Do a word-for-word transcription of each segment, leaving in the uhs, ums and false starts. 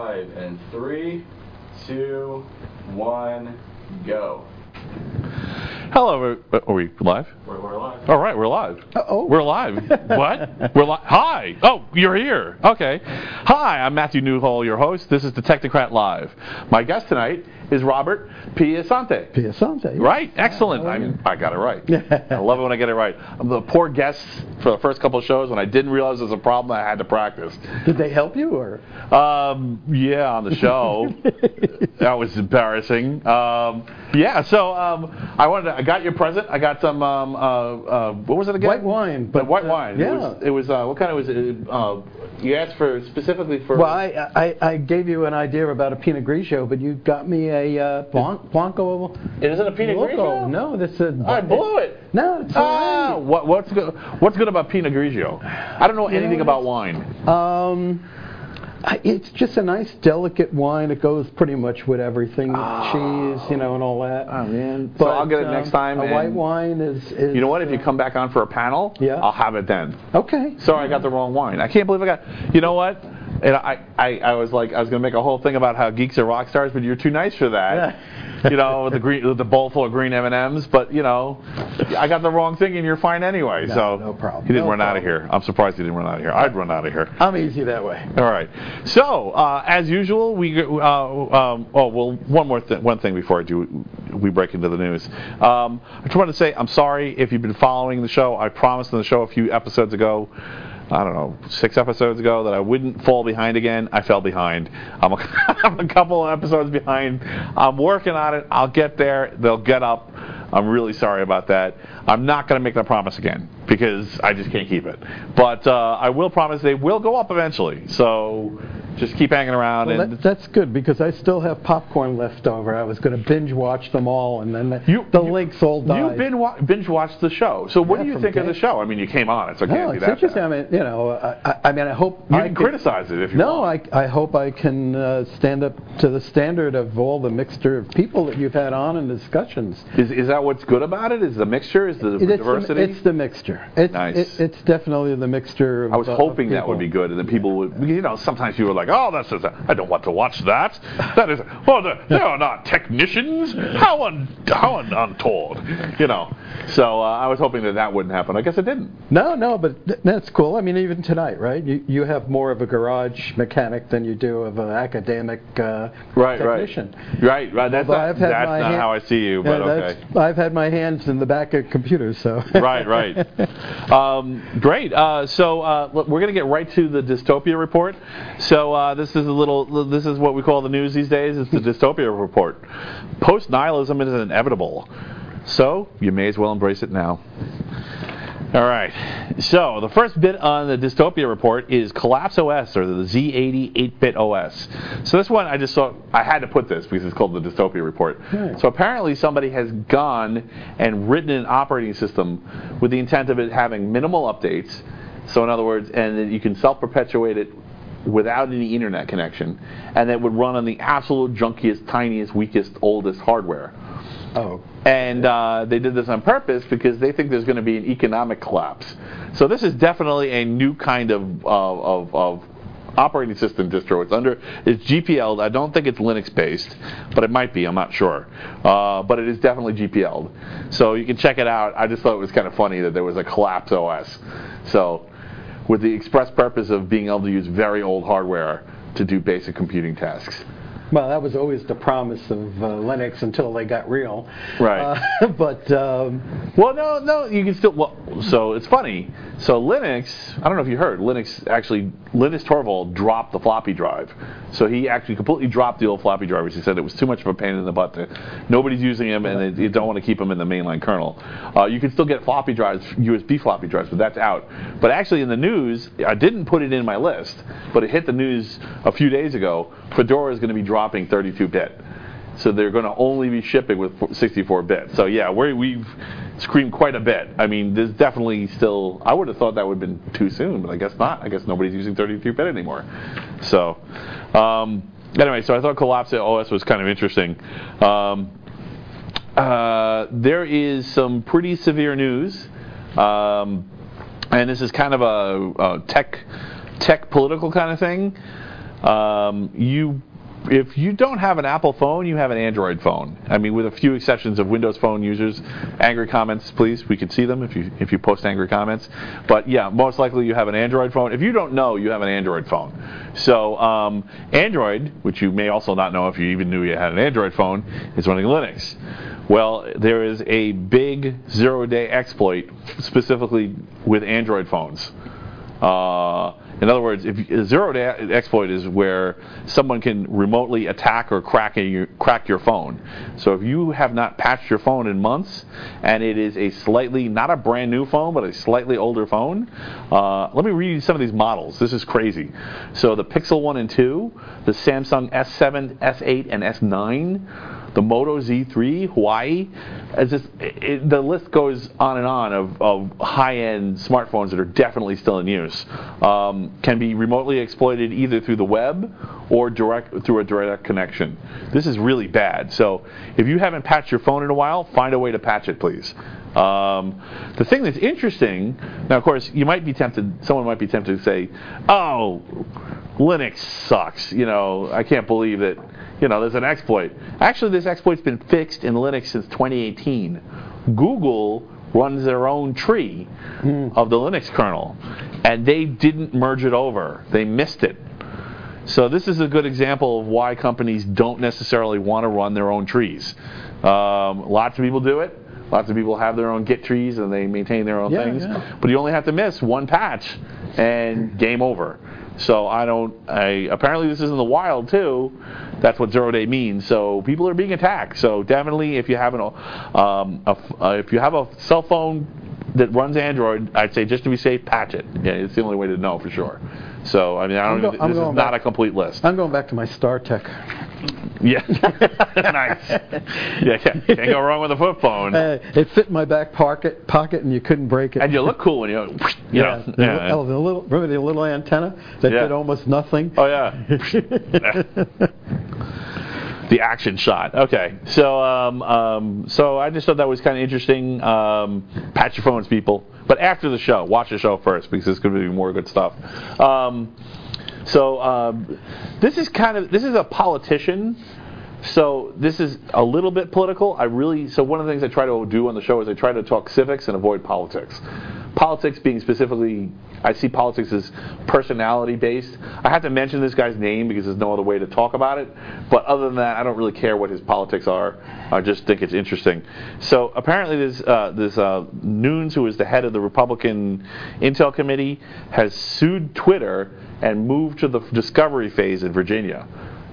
Five and three, two, one, go. Hello, are we live? We're, we're live. All right, we're live. Uh-oh. We're live. What? We're live. Hi. Oh, you're here. Okay. Hi, I'm Matthew Newhall, your host. This is the Technocrat Live. My guest tonight is Robert Piasante. Piasante. Right. Excellent. Yeah, I, I got it right. I love it when I get it right. The poor guests for the first couple of shows, when I didn't realize there was a problem, I had to practice. Did they help you or? Um, yeah, on the show. That was embarrassing. Um, yeah, so um, I wanted to, I got your present. I got some, um, uh, uh, what was it again? White wine. But white uh, wine. Yeah. It was, it was uh, what kind of was it? Uh, you asked for, specifically for... Well, I, I I gave you an idea about a Pinot Grigio, but you got me a uh, Blanc, Blanco. It isn't a Pinot Loco. Grigio? No, that's a... I blew it. No, it's Ah, all right. what, what's good? What's good about Pinot Grigio? I don't know You know anything what about it- wine. Um, I- it's just a nice, delicate wine. It goes pretty much with everything, Oh. cheese, you know, and all that. Oh man! But, So I'll get it um, next time. A and white wine is, is. You know what? If you uh, come back on for a panel, Yeah. I'll have it then. Okay. Sorry, I got the wrong wine. I can't believe I got. You know what? And I, I, I was like, I was gonna make a whole thing about how geeks are rock stars, but you're too nice for that. You know, with the green, with the bowl full of green M and M's. But you know, I got the wrong thing, and you're fine anyway. No, so no problem. He didn't No run out of problem. here. I'm surprised he didn't run out of here. I'd run out of here. I'm easy that way. All right. So, uh, as usual, we uh, um, oh well, one more thing. One thing before I do, we break into the news. Um, I just wanted to say I'm sorry if you've been following the show. I promised in the show a few episodes ago. I don't know, six episodes ago, that I wouldn't fall behind again. I fell behind. I'm a, I'm a couple of episodes behind. I'm working on it. I'll get there. They'll get up. I'm really sorry about that. I'm not going to make that promise again because I just can't keep it. But uh, I will promise they will go up eventually. So just keep hanging around. Well, and that, that's good because I still have popcorn left over. I was going to binge watch them all, and then the, You- the you- links all died. You've been wa- binge watched the show. So what Yeah, do you from think of day- the show? I mean, you came on it, so it can't No, be it's that interesting. bad. I mean, you know, I, I, I mean, I hope You I can could- criticize it if you No, want. I, I hope I can uh, stand up to the standard of all the mixture of people that you've had on in discussions. Is is that what's good about it? Is the mixture? Is the It- it's, diversity? the, it's the mixture. It's, Nice. it, it's definitely the mixture. Of, I was uh, of hoping that would people. be good, and then people would, you know, sometimes people are like, oh, that's just, I don't want to watch that. That is, well, the, they are not technicians. How un, how un, untoward, you know. So uh, I was hoping that that wouldn't happen. I guess it didn't. No, no, but th- that's cool. I mean, even tonight, right? You you have more of a garage mechanic than you do of an academic uh, Right, technician. right, right, right. That's Although not, I've had that's my not hand- how I see you, but Yeah, okay. that's- I've had my hands in the back of computers, so. Right, right. Um, great. Uh, so uh, look, we're going to get right to the dystopia report. So uh, this is a little. This is what we call the news these days. It's the dystopia report. Post-nihilism is inevitable, so you may as well embrace it now. All right. So the first bit on the dystopia report is Collapse O S, or the Z eighty eight-bit O S. So this one, I just thought I had to put this because it's called the dystopia report. Right. So apparently somebody has gone and written an operating system with the intent of it having minimal updates. So in other words, and then you can self-perpetuate it without any internet connection, and it would run on the absolute junkiest, tiniest, weakest, oldest hardware. Oh. And uh, they did this on purpose because they think there's going to be an economic collapse. So this is definitely a new kind of of, of, of operating system distro. It's under it's G P L'd. I don't think it's Linux based, but it might be. I'm not sure. Uh, but it is definitely G P L'd. So you can check it out. I just thought it was kind of funny that there was a Collapse O S. So with the express purpose of being able to use very old hardware to do basic computing tasks. Well, that was always the promise of uh, Linux until they got real. Right. Uh, but um, Well, no, no, you can still. Well, so it's funny. So Linux, I don't know if you heard, Linux actually, Linus Torvald dropped the floppy drive. So he actually completely dropped the old floppy drivers. He said it was too much of a pain in the butt. To, nobody's using them, and they, you don't want to keep them in the mainline kernel. Uh, you can still get floppy drives, U S B floppy drives, but that's out. But actually, in the news, I didn't put it in my list, but it hit the news a few days ago. Fedora is going to be dropping thirty-two bit. So they're going to only be shipping with sixty-four bit. So yeah, we're, we've screamed quite a bit. I mean, there's definitely still, I would have thought that would have been too soon, but I guess not. I guess nobody's using thirty-two bit anymore. So um, anyway, so I thought Collapse O S was kind of interesting. Um, uh, there is some pretty severe news, um, and this is kind of a, a tech, tech political kind of thing. um, you. If you don't have an Apple phone, you have an Android phone. I mean, with a few exceptions of Windows Phone users. Angry comments, please. We can see them if you if you post angry comments. But yeah, most likely you have an Android phone. If you don't know, you have an Android phone. So um, Android, which you may also not know if you even knew you had an Android phone, is running Linux. Well, there is a big zero-day exploit specifically with Android phones. Uh, in other words, if a zero-day exploit is where someone can remotely attack or crack your, crack your phone. So if you have not patched your phone in months, and it is a slightly, not a brand new phone, but a slightly older phone, uh, let me read you some of these models. This is crazy. So the Pixel one and two, the Samsung S seven, S eight, and S nine, the Moto Z three, Huawei, as just, it, it, the list goes on and on of, of high-end smartphones that are definitely still in use. Um, can be remotely exploited either through the web or direct through a direct connection. This is really bad. So if you haven't patched your phone in a while, find a way to patch it, please. Um, the thing that's interesting, now of course you might be tempted, someone might be tempted to say, oh, Linux sucks. You know, I can't believe that, you know, there's an exploit. Actually, this exploit's been fixed in Linux since twenty eighteen. Google runs their own tree mm. of the Linux kernel, and they didn't merge it over. They missed it. So this is a good example of why companies don't necessarily want to run their own trees. Um, lots of people do it. Lots of people have their own Git trees and they maintain their own yeah, things. Yeah. But you only have to miss one patch and game over. So I don't. I, apparently this is in the wild too. That's what zero day means. So people are being attacked. So definitely, if you have an, um, a, uh, if you have a cell phone that runs Android, I'd say just to be safe, patch it. Yeah, it's the only way to know for sure. So I mean, I don't. Go, Even, this is not back, a complete list. I'm going back to my StarTech. Yeah, nice. Yeah, can't, can't go wrong with a flip phone. Uh, it fit in my back pocket, pocket, and you couldn't break it. And you look cool when you, you yeah, know. the, Yeah. the little, remember the little antenna that Yeah. did almost nothing? Oh yeah. The action shot. Okay, so um, um, so I just thought that was kind of interesting. Um, patch your phones, people. But after the show, watch the show first because there's going to be more good stuff. Um, so um, this is kind of this is a politician. So this is a little bit political. I really so one of the things I try to do on the show is I try to talk civics and avoid politics. Politics being specifically, I see politics as personality based. I have to mention this guy's name because there's no other way to talk about it. But other than that, I don't really care what his politics are. I just think it's interesting. So apparently this uh, this uh, Nunes, who is the head of the Republican Intel Committee, has sued Twitter and moved to the discovery phase in Virginia.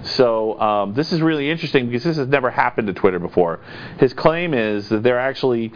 So um, this is really interesting because this has never happened to Twitter before. His claim is that they're actually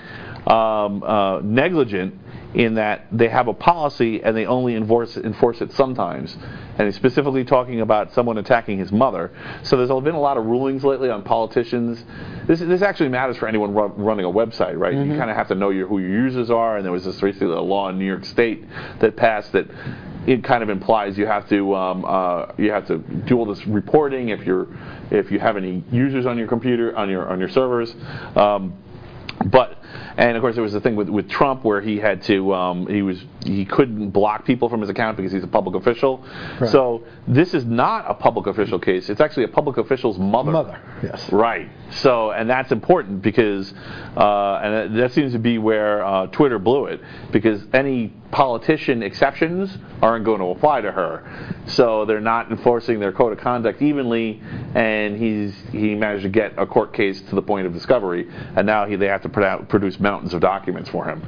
um, uh, negligent in that they have a policy and they only enforce, enforce it sometimes. And he's specifically talking about someone attacking his mother. So there's been a lot of rulings lately on politicians. This this actually matters for anyone run, running a website, right? Mm-hmm. You kind of have to know your, who your users are. And there was this recently a law in New York State that passed that it kind of implies you have to um, uh, you have to do all this reporting if you're if you have any users on your computer on your on your servers. Um, but and of course there was the thing with, with Trump where he had to um, he was he couldn't block people from his account because he's a public official. Right. So this is not a public official case. It's actually a public official's mother. Mother, yes. Right. So and that's important because uh, and that, that seems to be where uh, Twitter blew it because any politician exceptions aren't going to apply to her. So they're not enforcing their code of conduct evenly, and he's he managed to get a court case to the point of discovery, and now he, they have to put out, produce mountains of documents for him.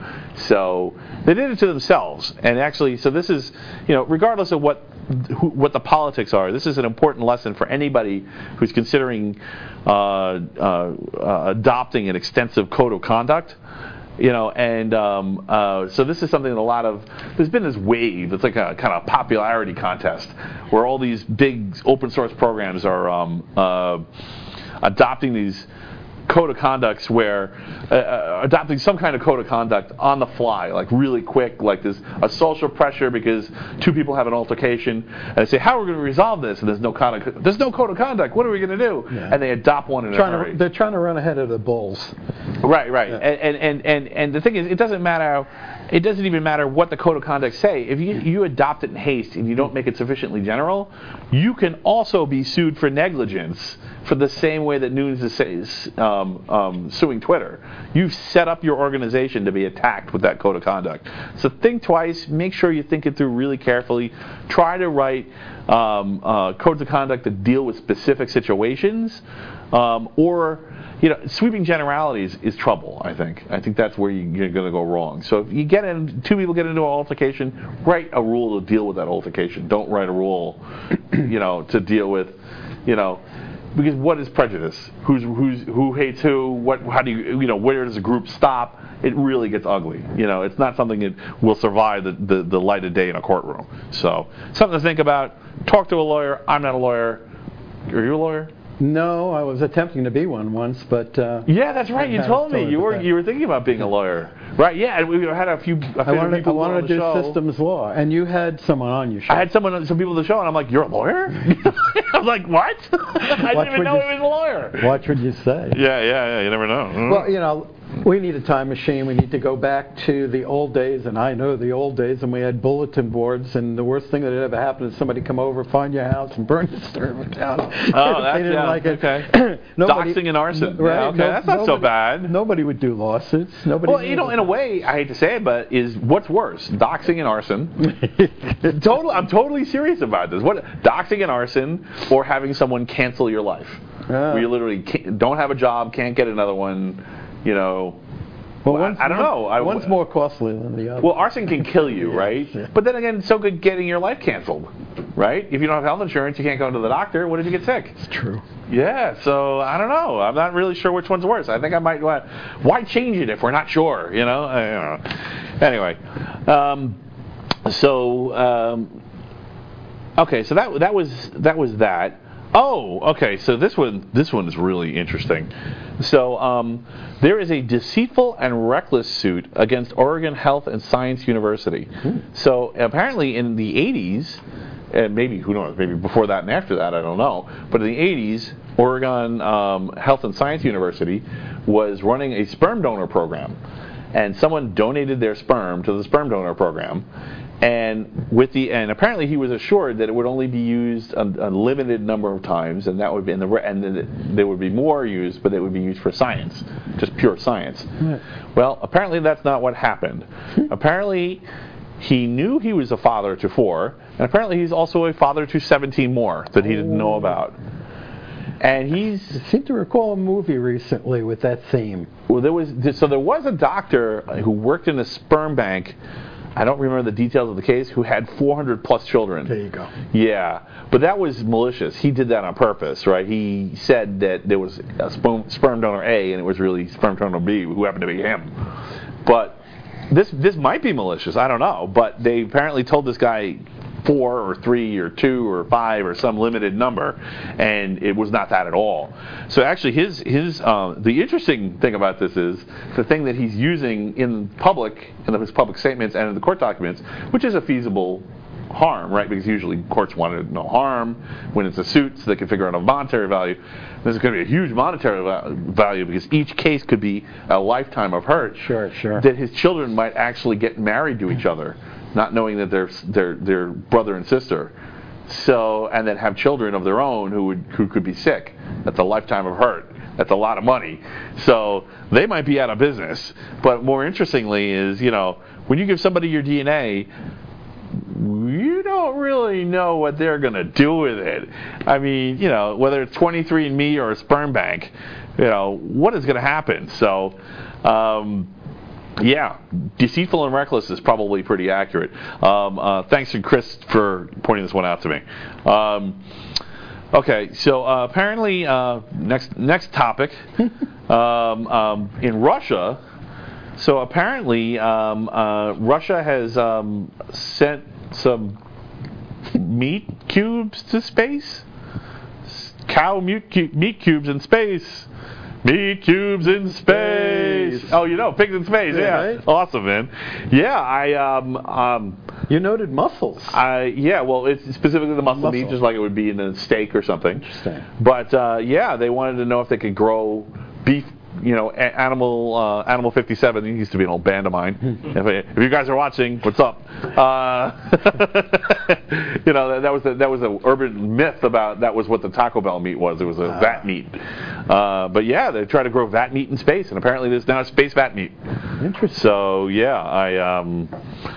So they did it to themselves, and actually, so this is, you know, regardless of what who, what the politics are, this is an important lesson for anybody who's considering uh, uh, uh, adopting an extensive code of conduct. You know, and um, uh, so this is something that a lot of, there's been this wave, it's like a kind of popularity contest, where all these big open source programs are um, uh, adopting these code of conducts where, uh, uh, adopting some kind of code of conduct on the fly, like really quick, like there's a social pressure because two people have an altercation, and they say, how are we going to resolve this? And there's no code of, there's no code of conduct, what are we going to do? Yeah. And they adopt one in trying a hurry. To, they're trying to run ahead of the bulls. Right, right. Yeah. And, and, and, and the thing is, it doesn't matter it doesn't even matter what the code of conduct say. If you, you adopt it in haste and you don't make it sufficiently general, you can also be sued for negligence for the same way that Nunes is um, um, suing Twitter. You've set up your organization to be attacked with that code of conduct. So think twice. Make sure you think it through really carefully. Try to write um, uh, codes of conduct that deal with specific situations, um, or you know, sweeping generalities is trouble. I think. I think that's where you're going to go wrong. So if you get in, two people get into an altercation, write a rule to deal with that altercation. Don't write a rule, you know, to deal with, you know. Because what is prejudice? Who's who's who hates who? What? How do you you know? Where does a group stop? It really gets ugly. You know, it's not something that will survive the, the, the light of day in a courtroom. So something to think about. Talk to a lawyer. I'm not a lawyer. Are you a lawyer? No, I was attempting to be one once, but uh, yeah, that's right. You told me you were you were thinking about being a lawyer, right? Yeah, and we had a few. A I wanted, people I wanted on to the do show. systems law, and you had someone on your show. I had someone, some people on the show, and I'm like, "You're a lawyer?" I'm like, "What?" I Watch didn't even what know you- he was a lawyer. Watch what you say. Yeah, yeah, yeah. You never know. Mm. Well, you know, we need a time machine. We need to go back to the old days, and I know the old days, and we had bulletin boards, and the worst thing that had ever happened is somebody come over, find your house, and burn your server down. Oh, They that's didn't yeah, like it. okay. Nobody- Doxing and arson. Right? Yeah, okay, No- that's not so nobody- bad. Nobody would do lawsuits. Nobody. Well, you know, in a way, I hate to say it, but is what's worse, doxing and arson? Total, I'm totally serious about this. What doxing and arson, or having someone cancel your life, Ah. where you literally can't, don't have a job, can't get another one, you know. Well, I- one's, I don't know. I- one's more costly than the other. Well, arson can kill you, right? yeah. But then again, so could getting your life canceled, right? If you don't have health insurance, you can't go to the doctor. What if you get sick? It's true. Yeah, so I don't know. I'm not really sure which one's worse. I think I might. Why change it if we're not sure? You know. I don't know. Anyway, um, so um, okay, so that that was that was that. Oh, okay. So this one this one is really interesting. So um, there is a deceitful and reckless suit against Oregon Health and Science University. Hmm. So apparently in the eighties. And maybe, who knows, maybe before that and after that, I don't know. But in the eighties, Oregon um, Health and Science University was running a sperm donor program. And someone donated their sperm to the sperm donor program. And with the and apparently he was assured that it would only be used a, a limited number of times, and that would be in the and that there would be more used, but it would be used for science, just pure science. Right. Well, apparently that's not what happened. Apparently, he knew he was a father to four, and apparently he's also a father to seventeen more that he didn't know about. And he's I seem to recall a movie recently with that theme. well, there was so there was a doctor who worked in a sperm bank. I don't remember the details of the case. Who had four hundred plus children. There you go. Yeah, but that was malicious. He did that on purpose, right? He said that there was a sperm, sperm donor A, and it was really sperm donor B, who happened to be him. But this this might be malicious. I don't know. But they apparently told this guy four or three or two or five or some limited number, and it was not that at all. So actually, his his uh, the interesting thing about this is the thing that he's using in public, in his public statements and in the court documents, which is a feasible harm, right? Because usually courts want to no harm when it's a suit, so they can figure out a monetary value. There's going to be a huge monetary va- value because each case could be a lifetime of hurt. Sure, sure. That his children might actually get married to each other, not knowing that they're they're they're brother and sister. So and then have children of their own who would who could be sick. That's a lifetime of hurt. That's a lot of money. So they might be out of business. But more interestingly is, you know, when you give somebody your D N A, you don't really know what they're going to do with it. I mean, you know, whether it's twenty-three and me or a sperm bank, you know, what is going to happen? So, um, yeah, deceitful and reckless is probably pretty accurate. Um, uh, thanks to Chris for pointing this one out to me. Um, okay, so uh, apparently, uh, next next topic, um, um, in Russia. So apparently, um, uh, Russia has um, sent some meat cubes to space. Cow meat, cu- meat cubes in space. Meat cubes in space. Space. Oh, you know, pigs in space. Yeah, Yeah, right? awesome, man. Yeah, I um um You noted mussels. I yeah. Well, it's specifically the muscle, Muscle. meat, just like it would be in a steak or something. Interesting. But uh, yeah, they wanted to know if they could grow beef you know, a- Animal uh, Animal fifty-seven. He used to be an old band of mine. if, if you guys are watching, what's up? Uh, you know, that, that was a, that was an urban myth about that was what the Taco Bell meat was. It was a uh. vat meat. Uh, but yeah, they try to grow vat meat in space, and apparently there's now space vat meat. Interesting. So yeah, I um,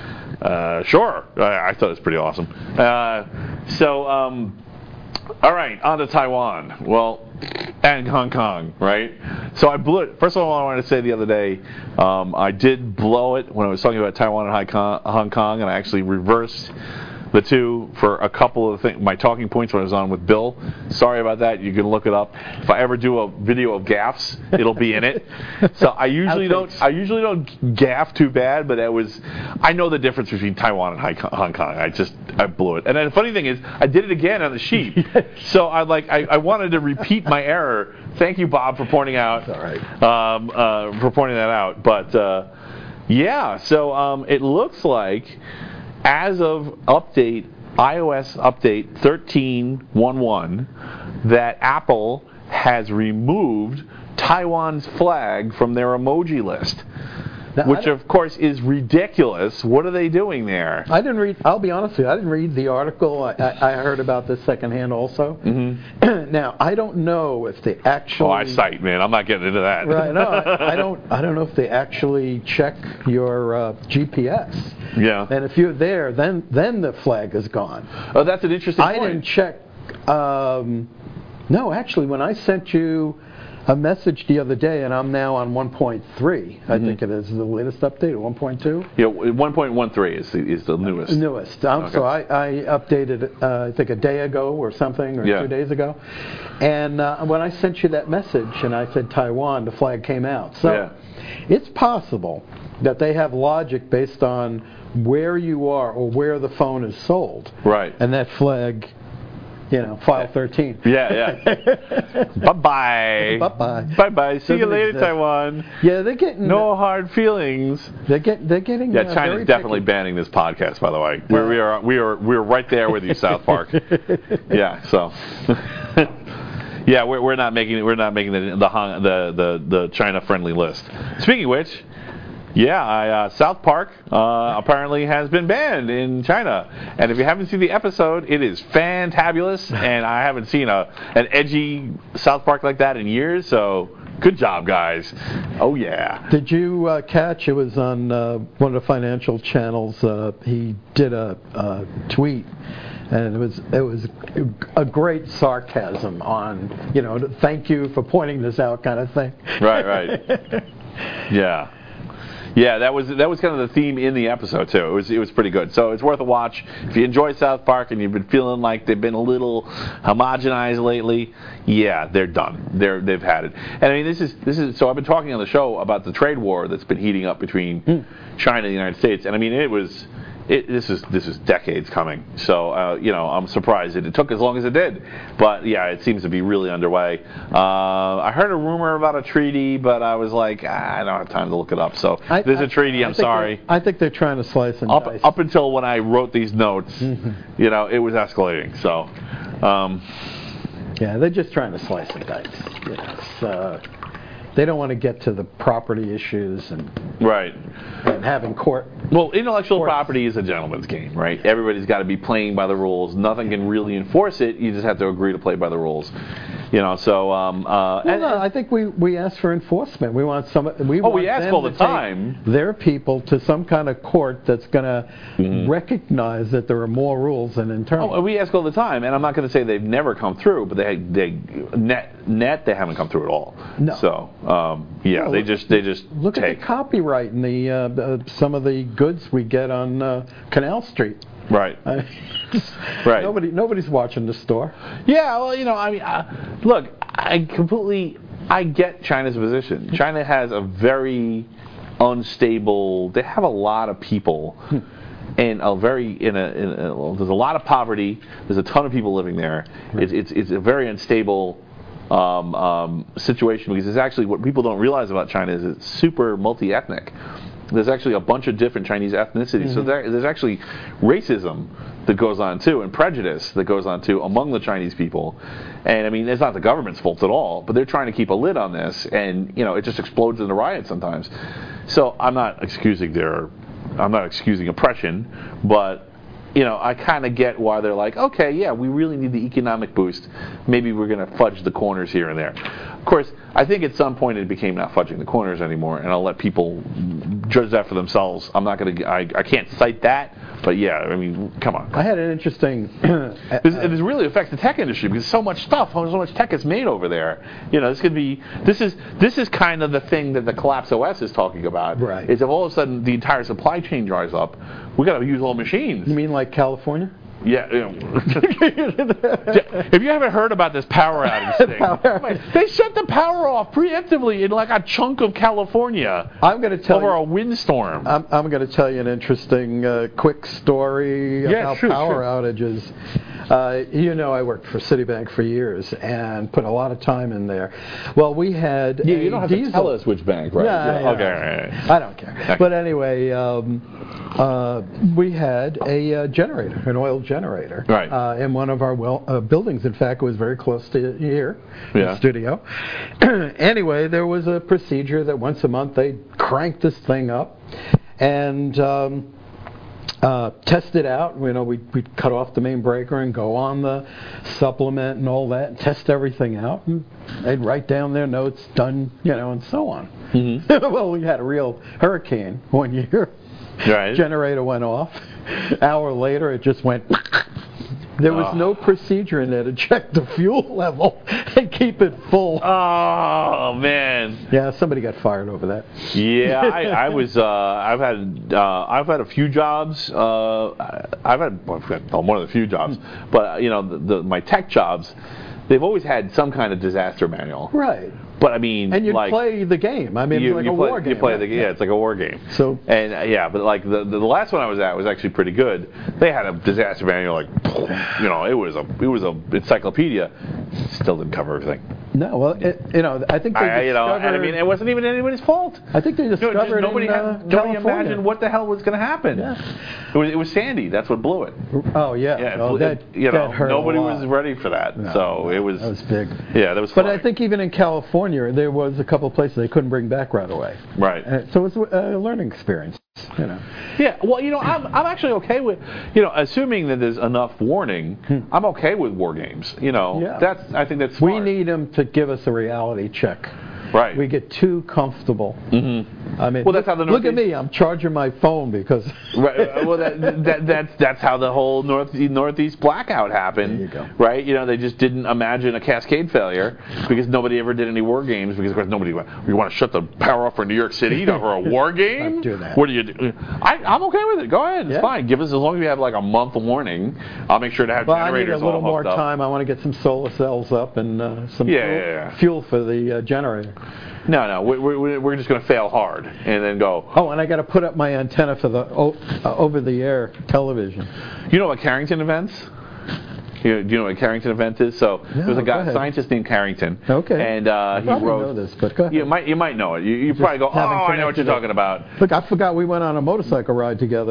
uh, sure, I, I thought it was pretty awesome. Uh, so um, all right, on to Taiwan. Well. And Hong Kong, right? So I blew it. First of all, I wanted to say the other day, um, I did blow it when I was talking about Taiwan and Hong Kong, and I actually reversed the two for a couple of things, my talking points when I was on with Bill. Sorry about that. You can look it up. If I ever do a video of gaffes, it'll be in it. So I usually don't. I usually don't gaff too bad, but that was. I know the difference between Taiwan and Hong Kong. I just I blew it. And then the funny thing is, I did it again on the sheet. So I like I, I wanted to repeat my error. Thank you, Bob, for pointing out. All right. Um, uh, for pointing that out. But uh, yeah, so um, it looks like. As of update, iOS update thirteen point eleven, that Apple has removed Taiwan's flag from their emoji list, now, which of course is ridiculous. What are they doing there? I didn't read, I'll be honest with you, I didn't read the article. I, I heard about this secondhand also. Mm-hmm. Now, I don't know if they actually... Oh, I cite, man. I'm not getting into that. Right, no, I, I don't I don't know if they actually check your uh, G P S. Yeah. And if you're there, then then the flag is gone. Oh, that's an interesting I point. didn't check... Um, no, actually, when I sent you a message the other day, and I'm now on one point three, I mm-hmm. think it is the latest update, or one point two? Yeah, one point one three is the, is the newest. Newest. Um, okay. So I, I updated it, uh, I think, a day ago or something, or yeah. two days ago. And uh, when I sent you that message, and I said Taiwan, the flag came out. So yeah. it's possible that they have logic based on where you are or where the phone is sold. Right. And that flag... You know, file thirteen. Yeah, yeah. Bye-bye. Bye-bye. Bye-bye. See Doesn't you later, exist. Taiwan. Yeah, they're getting... No hard feelings. They're, get, they're getting... Yeah, uh, China's definitely picky. banning this podcast, by the way. We're, we are we are we're right there with you, South Park. Yeah, so... yeah, we're we're not making we're not making the the the the, the China friendly list. Speaking of which, yeah, I, uh, South Park uh, apparently has been banned in China, and if you haven't seen the episode, it is fantabulous, and I haven't seen a an edgy South Park like that in years. So good job, guys. Oh yeah. Did you uh, catch? It was on uh, one of the financial channels. Uh, he did a, a tweet. And it was it was a great sarcasm on, you know, thank you for pointing this out kind of thing. Right, right. Yeah. Yeah, that was that was kind of the theme in the episode too. It was it was pretty good. So it's worth a watch. If you enjoy South Park and you've been feeling like they've been a little homogenized lately, yeah, they're done. They're they've had it. And I mean this is this is so I've been talking on the show about the trade war that's been heating up between mm. China and the United States. And I mean it was It, this is this is decades coming, so uh, you know I'm surprised that it took as long as it did. But yeah, it seems to be really underway. Uh, I heard a rumor about a treaty, but I was like, ah, I don't have time to look it up. So I, there's I, a treaty. I'm sorry. I think they're trying to slice and up, dice. Up until when I wrote these notes, mm-hmm. you know, it was escalating. So um, yeah, they're just trying to slice and dice. You know, so they don't want to get to the property issues and right and having court. Well, intellectual courts. property is a gentleman's game, right? Everybody's got to be playing by the rules. Nothing can really enforce it. You just have to agree to play by the rules. You know, so um, uh, well, and, no, I think we, we ask for enforcement. We want some. We oh, want we ask them all the to time. Take their people to some kind of court that's going to mm-hmm. recognize that there are more rules than internal. Oh, we ask all the time, and I'm not going to say they've never come through, but they they net net they haven't come through at all. No. So um, yeah, well, they just they just look take. at the copyright and the uh, uh, some of the goods we get on uh, Canal Street. Right. Uh, right. Nobody, nobody's watching the store. Yeah. Well, you know, I mean, uh, look, I completely, I get China's position. China has a very unstable. They have a lot of people, and a very in a, in a. There's a lot of poverty. There's a ton of people living there. Right. It's it's it's a very unstable. Um, um, situation because it's actually what people don't realize about China is it's super multi-ethnic. there's actually a bunch of different Chinese ethnicities. Mm-hmm. So there, there's actually racism that goes on too, and prejudice that goes on too among the Chinese people. And I mean, it's not the government's fault at all, but they're trying to keep a lid on this, and you know, it just explodes into riots sometimes. So I'm not excusing their, I'm not excusing oppression, but you know, I kind of get why they're like, okay, yeah, we really need the economic boost. Maybe we're going to fudge the corners here and there. Of course, I think at some point it became not fudging the corners anymore, and I'll let people judge that for themselves. I'm not going to, I, I can't cite that, but yeah, I mean, come on. I had an interesting. this, this really affects the tech industry because so much stuff, so much tech is made over there. You know, this could be, this is this is kind of the thing that the Collapse O S is talking about. Right. Is if all of a sudden the entire supply chain dries up, we got to use all machines. You mean like California? Yeah. You know. If you haven't heard about this power outage thing, power. They shut the power off preemptively in like a chunk of California. I'm going to tell over you, a windstorm. I'm, I'm going to tell you an interesting, uh, quick story yeah, about sure, power sure. outages. Uh, you know, I worked for Citibank for years and put a lot of time in there. Well, we had yeah, a you don't have diesel. to tell us which bank, right? Yeah, yeah. Okay, right, right. I don't care. Okay. But anyway, um, uh, we had a uh, generator, an oil generator, right. uh, in one of our well, uh, buildings. In fact, it was very close to here, yeah. the studio. Anyway, there was a procedure that once a month they'd crank this thing up and um, uh, test it out. You know, we'd, we'd cut off the main breaker and go on the supplement and all that, and test everything out. And they'd write down their notes, done, you know, and so on. Mm-hmm. Well, we had a real hurricane one year. Right. Generator went off. Hour later, it just went. There was oh. no procedure in there to check the fuel level and keep it full. Oh man! Yeah, somebody got fired over that. Yeah, I, I was. Uh, I've had. Uh, I've had a few jobs. Uh, I've had well, one of the few jobs, but you know, the, the, my tech jobs, they've always had some kind of disaster manual. Right. But I mean, and you like, play the game. I mean, you, it's like you a play, war game. You play right? the yeah, it's like a war game. So and uh, yeah, but like the, the the last one I was at was actually pretty good. They had a disaster manual, like you know, it was a it was a encyclopedia. Still didn't cover everything. No, well, it, you know, I think they I, you know, and I mean, it wasn't even anybody's fault. I think they discovered no, just nobody in, had uh, nobody California. imagined what the hell was going to happen. Yeah. It was it was Sandy. That's what blew it. Oh yeah. Yeah, oh, it, that, you know, that hurt nobody a lot. was ready for that. No, so no, it was. That was big. Yeah, that was. But funny. I think even in California, there was a couple of places they couldn't bring back right away. Right. Uh, so it was a learning experience. You know. Yeah, well, you know, I'm I'm actually okay with, you know, assuming that there's enough warning, hmm. I'm okay with war games. You know, yeah. that's I think that's smart. We need them to give us a reality check. Right. We get too comfortable. Mm-hmm. I mean, well, that's how the look at me. I'm charging my phone because. Right. Well, that, that that's that's how the whole north northeast blackout happened. There you go. Right. You know, they just didn't imagine a cascade failure because nobody ever did any war games because of course nobody went. You want to shut the power off for New York City over a war game? I'd do that. What do you do? I, I'm okay with it. Go ahead. It's yeah. fine. Give us as long as we have like a month warning. I'll make sure to have well, generators I need a little all more hooked time. up. I want to get some solar cells up and uh, some yeah, fuel, yeah, yeah. fuel for the uh, generator. No, no, we're, we're just going to fail hard and then go. Oh, and I got to put up my antenna for the o- uh, over-the-air television. You know what Carrington events? You know, do you know what a Carrington event is? So no, there's a guy, ahead. scientist named Carrington. Okay. And uh, he I wrote. know this, but go ahead. You might you might know it. You, you probably go, oh, I know what you're it. talking about. Look, I forgot we went on a motorcycle ride together.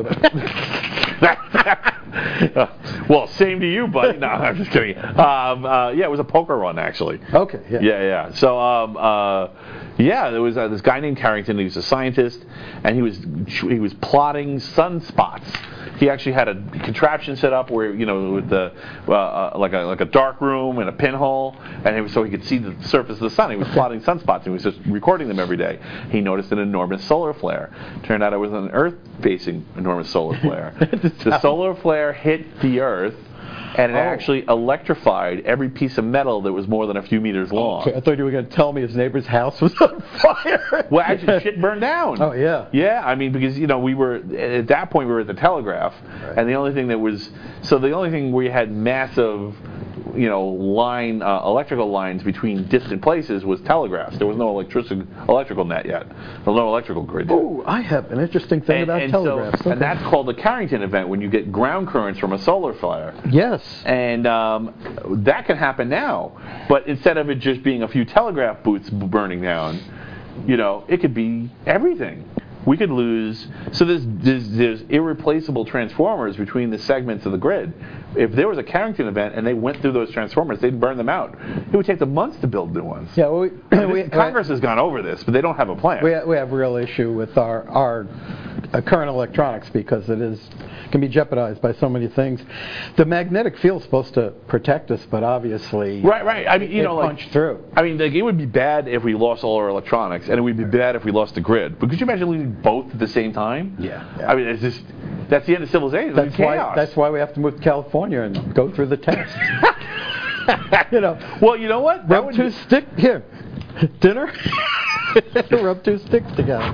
uh, well, same to you, buddy. No, I'm just kidding. Um, uh, yeah, it was a poker run actually. Okay. Yeah. Yeah, yeah. So, um, uh, yeah, there was uh, this guy named Carrington. He was a scientist, and he was he was plotting sunspots. He actually had a contraption set up where, you know, with the uh, uh, like a like a dark room and a pinhole, and it was so he could see the surface of the sun. He was plotting sunspots. And he was just recording them every day. He noticed an enormous solar flare. Turned out it was an Earth-facing enormous solar flare. The solar flare hit the Earth, and it oh. actually electrified every piece of metal that was more than a few meters long. Okay, I thought you were going to tell me his neighbor's house was on fire. Well, actually, shit burned down. Oh, yeah. Yeah, I mean, because, you know, we were, at that point, we were at the telegraph, right. and the only thing that was, so the only thing we had massive, you know, line, uh, electrical lines between distant places was telegraphs. There was no electric, electrical net yet. There was no electrical grid yet. Oh, I have an interesting thing and, about and telegraphs. So, okay. And that's called the Carrington event, when you get ground currents from a solar flare. Yes. And um, that can happen now. But instead of it just being a few telegraph booths burning down, you know, it could be everything. we could lose. So there's, there's there's irreplaceable transformers between the segments of the grid. If there was a Carrington event and they went through those transformers, they'd burn them out. It would take them months to build new ones. Yeah, well, we, This- we, Congress has gone over this, but they don't have a plan. we, ha- we have a real issue with our our uh, current electronics because it is can be jeopardized by so many things. The magnetic field's supposed to protect us, but obviously Right, right. I mean, you it know, like, punched through. I mean, like, it would be bad if we lost all our electronics, and it would be bad if we lost the grid. But could you imagine losing both at the same time? Yeah, yeah. I mean, it's just that's the end of civilization. That's It's why. chaos. That's why we have to move to California and go through the test. you know, Well, you know what? That rub would two be- stick here, dinner. Rub two sticks together.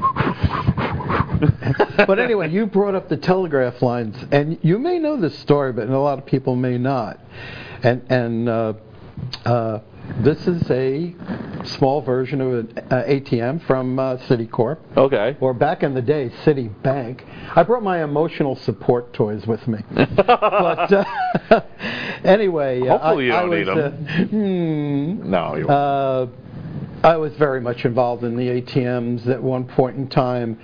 But anyway, you brought up the telegraph lines, and you may know this story, but a lot of people may not. And and uh, uh, this is a small version of an uh, A T M from uh, Citicorp. Okay. Or back in the day, Citibank. I brought my emotional support toys with me. but uh, anyway, uh, Hopefully you I, don't I need was, them. Uh, hmm, No, you won't. uh, I was very much involved in the A T Ms at one point in time,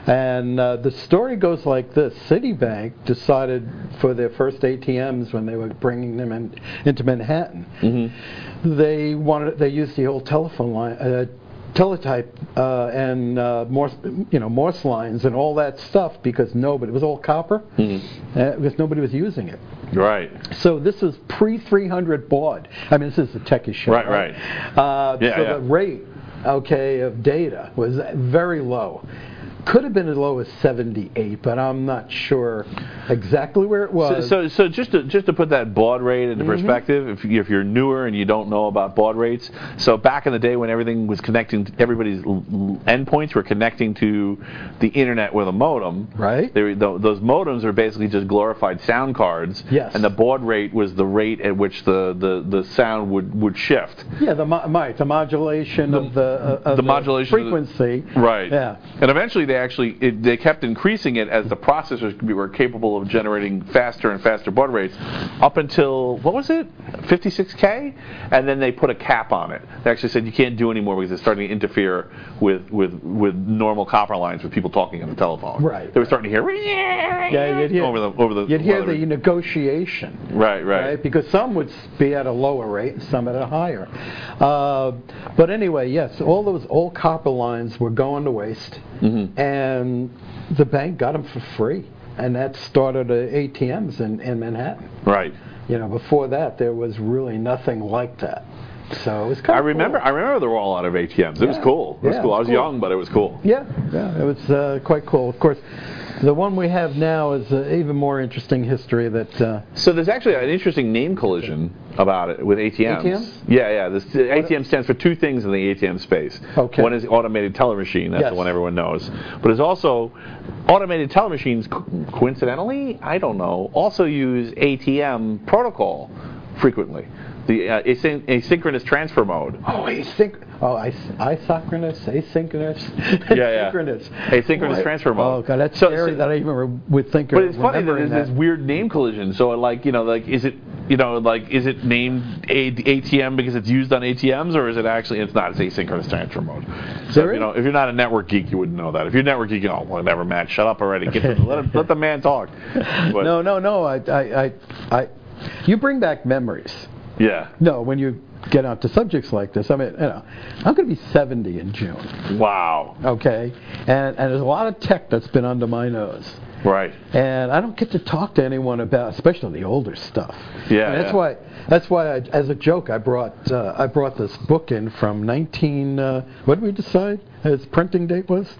and uh, the story goes like this: Citibank decided for their first A T Ms when they were bringing them in, into Manhattan, Mm-hmm. they wanted they used the old telephone line. Uh, teletype uh, and uh, Morse, you know, Morse lines and all that stuff because nobody, it was all copper, Mm-hmm. uh, because nobody was using it. Right. So this is pre three hundred baud. I mean, this is the techie shit. Right, right. right. Uh, Yeah, so yeah. the rate, okay, of data was very low. Could have been as low as seventy-eight, but I'm not sure exactly where it So, was. so, so just to just to put that baud rate into Mm-hmm. perspective, if, you- if you're newer and you don't know about baud rates, so back in the day when everything was connecting, to everybody's l- l- endpoints were connecting to the internet with a modem. Right. They were, th- those modems are basically just glorified sound cards. Yes. And the baud rate was the rate at which the, the, the sound would, would shift. Yeah, the mo- right, the modulation of the uh, of the modulation of the- frequency. Right. Yeah. And eventually they actually it, they kept increasing it as the processors were capable of generating faster and faster baud rates up until what was it, fifty-six K, and then they put a cap on it. They actually said you can't do anymore because it's starting to interfere with with with normal copper lines with people talking on the telephone. Right. They were starting to hear Yeah, you'd hear over the over the you'd hear over the negotiation. right, right Right, because some would be at a lower rate and some at a higher. Uh, but anyway, yes, all those old copper lines were going to waste, Mm-hmm. and the bank got them for free, and that started uh, A T Ms in, in Manhattan. right. You know, before that, there was really nothing like that. So it was kind I of remember. I remember there were a lot of A T Ms. It was Yeah. cool. It was Yeah, cool. it I was was cool. young, but it was cool. Yeah, yeah, it was uh, quite cool. Of course, the one we have now is uh, even more interesting history that. Uh, So there's actually an interesting name collision about it with A T Ms. A T Ms? Yeah, yeah. This, the A T M stands for two things in the A T M space. Okay. One is automated teller machine. That's Yes. the one everyone knows. But it's also automated teller machines. Co- coincidentally, I don't know. Also use A T M protocol frequently. The uh, asyn- asynchronous transfer mode. Oh, async. Oh, is- isochronous, asynchronous, Yeah, yeah. asynchronous. Asynchronous Boy. transfer mode. Oh God, that's So- scary so- that I even re- would think But of it's funny that remembering there's this that. weird name collision. So like you know like is it you know like is it named A- ATM because it's used on A T Ms or is it actually it's not it's asynchronous transfer mode. So There if, you is- know if you're not a network geek you wouldn't know that. If you're network geek, oh well, never man, shut up already. Get to, let him, let the man talk. But, No, no, no. I, I, I, I, you bring back memories. Yeah. No, when you get onto subjects like this, I mean, you know, I'm going to be seventy in June. Wow. Okay, and and there's a lot of tech that's been under my nose. Right. And I don't get to talk to anyone about, especially the older stuff. Yeah, And that's yeah. why. That's why, I, as a joke, I brought uh, I brought this book in from nineteen. Uh, what did we decide its printing date was?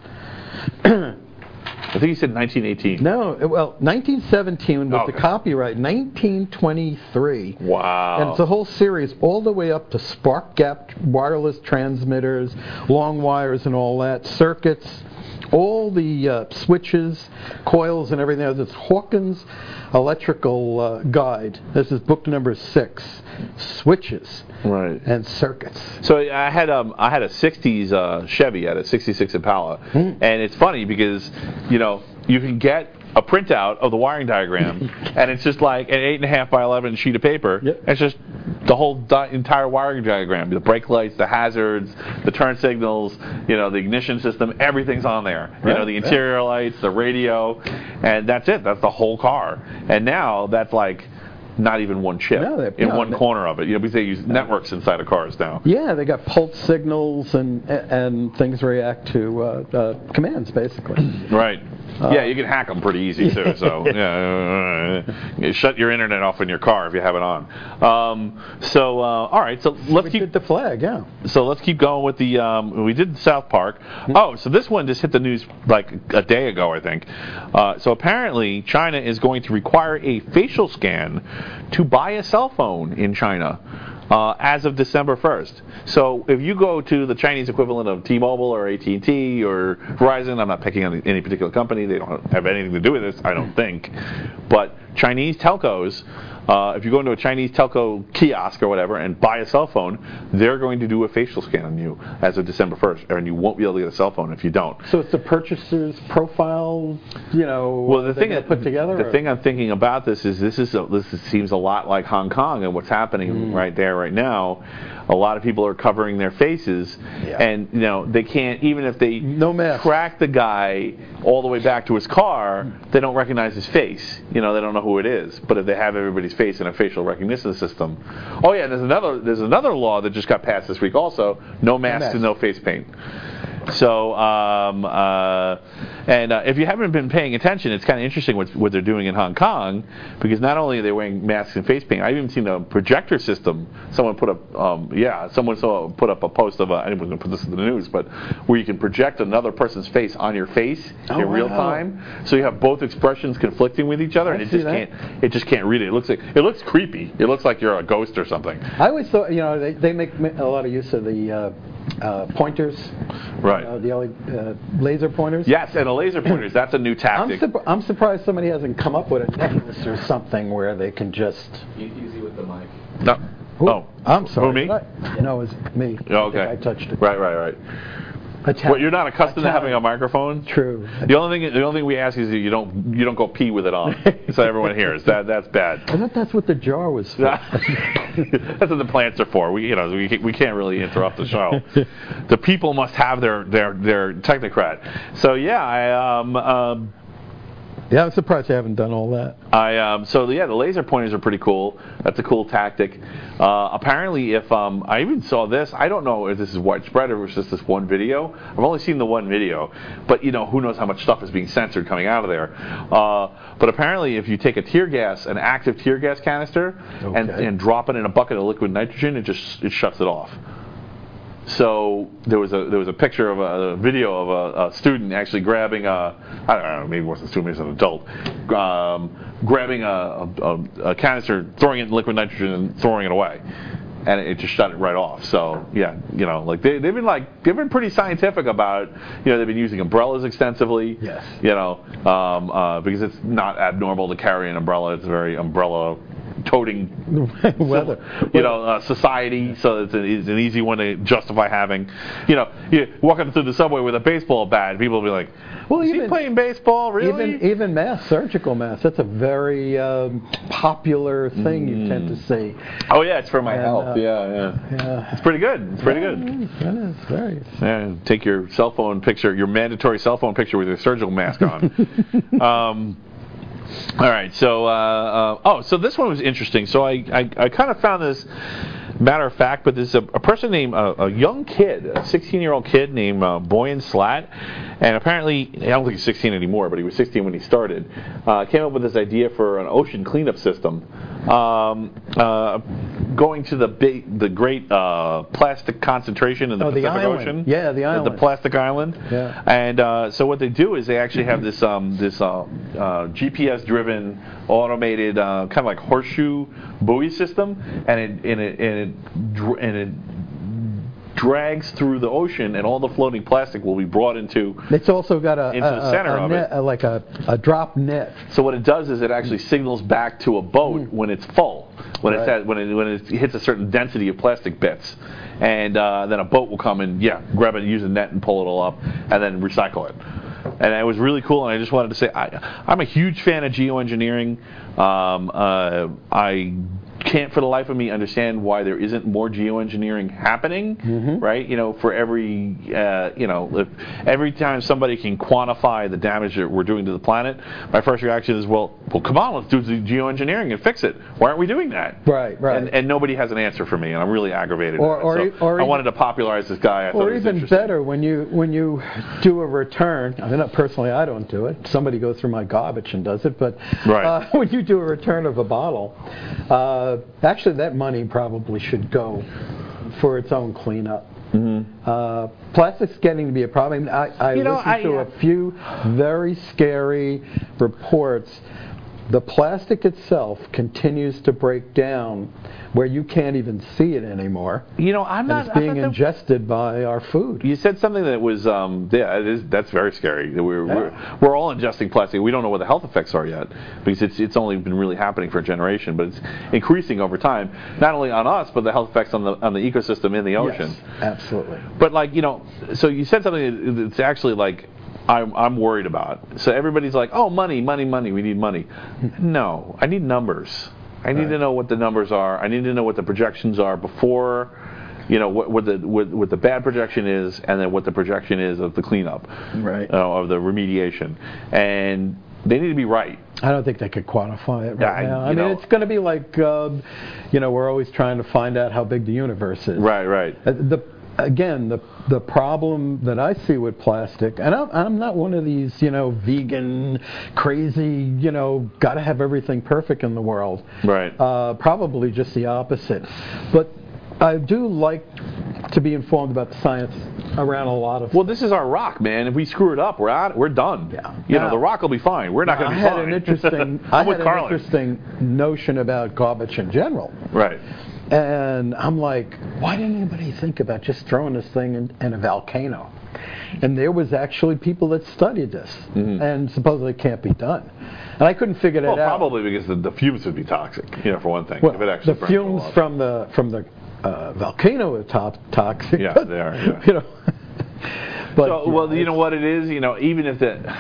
I think you said nineteen eighteen. No, it- well, nineteen seventeen was Okay. the copyright. nineteen twenty-three. Wow. And it's a whole series all the way up to spark gap wireless transmitters, long wires and all that, circuits, all the uh, switches, coils and everything else. It's Hawkins Electrical uh, Guide. This is book number six, Switches Right. and Circuits. So I had um I had a sixties uh, Chevy, I had a sixty-six Impala, Hmm. and it's funny because you know you can get a printout of the wiring diagram, and it's just like an eight and a half by eleven sheet of paper. Yep. It's just the whole di- entire wiring diagram, the brake lights, the hazards, the turn signals, you know, the ignition system, everything's on there. You Right, know, the interior lights, the radio, and that's it. That's the whole car. And now that's like not even one chip No, they- in no, one they- corner of it. You know, because they use networks inside of cars now. Yeah, they got pulse signals and and things react to uh, uh, commands basically. Right. Uh, yeah, you can hack them pretty easy too. So yeah, uh, shut your internet off in your car if you have it on. Um, so uh, all right, so let's we keep did the flag, yeah. so let's keep going with the. Um, we did South Park. Oh, so this one just hit the news like a day ago, I think. Uh, so apparently, China is going to require a facial scan to buy a cell phone in China. Uh, as of December first. So if you go to the Chinese equivalent of T-Mobile or A T and T or Verizon, I'm not picking on any particular company, they don't have anything to do with this, I don't think, but Chinese telcos, uh, if you go into a Chinese telco kiosk or whatever and buy a cell phone, they're going to do a facial scan on you as of December first, and you won't be able to get a cell phone if you don't. So it's the purchaser's profile, you know, Well, the they thing gotta put together. the or? thing I'm thinking about this is this is a, this is, seems a lot like Hong Kong and what's happening Mm. right there right now. A lot of people are covering their faces, Yeah. and you know they can't, even if they No mask. track the guy all the way back to his car, they don't recognize his face. You know, they don't know who it is. But if they have everybody's face in a facial recognition system, oh yeah, there's another there's another law that just got passed this week also: no masks mask. and no face paint. So, um, uh, and uh, if you haven't been paying attention, it's kind of interesting what, what they're doing in Hong Kong, because not only are they wearing masks and face paint, I've even seen a projector system. Someone put up, um, yeah, someone saw put up a post of, a, I wasn't going to put this in the news, but where you can project another person's face on your face Oh, in real wow. time, so you have both expressions conflicting with each other, I and it see just that. can't, it just can't read it. It looks like it looks creepy. It looks like you're a ghost or something. I always thought, you know, they, they make a lot of use of the uh, uh, pointers, Right. uh, the L E D, uh, laser pointers. Yes, and a laser pointers. That's a new I'm, tactic. surp- I'm surprised somebody hasn't come up with a necklace or something where they can just. Easy with the mic. No. Ooh, Oh, I'm sorry. Who, me? Did I- No, it was me. Oh, okay. I, think I touched it. Right, right, right. Italian. Well, you're not accustomed to having a Italian. microphone. True. The only thing, the only thing we ask is that you don't, you don't go pee with it on, so everyone hears. That, that's bad. I thought that's what the jar was for. That's what the plants are for. We, you know, we, we can't really interrupt the show. The people must have their, their, their technocrat. So yeah, I um. um Yeah, I'm surprised they haven't done all that. I um, so yeah, the laser pointers are pretty cool. That's a cool tactic. Uh, apparently, if um, I even saw this, I don't know if this is widespread or if it's just this one video. I've only seen the one video, but you know, who knows how much stuff is being censored coming out of there. Uh, but apparently, if you take a tear gas, an active tear gas canister, and, Okay. and drop it in a bucket of liquid nitrogen, it just it shuts it off. So there was a there was a picture of a, a video of a, a student actually grabbing a I don't know, maybe it wasn't a student, maybe it was an adult, um, grabbing a, a, a canister, throwing it in liquid nitrogen and throwing it away, and it just shut it right off. So yeah, you know, like they they've been like they've been pretty scientific about, you know, they've been using umbrellas extensively. Yes. You know, um, uh, because it's not abnormal to carry an umbrella. It's very umbrella toting Weather. you know, uh, society, so it's an, it's an easy one to justify having. You know, you walking through the subway with a baseball bat, people will be like, Well, is he even- playing baseball, really? Even even masks, surgical masks, that's a very um, popular thing you tend to see. oh, yeah, it's for my And, health. uh, yeah, yeah. Yeah. It's pretty good. It's pretty good. That is very. Yeah, take your cell phone picture, your mandatory cell phone picture with your surgical mask on. um, all right, so, uh, uh, oh, so this one was interesting. So I, I, I kind of found this matter of fact, but there's a, a person named, uh, a young kid, a sixteen-year-old kid named uh, Boyan Slat, and apparently, I don't think he's sixteen anymore, but he was sixteen when he started, uh, came up with this idea for an ocean cleanup system. Um, uh, going to the big, the great uh, plastic concentration in the Oh, the Pacific island. Ocean. Yeah, the island. The plastic island. Yeah. And uh, so what they do is they actually have this um, this uh, uh, G P S-driven, automated, uh, kind of like horseshoe buoy system, and it and it and it, dr- and it drags through the ocean, and all the floating plastic will be brought into. It's also got a, Into a, the center a of net, it. a- like a, a drop net. So what it does is it actually signals back to a boat when it's full, when it's Mm. Right. at, when it when it hits a certain density of plastic bits, and uh, then a boat will come and yeah grab it, use a net and pull it all up, and then recycle it. And it was really cool, and I just wanted to say I, I'm a huge fan of geoengineering. Um, uh, I can't for the life of me understand why there isn't more geoengineering happening, mm-hmm. right? You know, for every, uh, you know, if every time somebody can quantify the damage that we're doing to the planet, my first reaction is, well, well, come on, let's do the geoengineering and fix it. Why aren't we doing that? Right, right. And, and nobody has an answer for me, and I'm really aggravated. Or, at or, it. So or I wanted to popularize this guy. I thought or it was even better, when you when you do a return. I mean, not personally, I don't do it. Somebody goes through my garbage and does it. But right. uh, when you do a return of a bottle, uh, actually that money probably should go for its own cleanup. Mm-hmm. Uh, plastic's getting to be a problem. I, I you know, listened I, to uh, a few very scary reports. The plastic itself continues to break down where you can't even see it anymore. You know, I'm and not. It's being I'm not ingested by our food. You said something that was, um, yeah, it is, that's very scary. We're, Yeah. we're we're all ingesting plastic. We don't know what the health effects are yet because it's it's only been really happening for a generation, but it's increasing over time. Not only on us, but the health effects on the on the ecosystem in the ocean. Yes, absolutely. But like you know, so you said something that's actually like. I'm, I'm worried about. So everybody's like, oh, money, money, money, we need money. No, I need numbers. I need Right. to know what the numbers are. I need to know what the projections are before, you know, what, what the what, what the bad projection is, and then what the projection is of the cleanup, Right. uh, of the remediation. And they need to be right. I don't think they could quantify it right Yeah, now. I- I you mean, know- it's going to be like, um, you know, we're always trying to find out how big the universe is. Right, right. Uh, The Again, the the problem that I see with plastic, and I'm, I'm not one of these, you know, vegan, crazy, you know, got to have everything perfect in the world. Right. Uh, probably just the opposite. But I do like to be informed about the science around a lot of. Well, this is our rock, man. If we screw it up, we're out. We're done. Yeah. You Now- know, the rock will be fine. We're not going to I be had fine. an interesting. I I'm with had an Carlin. interesting notion about garbage in general. Right. And I'm like, why didn't anybody think about just throwing this thing in, in a volcano? And there was actually people that studied this, mm-hmm. and supposedly it can't be done. And I couldn't figure that Well, out. probably because the, the fumes would be toxic, you know, for one thing. Well, if it actually the burns fumes up. from the from the uh, volcano are top, toxic. Yeah, but, they are, yeah. You know. But, so, yeah, well, you know it's- what it is? You know, even if the...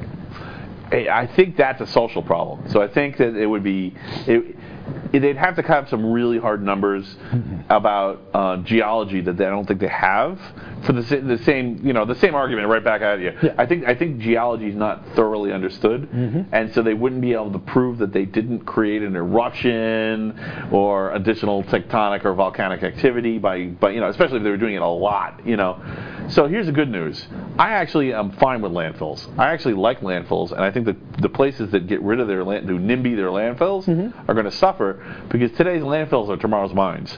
I think that's a social problem. So I think that it would be... It, they'd have to have some really hard numbers mm-hmm. about uh, geology that they, I don't think they have for the, the same, you know, the same argument right back at you. Yeah. I think I think geology is not thoroughly understood, mm-hmm. and so they wouldn't be able to prove that they didn't create an eruption or additional tectonic or volcanic activity by, by you know, especially if they were doing it a lot, you know. So here's the good news. I actually am fine with landfills. I actually like landfills, and I think that the places that get rid of their land, who NIMBY their landfills, mm-hmm. are going to suffer because today's landfills are tomorrow's mines.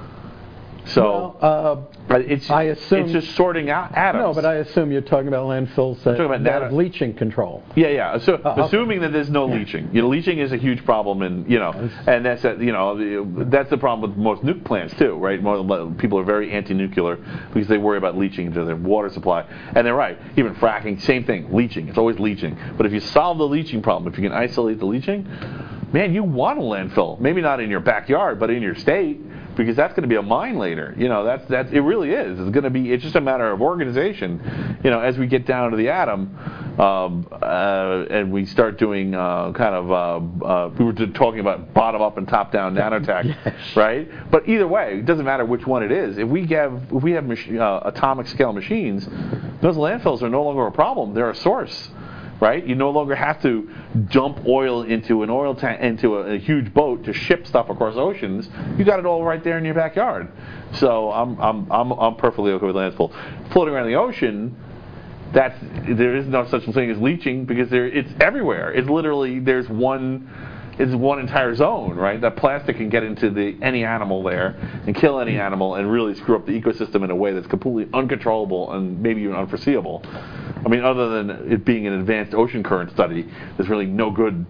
So well, uh, it's I assume, it's just sorting out atoms. No, but I assume you're talking about landfills that, about that nano- have leaching control. Yeah, yeah. So Uh, assuming that there's no leaching, you know, leaching is a huge problem, and you know, and that's a, you know, that's the problem with most nuke plants too, right? Most people are very anti-nuclear because they worry about leaching into their water supply, and they're right. Even fracking, same thing, leaching. It's always leaching. But if you solve the leaching problem, if you can isolate the leaching, man, you want a landfill. Maybe not in your backyard, but in your state. Because that's going to be a mine later, you know. That's that's it. Really is. It's going to be. It's just a matter of organization, you know. As we get down to the atom, um, uh, and we start doing uh, kind of. Uh, uh, we were talking about bottom up and top down nanotech, yes. right? But either way, it doesn't matter which one it is. If we have if we have mach- uh, atomic scale machines, those landfills are no longer a problem. They're a source. Right? You no longer have to dump oil into an oil tank, into a, a huge boat to ship stuff across oceans. You got it all right there in your backyard. So I'm I'm I'm I'm perfectly okay with landfill. Floating around the ocean, that's there is no such thing as leaching because there it's everywhere. It's literally there's one it's one entire zone, right? That plastic can get into the any animal there and kill any animal and really screw up the ecosystem in a way that's completely uncontrollable and maybe even unforeseeable. I mean, other than it being an advanced ocean current study, there's really no good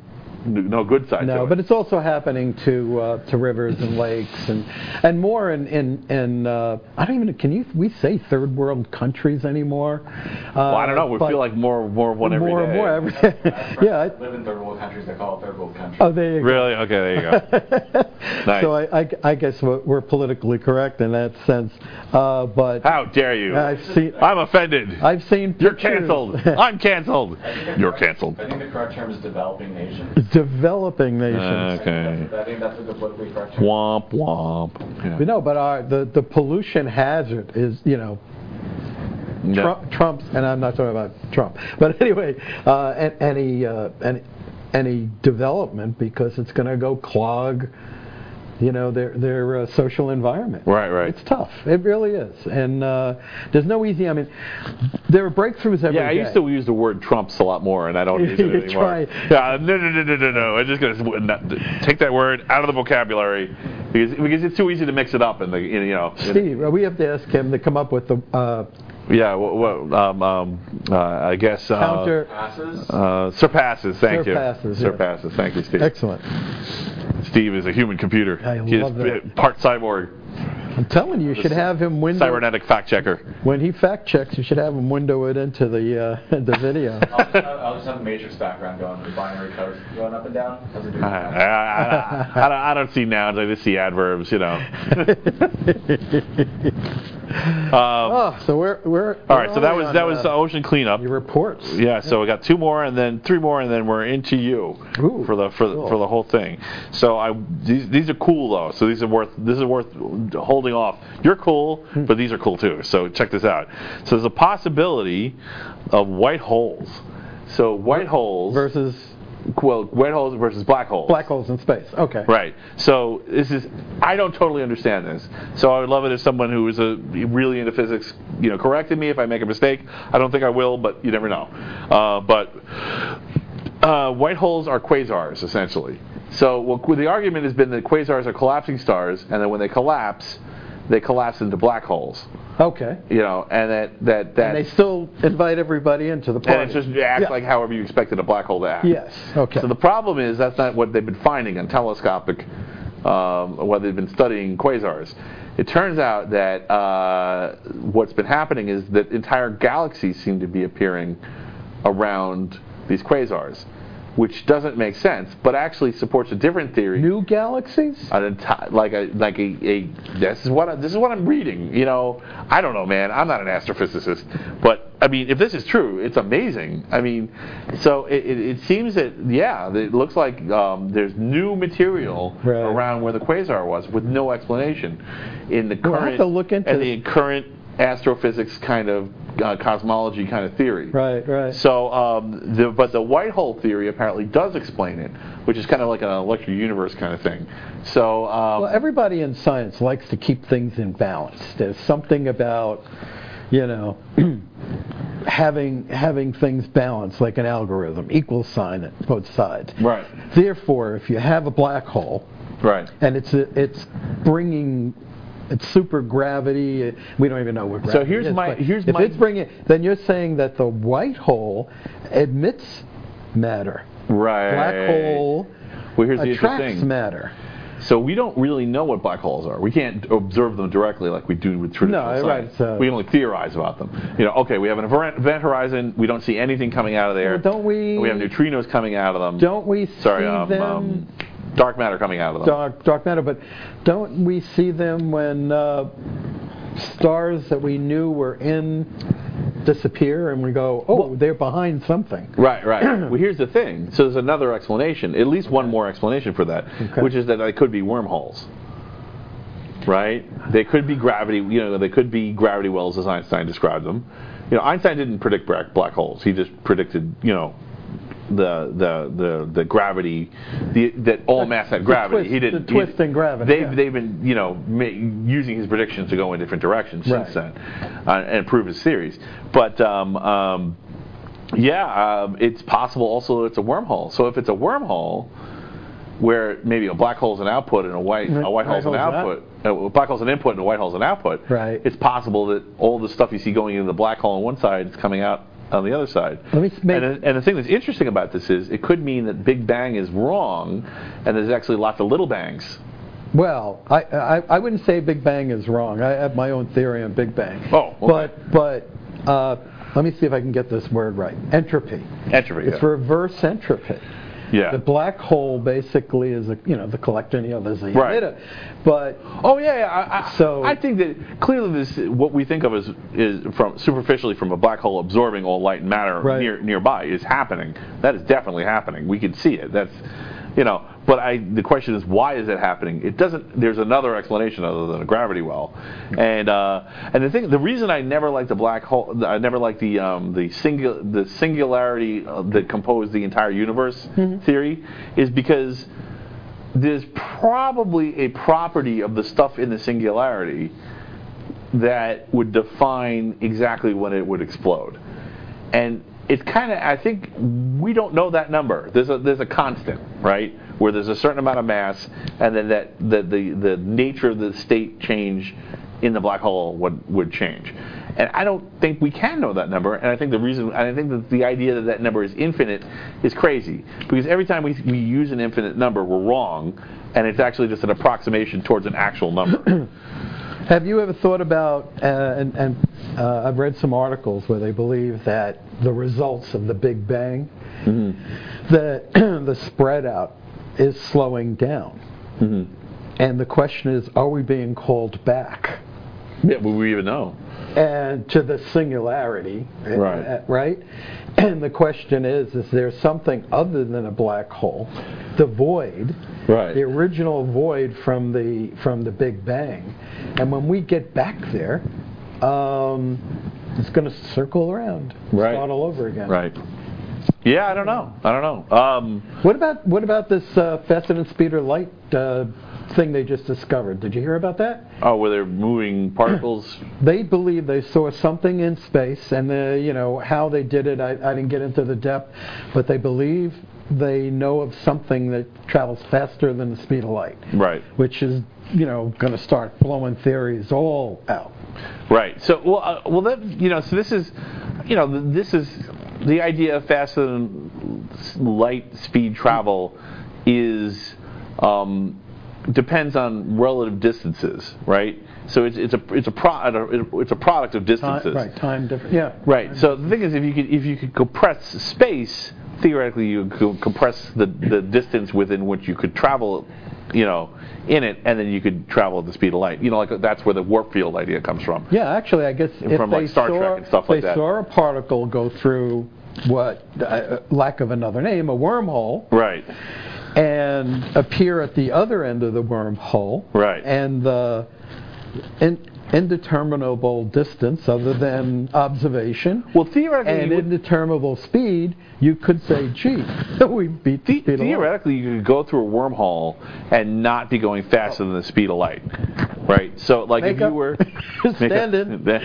no good side to No, it. but it's also happening to uh, to rivers and lakes and and more in in, in uh, I don't even can you we say third world countries anymore? Uh, well, I don't know. We but feel like more more of one every more day. and more every I have friends yeah. I- that live in third world countries that call it third world countries. Oh, there you go. Really? Okay, there you go. Nice. So I, I, I guess we're, we're politically correct in that sense, uh, but How dare you? I've seen I'm offended. I've seen You're pictures- canceled. I'm canceled. I think the You're correct- canceled. I think the correct term is developing nations. developing nations. Uh, Okay. I think that's the politically correct term. Womp womp. Yeah. But no, but our, the the pollution hazard is you know Yeah. Trump, Trump's, and I'm not talking about Trump, but anyway, uh, an- any uh, any any development because it's going to go clog, you know, their their uh, social environment. Right, right. It's tough. It really is, and uh, there's no easy. I mean, there are breakthroughs every Yeah, I day. used to use the word Trumps a lot more, and I don't use it You anymore. try. Yeah, no, no, no, no, no, no. I'm just gonna not, take that word out of the vocabulary because because it's too easy to mix it up in the in, you know. in- Steve, uh, we have to ask him to come up with the uh, yeah, what, what um, um, uh, I guess uh, counter. Passes. uh, surpasses. Thank Surpasses, you. yeah. Surpasses. Thank you, Steve. Excellent. Steve is a human computer. I he love is that. part cyborg, I'm telling you, you should have him window cybernetic fact checker. when he fact checks. You should have him window it into the uh, the video. I'll, just have, I'll just have a matrix background going with binary code going up and down. How's it doing? I, I, I, I, don't, I don't see nouns. I just see adverbs. You know. um, Oh, so we're we're. all right. So that was that was the ocean cleanup. your reports. Yeah, so we got two more, and then three more, and then we're into you Ooh, for the for the, cool. for the whole thing. So I these these are cool though. So these are worth this is worth holding off. You're cool, Hmm. but these are cool too. So check this out. So there's a possibility of white holes. So white holes Versus well, white holes versus black holes. black holes in space. Okay. Right. So this is I don't totally understand this. So I would love it if someone who is a really into physics, you know, corrected me if I make a mistake. I don't think I will, but you never know. Uh, but uh, white holes are quasars essentially. So well, the argument has been that quasars are collapsing stars, and that when they collapse, they collapse into black holes. Okay. You know, and that that that And they still invite everybody into the party. and it just acts Yeah. like however you expected a black hole to act. Yes. Okay. So the problem is that's not what they've been finding on telescopic, um, what they've been studying quasars. It turns out that uh, what's been happening is that entire galaxies seem to be appearing around these quasars, which doesn't make sense, but actually supports a different theory. New galaxies? An enti- like a like a, a this is what I, this is what I'm reading. You know, I don't know, man. I'm not an astrophysicist, but I mean, if this is true, it's amazing. I mean, so it, it, it seems that yeah, it looks like um, there's new material Right. around where the quasar was with no explanation in the We'll have current to look into and the current astrophysics kind of uh, cosmology kind of theory. Right, right. So, um, the, but the white hole theory apparently does explain it, which is kind of like an electric universe kind of thing. So, um, Well, everybody in science likes to keep things in balance. There's something about, you know, having having things balanced like an algorithm, equal sign at both sides. right, Therefore, if you have a black hole right. and it's it's bringing it's super gravity, we don't even know what gravity here's is, my- but here's if my- it's bringing, then you're saying that the white hole emits matter. Right. Black hole Well, here's the attracts interesting thing. matter. So we don't really know what black holes are. We can't observe them directly like we do with traditional No, science. right, so- we can only theorize about them. You know, okay, we have an event event horizon. We don't see anything coming out of there. Well, don't we- We have neutrinos coming out of them. Don't we Sorry, see um, them? um, dark matter coming out of them. dark dark matter, but don't we see them when uh, stars that we knew were in disappear and we go, oh, Well- they're behind something? Right, right. Well, here's the thing. So there's another explanation, at least one more explanation for that, Okay. which is that they could be wormholes. Right? They could be gravity, you know, they could be gravity wells as Einstein described them. You know, Einstein didn't predict black, black holes. He just predicted, you know, the the the, the gravity, the, that all mass had The gravity. twist- he didn't. the twist he, in gravity, They've yeah. they've been you know ma- using his predictions to go in different directions Right. since then, uh, and prove his theories. But um, um, yeah, um, it's possible also that it's a wormhole. So if it's a wormhole, where maybe a black hole's an output and a white a white hole's an Black hole's an output, uh, a black hole's an input and a white hole's an output. Right. It's possible that all the stuff you see going into the black hole on one side is coming out on the other side. Let me make- and, and the thing that's interesting about this is it could mean that Big Bang is wrong, and there's actually lots of little bangs. Well, I, I I wouldn't say Big Bang is wrong. I have my own theory on Big Bang. Oh, okay. But but uh, let me see if I can get this word right. Entropy. Entropy. It's yeah. reverse entropy. Yeah. The black hole basically is a you know the collector, you know, there's a Right. emitter. But Oh yeah, yeah. I, I, So- I think that clearly this what we think of as is from superficially from a black hole absorbing all light and matter Right. near, nearby is happening. That is definitely happening. We can see it. That's you know. But I the question is why is it happening? It doesn't. There's another explanation other than a gravity well. And uh, and the thing the reason I never liked the black hole I never liked the um, the singular the singularity uh, that composed the entire universe theory is because there's probably a property of the stuff in the singularity that would define exactly when it would explode. And it's kind of, I think, we don't know that number. There's a there's a constant, right, where there's a certain amount of mass, and then that the the, the nature of the state change in the black hole would would change. And I don't think we can know that number. And I think the reason, and I think that the idea that that number is infinite is crazy, because every time we we use an infinite number, we're wrong, and it's actually just an approximation towards an actual number. have you ever thought about, uh, and, and uh, I've read some articles where they believe that the results of the Big Bang, Mm-hmm. that the spread out is slowing down. Mm-hmm. And the question is, are we being called back? Yeah, will we even know? And to the singularity, Right. uh, right? And the question is, is there something other than a black hole, the void, Right. the original void from the from the Big Bang? And when we get back there, um, it's going to circle around, Right. start all over again. Right. Yeah, I don't know. I don't know. Um, What about what about this uh, faster than speed of light uh, thing they just discovered? Did you hear about that? oh, where they're moving particles. They believe they saw something in space, and the, you know how they did it. I, I didn't get into the depth, but they believe they know of something that travels faster than the speed of light, Right. which is you know going to start blowing theories all out. Right. So, well, uh, well, that you know, so this is, you know, th- this is the idea of faster than light speed travel is um, depends on relative distances, right? So it's it's a it's a pro, it's a product of distances. Time, right. Time different. Yeah. Right. So the thing is, if you could if you could compress space, theoretically you could compress the the distance within which you could travel, you know, in it, and then you could travel at the speed of light. You know, like that's where the warp field idea comes from. Yeah, actually, I guess if From, they like, Star saw, Trek and stuff like they that. saw a particle go through what, uh, lack of another name, a wormhole, Right. and appear at the other end of the wormhole, Right. and the in, indeterminable distance other than observation, Well, theoretically, and you would- indeterminable speed, you could say, gee, we beat the The- speed of light. theoretically, you could go through a wormhole and not be going faster than the speed of light, right? So, like Make if you up- were Stand in.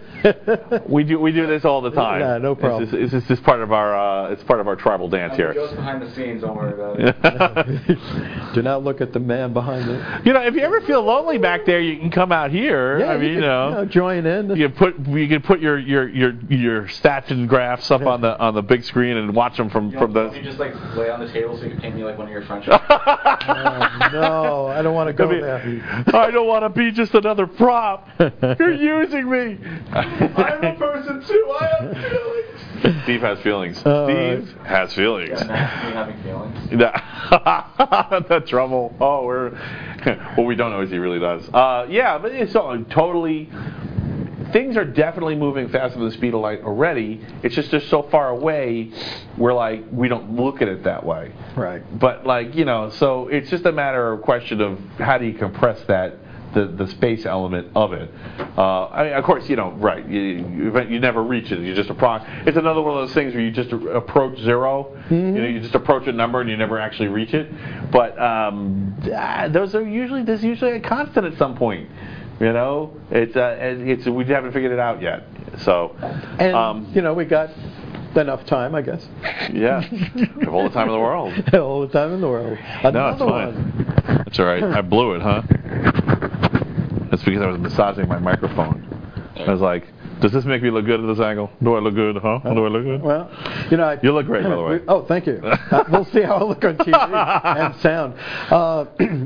we do we do this all the time. Yeah, no problem. It's just, it's just part of our uh, it's part of our tribal dance here. Joe's behind the scenes, don't worry about it. Do not look at the man behind it. You know, if you ever feel lonely back there, you can come out here. Yeah, I mean, you, can, know, you know, join in. you can put you can put your your your your stats and graphs up on the on the big screen and watch them from You from know, the. you just like lay on the table so you can paint me like one of your French. Oh, no, I don't want to go I mean, there. I don't want to be just another prop. You're using me. I'm a person too. I have feelings. Steve has feelings. Uh, Steve has feelings. Yeah, Matt, me having feelings. the the trouble. Oh, we're. What we don't know is he really does. Uh, yeah, but it's all totally. Things are definitely moving faster than the speed of light already. It's just they're so far away, we're like we don't look at it that way. Right. But like you know, so it's just a matter of question of how do you compress that. The, the space element of it. Uh, I mean, of course, you know, right. You, you, you never reach it. You just approach. It's another one of those things where you just approach zero. Mm-hmm. You know, you just approach a number and you never actually reach it. But um, ah, those are usually there's usually a constant at some point. You know, it's uh, it's we haven't figured it out yet. So, And, um, you know, we got enough time, I guess. yeah, we have all the time in the world. All the time in the world. Another No, it's fine. one. That's all right. I blew it, huh? That's because I was massaging my microphone. I was like, Does this make me look good at this angle? Do I look good, huh? Do I look good? Well, you know, I, You look great, by the way. we- oh, thank you. Uh, we'll see how I look on T V and sound. Uh,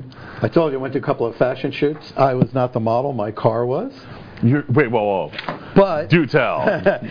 I told you I went to a couple of fashion shoots. I was not the model. My car was. You're, wait, whoa, whoa. But Do tell.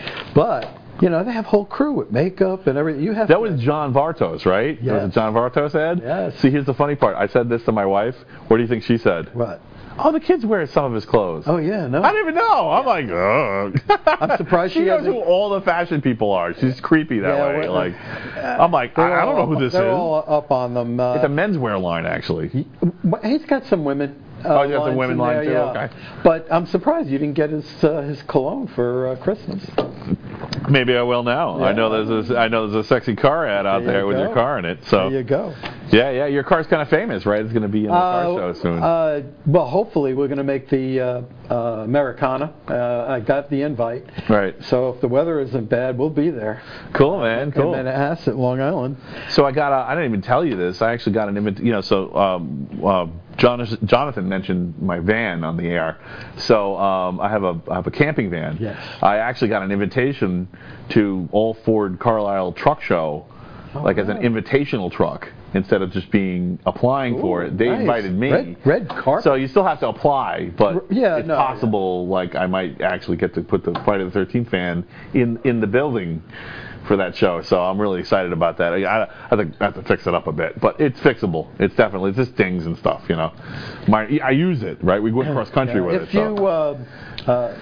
but you know, they have whole crew with makeup and everything. You have That to, was John Vartos, right? That was Yes. a John Vartos ad? Yes. See, here's the funny part. I said this to my wife. What do you think she said? What? Oh, the kids wear some of his clothes. Oh yeah, no. I didn't even know. I'm like, ugh. I'm surprised she she knows hasn't- who all the fashion people are. She's creepy that Yeah, way. well, Like, I'm like, They're I, I don't know all who up- this they're is. all up on them. Uh, It's a menswear line, actually. But he's got some women. Uh, Oh, he's got the lines women in line there, too? yeah. Okay. But I'm surprised you didn't get his uh, his cologne for uh, Christmas. Maybe I will now. I Yeah. know there's a, I know there's a sexy car ad out There there you with go. your car in it. So There you go. yeah, yeah, your car's kind of famous, right? It's going to be in the car Uh, show soon. Uh, well, hopefully we're going to make the uh, uh, Americana. Uh, I got the invite. Right. So if the weather isn't bad, we'll be there. Cool, man. Cool. In Manhasset, Long Island. So I got a, I didn't even tell you this. I actually got an invitation. You know, so um, uh, Jonathan, Jonathan mentioned my van on the air. So um, I have a I have a camping van. Yes. I actually got an invitation to All Ford Carlisle Truck Show, Oh, like as an wow. invitational truck instead of just being applying for Ooh, it. They nice. invited me. Red, red carpet. So you still have to apply, but R- yeah, it's no, possible. Like I might actually get to put the Friday the thirteenth fan in in the building for that show. So I'm really excited about that. I, I, I think I have to fix it up a bit, but it's fixable. It's definitely it's just dings and stuff, you know. My I use it, right? We went cross country with if it. So. you, uh, uh,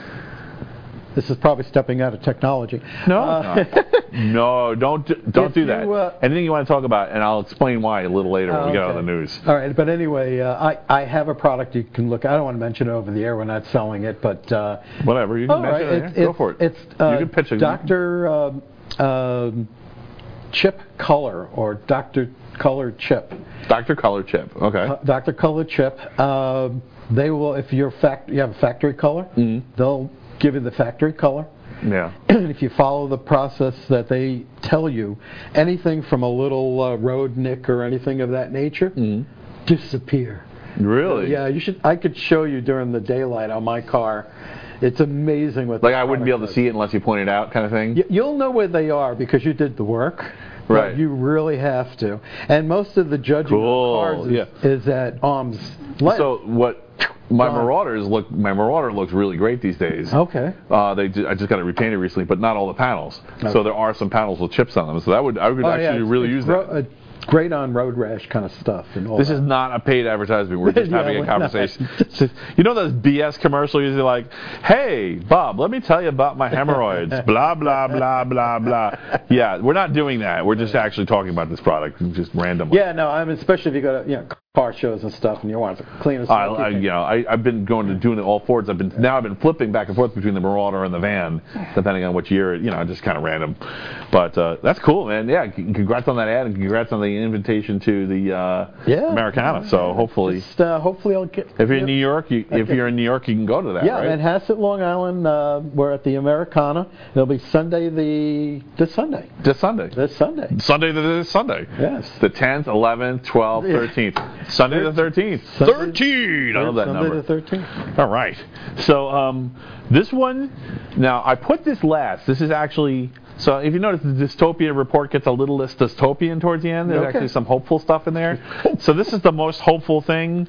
this is probably stepping out of technology. No, Uh, no, don't do- don't If do that. you, uh, Anything you want to talk about, and I'll explain why a little later when we get okay. on the news. All right, but anyway, uh, I, I have a product you can look at. I don't want to mention it over the air. We're not selling it, but uh, Whatever, you can all mention right, it. it's, Here. Go it's, for it. It's uh, you can pitch it. Doctor Um, um, Chip Color or Doctor Color Chip. Doctor Color Chip. Okay. Uh, Doctor Color Chip. Um, they will, if you're fact, you have a factory color, Mhm. they'll give you the factory color. Yeah. If you follow the process that they tell you, anything from a little uh, road nick or anything of that nature Mhm. disappear. Really? Yeah, you should. I could show you during the daylight on my car. It's amazing what. Like the I wouldn't be able to product see it unless you point it out, kind of thing. does. Y- You'll know where they are because you did the work. but Right. You really have to. And most of the judging Cool, of cars is, yeah. is at arm's length. So what? My Gone. Marauders look. My Marauder looks really great these days. Okay. Uh, they ju- I just got it repainted recently, but not all the panels. Okay. So there are some panels with chips on them. So that would I would Oh, actually yeah, it's- really it's use ro- that. uh, great on road rash kind of stuff and all This that. is not a paid advertisement. We're just Yeah, having a we're not. conversation. You know those B S commercials? You're like, "Hey, Bob, let me tell you about my hemorrhoids." blah blah blah blah blah. Yeah, we're not doing that. We're just actually talking about this product, just randomly. Yeah, no, I mean, especially if you go to you know car shows and stuff, and you want to clean as I, I, you know, I, I've been going to doing it all Fords. I've been now I've been flipping back and forth between the Marauder and the van, depending on which year. You know, just kind of random. But uh, that's cool, man. Yeah, c- congrats on that ad, and congrats on the invitation to the uh, Yeah. Americana. So hopefully, Just, uh, hopefully I'll get. if you're in New York, you, if Okay. you're in New York, you can go to that. Yeah, right? Manhasset, Long Island. Uh, we're at the Americana. It'll be Sunday the this Sunday. This Sunday. This Sunday. Sunday to this Sunday. Yes. The tenth, eleventh, twelfth, Yeah. thirteenth. Sunday the thirteenth. Sunday- thirteen! I love that Sunday number. the thirteenth. All right. So um, this one, now I put this last. This is actually, so if you notice, the dystopia report gets a little less dystopian towards the end. There's Okay. actually some hopeful stuff in there. So this is the most hopeful thing.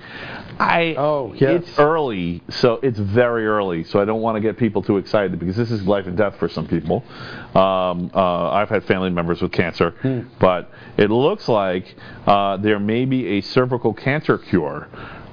I Oh, yes. It's early, so it's very early. So I don't want to get people too excited because this is life and death for some people. Um, uh, I've had family members with cancer, Hmm. but it looks like uh, there may be a cervical cancer cure.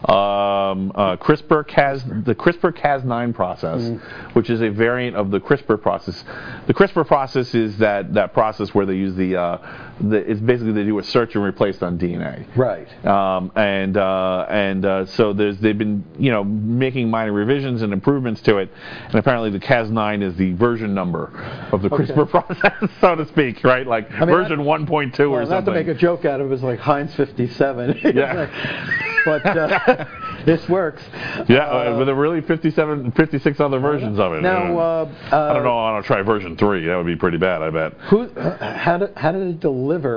Um, uh, CRISPR Cas the CRISPR Cas nine process, Mm. which is a variant of the CRISPR process. The CRISPR process is that, that process where they use the, uh, the it's basically they do a search and replace on D N A. Right. Um, and uh, and uh, so there's they've been you know making minor revisions and improvements to it, and apparently the Cas nine is the version number of the Okay. CRISPR process, so to speak, right? Like mean, version I- one point two or Well, not something. to make a joke out of it, it's like Heinz fifty-seven. Yeah. but uh, this works. Yeah, Uh, uh, with a really fifty-seven, fifty-six other versions of it. Now, uh, uh, I don't know. I don't try version three. That would be pretty bad. I bet. Who? Uh, how did how did it deliver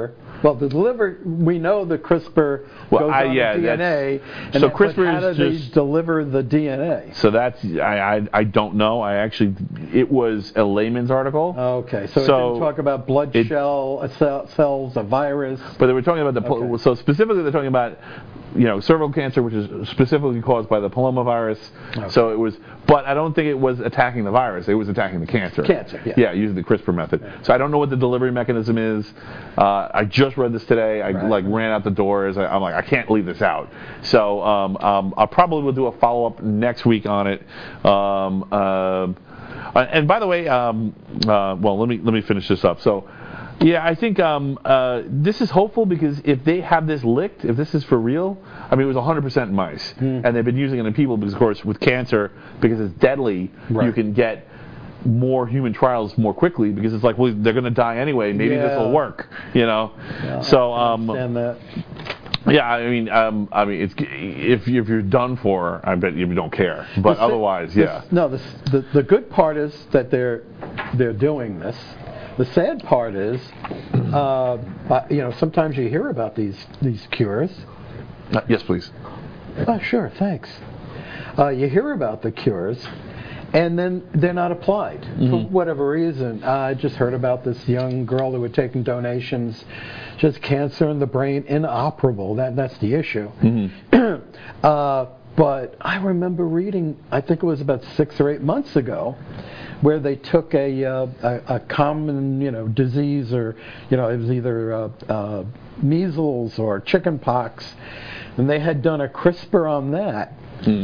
Well, the deliver, we know the CRISPR Well, goes I- on yeah, the D N A. that's- And so that- CRISPR but how is do they just- deliver the D N A? So that's I, I I don't know. I actually it was a layman's article. Okay, so, So it didn't talk about blood it- shell uh, cell, cells, a virus. But they were talking about the pol- Okay. so specifically they're talking about you know cervical cancer, which is specifically caused by the palomvirus. Okay. So it was, but I don't think it was attacking the virus. It was attacking the cancer. Cancer, yeah. Yeah, using the CRISPR method. So I don't know what the delivery mechanism is. Uh, I just read this today. I Right. like ran out the doors. I, I'm like, I can't leave this out. So um, um, I probably will do a follow up next week on it. Um, uh, and by the way, um, uh, well, let me let me finish this up. So. Yeah, I think um, uh, this is hopeful because if they have this licked, if this is for real, I mean, it was one hundred percent in mice. Mm. And they've been using it in people because, of course, with cancer, because it's deadly, Right. you can get more human trials more quickly because it's like, well, they're going to die anyway. Maybe this Yeah. will work, you know? Yeah, so, I um, understand that. yeah, I mean, um, I mean, it's, if, if you're done for, I bet you don't care. But The thi- otherwise, the- yeah. No, the, the the good part is that they're they're doing this. The sad part is, uh, uh, you know, sometimes you hear about these these cures. Uh, yes, please. Oh, sure, thanks. Uh, you hear about the cures, and then they're not applied for whatever reason. Uh, I just heard about this young girl who was taking donations, just cancer in the brain, inoperable. That that's the issue. uh, but I remember reading, I think it was about six or eight months ago, where they took a, uh, a, a common, you know, disease, or, you know, it was either uh, uh, measles or chicken pox, and they had done a CRISPR on that,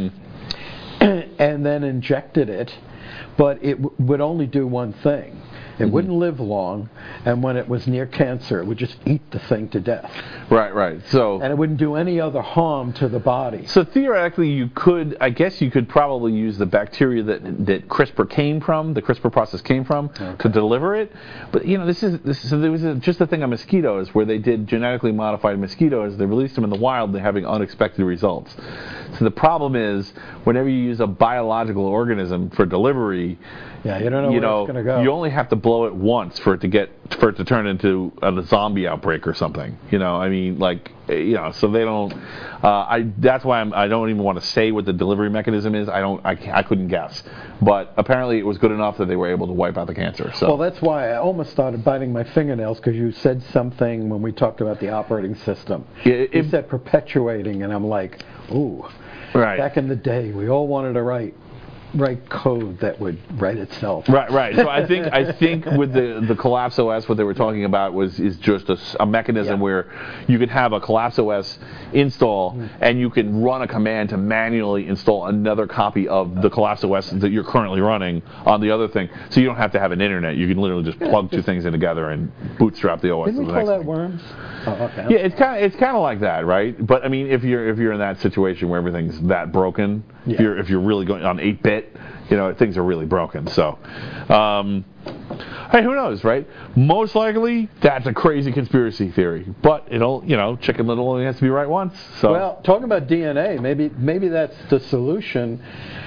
and then injected it, but it w- would only do one thing. It Mm-hmm. wouldn't live long, and when it was near cancer, it would just eat the thing to death. Right, right. So. And it wouldn't do any other harm to the body. So theoretically, you could, I guess, you could probably use the bacteria that that CRISPR came from, the CRISPR process came from, to deliver it. But you know, this is this. So there was a, just a thing on mosquitoes where they did genetically modified mosquitoes. They released them in the wild. They're having unexpected results. So the problem is, whenever you use a biological organism for delivery, Yeah, you don't know you where know, it's going to go. you only have to blow it once for it to get for it to turn into a zombie outbreak or something. You know, I mean, like, you know, so they don't. Uh, I that's why I'm, I don't even want to say what the delivery mechanism is. I don't. I, can't- I couldn't guess. But apparently, it was good enough that they were able to wipe out the cancer. So. Well, that's why I almost started biting my fingernails, because you said something when we talked about the operating system. Yeah, you if- said perpetuating, and I'm like, ooh. Right. Back in the day, we all wanted to write write code that would write itself. Right, right. So I think I think with the the Collapse O S, what they were talking about was is just a, s- a mechanism Yeah. where you could have a Collapse O S install, Mm. and you can run a command to manually install another copy of the Collapse O S that you're currently running on the other thing. So you don't have to have an internet. You can literally just plug two things in together and bootstrap the O S. Didn't we to the call next that thing. worms? Oh, okay. Yeah, it's kind of it's kind of like that, right? But I mean, if you're if you're in that situation where everything's that broken, if Yeah. you're if you're really going on eight bit, you know, things are really broken. So, um, hey, who knows, right? Most likely, that's a crazy conspiracy theory. But it'll, you know, Chicken Little only has to be right once. So. Well, talking about D N A, maybe maybe that's the solution.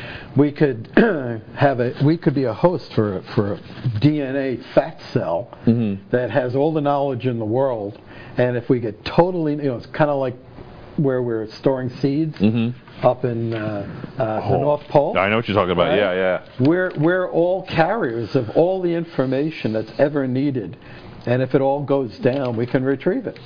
We could have a we could be a host for a, for a D N A fat cell Mm-hmm. that has all the knowledge in the world, and if we get totally, you know, it's kind of like where we're storing seeds up in uh, uh, the North Pole. Mm-hmm. I know what you're talking about. Right? Yeah, yeah. We're we're all carriers of all the information that's ever needed, and if it all goes down, we can retrieve it.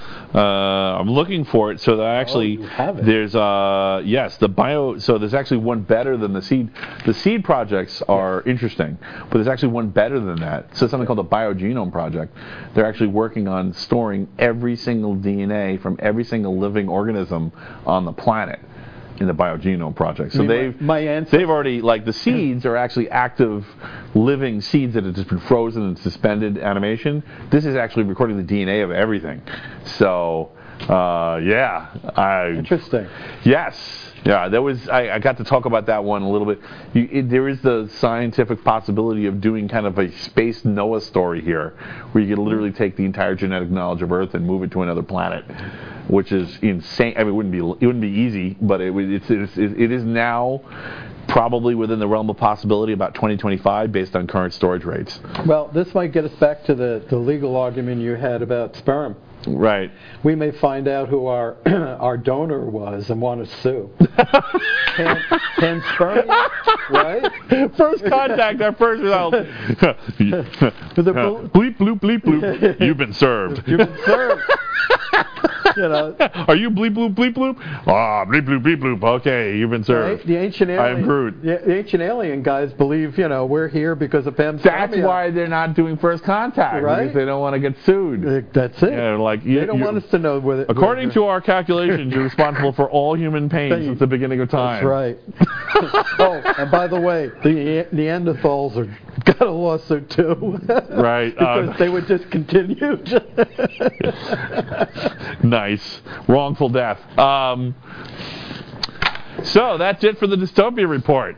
Uh, I'm looking for it. So that actually, Oh, you have it. there's uh, yes, the bio. So there's actually one better than the seed. The seed projects are interesting, but there's actually one better than that. So something called the Biogenome Project. They're actually working on storing every single D N A from every single living organism on the planet in the Biogenome Project. So You mean they've my, my ancestors. they've already, like, the seeds are actually active living seeds that have just been frozen in suspended animation. This is actually recording the D N A of everything. So uh, yeah, I Interesting. yes. Yeah, there was. I, I got to talk about that one a little bit. You, it, there is the scientific possibility of doing kind of a space Noah story here, where you could literally take the entire genetic knowledge of Earth and move it to another planet, which is insane. I mean, it wouldn't be it wouldn't be easy, but it would- it's, it's it is now probably within the realm of possibility about twenty twenty-five based on current storage rates. Well, this might get us back to the, the legal argument you had about sperm. Right. we may find out who our our donor was and want to sue. Pan, panspermia, right? First contact, our first result. bleep, bloop, bleep, bloop. You've been served. You've been served. You know. Are you bleep, bloop, bleep, bloop? Ah, bleep, bloop, bleep, bloop. Okay, you've been served. Right? The ancient alien, I am Groot. The, the ancient alien guys believe, you know, we're here because of panspermia. That's why they're not doing first contact, right? Because they don't want to get sued. Uh, That's it. Yeah, like you, they don't you, want us to know whether. According whether, to our calculations, you're responsible for all human pain Pain. since the beginning of time. That's right. Oh, and by the way, the Neanderthals are got a lawsuit too. Right. Because uh, they were discontinued. Nice. Wrongful death. Um, so that's it for the Dystopia Report.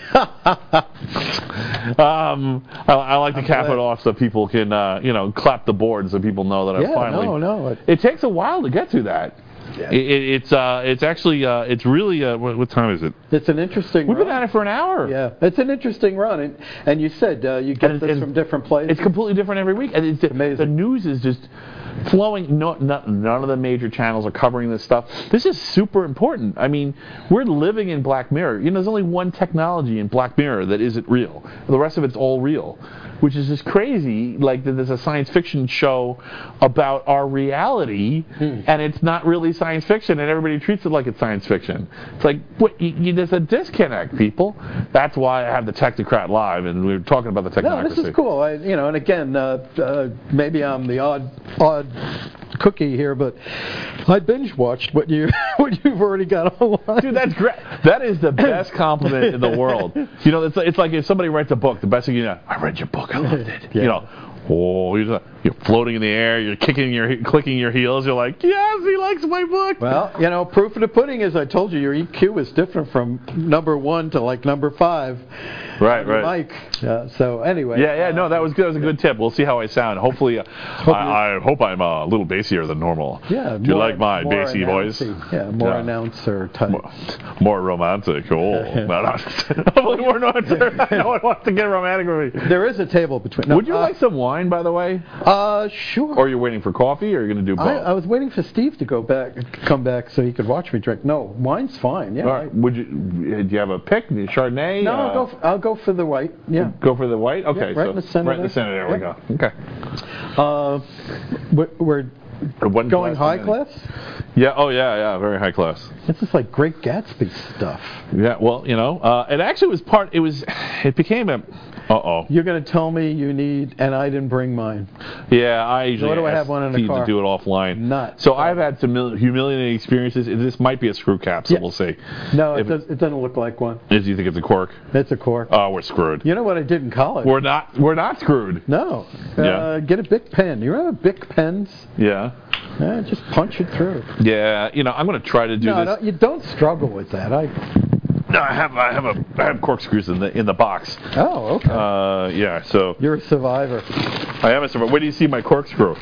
um, I, I like to I'm cap glad. it off so people can, uh, you know, clap the board so people know that I Yeah, finally. no, no. It, It takes a while to get through that. Yeah. It, it, it's uh, it's actually uh, it's really uh, what, what time is it? it's an interesting. We've been run. at it for an hour. Yeah, it's an interesting run, and, and you said uh, you get And- this and from different places. It's completely different every week, and it's, Amazing. the news is just flowing. No, no, none of the major channels are covering this stuff. This is super important. I mean, we're living in Black Mirror. You know, there's only one technology in Black Mirror that isn't real. The rest of it's all real, which is just crazy. Like that there's a science fiction show about our reality, Hmm. and it's not really science fiction, and everybody treats it like it's science fiction. It's like what, you, you, there's a disconnect, people. That's why I have the Technocrat Live, and we were talking about the technocracy. No, this is cool. I, you know, and again, uh, uh, maybe I'm the odd odd cookie here, but I binge watched what you what you've already got online. Dude, that's great. That is the best compliment in the world. You know, it's, it's like if somebody writes a book, the best thing you know, I read your book, I loved it. Yeah. You know, oh, you're, you're floating in the air, you're kicking your, clicking your heels, you're like, yes, he likes my book. Well, you know, proof of the pudding is I told you your E Q is different from number one to like number five. Right, Your right. Mic. Uh, so anyway. Yeah, yeah, uh, no, that was good. That was a good tip. We'll see how I sound. Hopefully, uh, I, I hope I'm uh, a little bassier than normal. Yeah. Do you more- like my more bassy voice? announcy. Yeah, more Yeah. announcer type. More, more romantic. Oh, no, no. Hopefully more romantic. No one wants to get romantic with me. There is a table between. No, Would you uh, like some wine, by the way? Uh, sure. Or are you waiting for coffee, or are you going to do both? I, I was waiting for Steve to go back, come back, so he could watch me drink. No, wine's fine. Yeah. All right. Would you? Do you have a pick? Chardonnay? No, uh, I'll go. For, I'll go for the white. Yeah. Go for the white. Okay. right so in the center Right in the there. center. There we Yep. go. Okay. Uh, we're, we're Uh, one going glass high a minute. class. Yeah. Oh yeah. Yeah. Very high class. This is like Great Gatsby stuff. Yeah. Well, you know, uh, it actually was part. It was. It became a. Uh oh. You're going to tell me you need, and I didn't bring mine. Yeah, I usually Nor do I ask have one in the Steve car. to do it offline. Nuts. So I've had some mil- humiliating experiences. This might be a screw cap, so Yeah. we'll see. No, it, If- does, it doesn't look like one. Is you think it's a cork? It's a cork. Oh, we're screwed. You know what I did in college? We're not. We're not screwed. no. Uh, Yeah. Get a Bic pen. You remember Bic pens? Yeah. Uh, just punch it through. Yeah. You know, I'm going to try to do No, this. no, you don't struggle with that. I. No, I have. I have a. I have corkscrews in the in the box. Oh, okay. Uh, yeah. So You're a survivor. I am a survivor. Where do you see my corkscrew?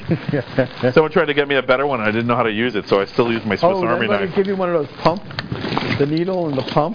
Someone tried to get me a better one. I didn't know how to use it, so I still use my Swiss Oh, Army they let me knife. give you one of those pump, the needle and the pump.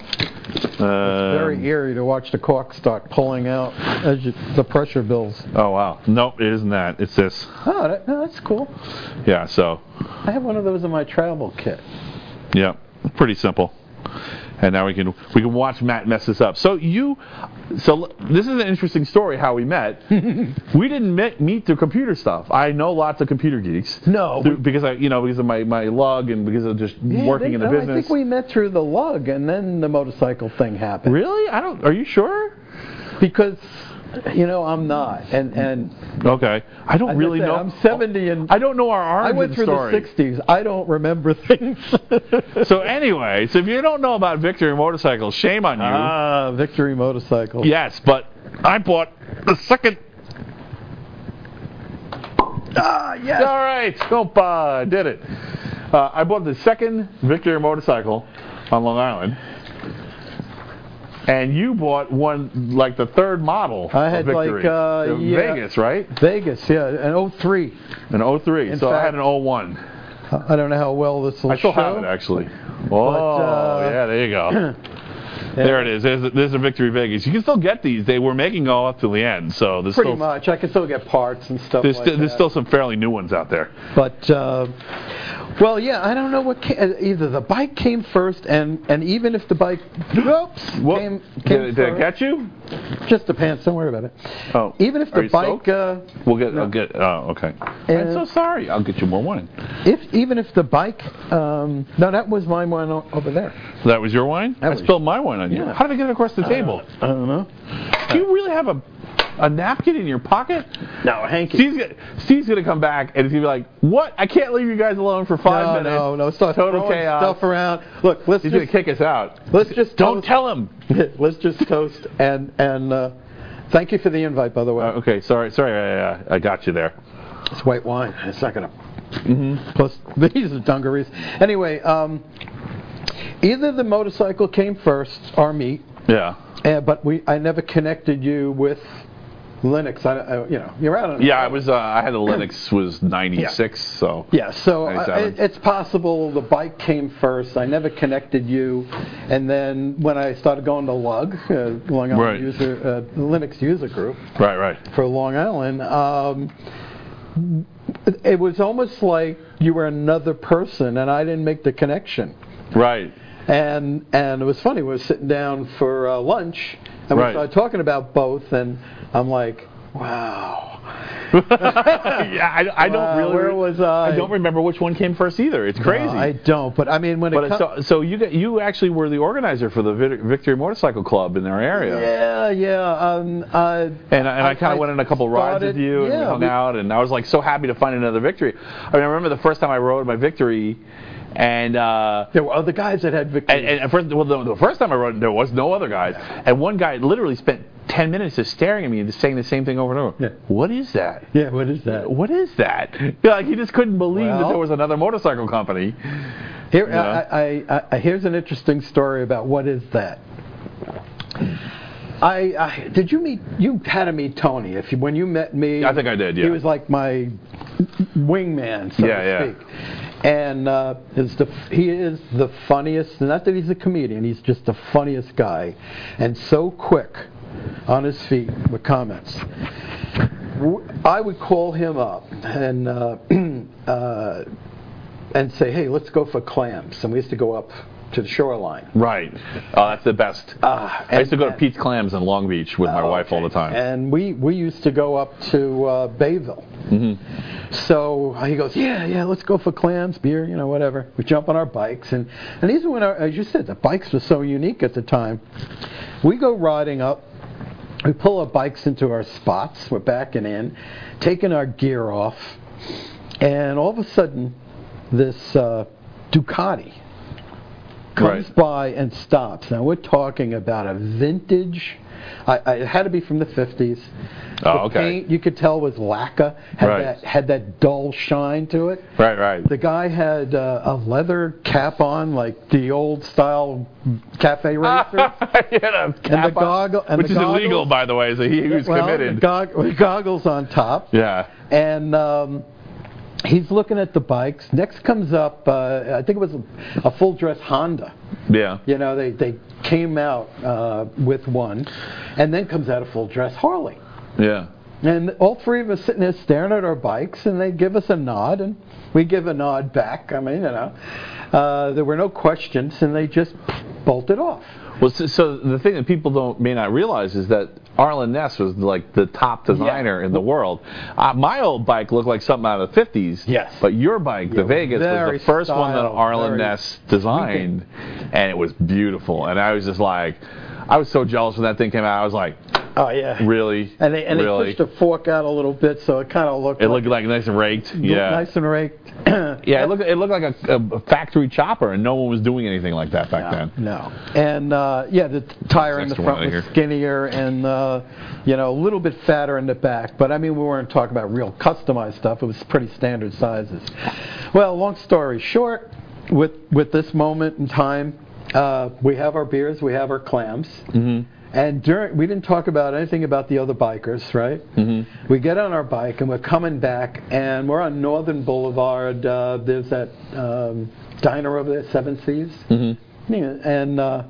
Um, Very eerie to watch the cork start pulling out as you, the pressure builds. Oh wow. Nope, it isn't that. It's this. Oh, that, no, that's cool. Yeah. So. I have one of those in my travel kit. Yeah. Pretty simple. And now we can we can watch Matt mess this up. So you, so l- this is an interesting story how we met. We didn't meet, meet through computer stuff. I know lots of computer geeks. No, through- we- because I you know because of my, my lug and because of just Yeah, working they- in the no, business. I think we met through the lug, and then the motorcycle thing happened. Really? I don't. Are you sure? Because, you know, I'm not, and and Okay. I don't as I really said, know. I'm seventy, and I don't know our I origin went through story. the sixties. I don't remember things. So anyway, so if you don't know about Victory Motorcycles, shame on you. Ah, Victory Motorcycle. Yes, but I bought the second. Ah, yes. All right, Opa, I did it. Uh, I bought the second Victory motorcycle on Long Island, and you bought one like the third model. I had of Victory. like, uh, In yeah. Vegas, right? Vegas, yeah, an oh three. An oh three. In So I fact- had an oh one. I don't know how well this will I still show. have it actually. Oh, uh, yeah, there you go. There it is. There's, there's a Victory Vegas. You can still get these. They were making all up to the end, so there's Pretty still, much. I can still get parts and stuff There's, like sti- that. there's still some fairly new ones out there. But, uh, well, yeah, I don't know what ca- either the bike came first, and, and even if the bike oops, What? came, Did, came it- did it first, get you? just the pants. Don't worry about it. Oh, Even if are the you bike, stoked? uh, We'll get. no. I'll get. Oh, okay. I'm And- so sorry. I'll get you more wine. if even if the bike, um, no, that was my one o- over there. That was your wine? That I was- spilled my wine on you. Yeah. How did I get it across the table? I don't know. Do you really have a a napkin in your pocket? No, hanky. Steve's gonna, Steve's gonna come back and he's gonna be like, "What? I can't leave you guys alone for five no, minutes." no, no, start Total throwing chaos. stuff around. Look, let's He's just gonna kick us out. let's just Don't toast- tell him. let's just toast and and uh, thank you for the invite, by the way. Uh, okay, sorry, sorry, I, uh, I got you there. It's white wine. It's not gonna. Mm-hmm. Plus, these are dungarees. Anyway, um, either the motorcycle came first or me, Yeah. uh, but we I never connected you with Linux. I, I you know you're out on. Yeah, I was. Uh, I had a Linux was ninety-six, so. Yeah, so I, ninety-seven. it- it's possible the bike came first. I never connected you, and then when I started going to Lug, uh, Long Island Right. user, uh, Linux user group Right, right. for Long Island, um, it was almost like you were another person, and I didn't make the connection. Right. And and it was funny. We were sitting down for uh, lunch, and Right. we started talking about both, and I'm like, wow. yeah, I, I don't Wow, really. where was I? I don't remember which one came first either. It's crazy. No, I don't. But I mean, when it But comes. so, so you get, you actually were the organizer for the Vic- Victory Motorcycle Club in our area. Yeah, yeah. Um, uh, And, I- and I, kind of went on a couple rides with started- you, and we yeah, hung we- out, and I was like so happy to find another Victory. I mean, I remember the first time I rode my Victory, and uh, There were other guys that had victories. and, and at first, well, the, the first time I rode, there was no other guys, and one guy literally spent ten minutes just staring at me and just saying the same thing over and over. Yeah. What is that? yeah, what is that? What is that? Yeah, like he just couldn't believe that Well- there was another motorcycle company. Here, Yeah. I, I, I, here's an interesting story about what is that. I, I did you meet? You had to meet Tony. If you, when you met me, I think I did, yeah. He was like my wingman, so Yeah, to yeah. speak. And uh, is the he is the funniest. Not that he's a comedian. He's just the funniest guy, and so quick on his feet with comments. W- I would call him up and uh, uh, and say, "Hey, let's go for clams." And we used to go up to the shoreline. Right. Oh, that's the best. Ah, I used to go to and- Pete's Clams in Long Beach with my Oh, wife all the okay. time. And we, we used to go up to uh, Bayville. Mm-hmm. So he goes, yeah, yeah, let's go for clams, beer, you know, whatever. We jump on our bikes. And, and these are when, our, as you said, the bikes were so unique at the time. We go riding up. We pull our bikes into our spots. We're backing in, taking our gear off. And all of a sudden, this uh, Ducati comes Right. by and stops. Now we're talking about a vintage. I, I, it had to be from the fifties. Oh, the okay. paint you could tell was lacquer. Had Right. that had that dull shine to it. Right, right. The guy had uh, a leather cap on, like the old style cafe racer. He had a cap the on, goggle- and which the is goggles. illegal, by the way. So he, he was well, committed. The gog- with goggles on top. Yeah. And um, he's looking at the bikes. Next comes up, uh, I think it was a, a full dress Honda. Yeah. You know, they, they came out uh, with one, and then comes out a full dress Harley. Yeah. And all three of us sitting there staring at our bikes, and they give us a nod, and we give a nod back. I mean, you know, uh, there were no questions, and they just bolted off. Well, so, so the thing that people don't may not realize is that Arlen Ness was like the top designer in the world. Uh, my old bike looked like something out of the fifties. Yes. But your bike, the Yeah, Vegas, was very the first one that styled, Arlen very Ness designed, and it was beautiful. And I was just like, I was so jealous when that thing came out. I was like, Oh yeah. really? And they and really? they pushed the fork out a little bit, so it kind of looked. It like, looked like nice and raked. Yeah. nice and raked. Yeah, it looked it looked like a, a factory chopper, and no one was doing anything like that back No, then. no. And uh, yeah, the tire in the Extra front one was out here. skinnier and uh, you know a little bit fatter in the back. But I mean, we weren't talking about real customized stuff. It was pretty standard sizes. Well, long story short, with with this moment in time, uh, we have our beers, we have our clams. Mm-hmm. And during, we didn't talk about anything about the other bikers, right? Mm-hmm. We get on our bike and we're coming back, and we're on Northern Boulevard. Uh, there's that um, diner over there, Seven Seas. Mm-hmm. Yeah, and uh,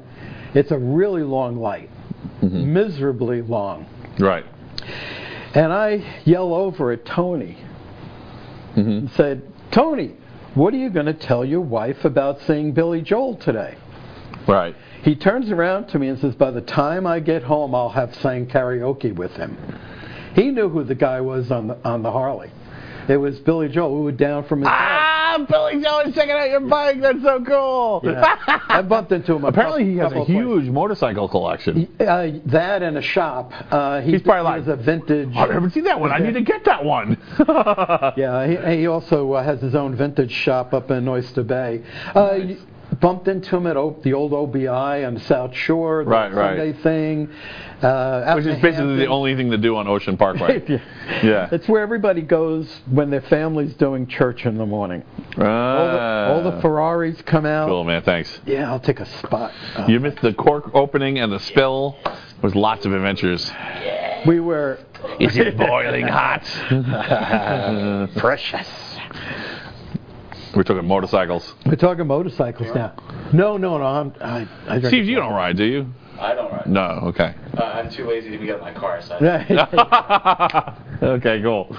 It's a really long light, mm-hmm. miserably long. Right. And I yell over at Tony mm-hmm. and said, Tony, what are you going to tell your wife about seeing Billy Joel today? Right. He turns around to me and says, by the time I get home, I'll have sang karaoke with him. He knew who the guy was on the, on the Harley. It was Billy Joel, who was down from his Ah, house. Billy Joel is checking out your bike. That's so cool. Yeah. I bumped into him. A Apparently, couple, he has a huge places. motorcycle collection. He, uh, that and a shop. Uh, he, He's probably like, he has a vintage. I haven't seen that one. I need to get that one. Yeah, he, he also uh, has his own vintage shop up in Oyster Bay. Uh, nice. Bumped into him at o- the old O B I on the South Shore, the right, Sunday right. thing. Uh, Which is basically Hampton. the only thing to do on Ocean Parkway. yeah. yeah. It's where everybody goes when their family's doing church in the morning. Uh, all, the, all the Ferraris come out. Cool, man. Thanks. Yeah, I'll take a spot. Uh, you missed the cork opening and the spill. There was lots of adventures. We were... Is it boiling hot? Precious. We're talking motorcycles. We're talking motorcycles now. No, no, no. I'm, I, I Steve, you don't ride, do you? I don't ride. No, okay. Uh, I'm too lazy to even get in my car, so I Okay, cool.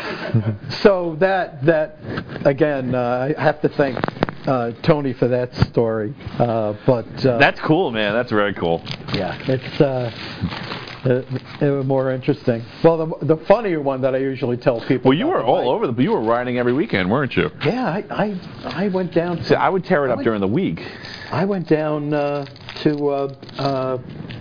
So that, that again, uh, I have to thank uh, Tony for that story. Uh, but uh, That's cool, man. That's very cool. Yeah, it's... Uh, It, it was more interesting. Well, the the funnier one that I usually tell people. Well, you were all over the. You were riding every weekend, weren't you? Yeah, I I, I went down. To, See, I would tear it I up went, during the week. I went down uh, to uh, uh,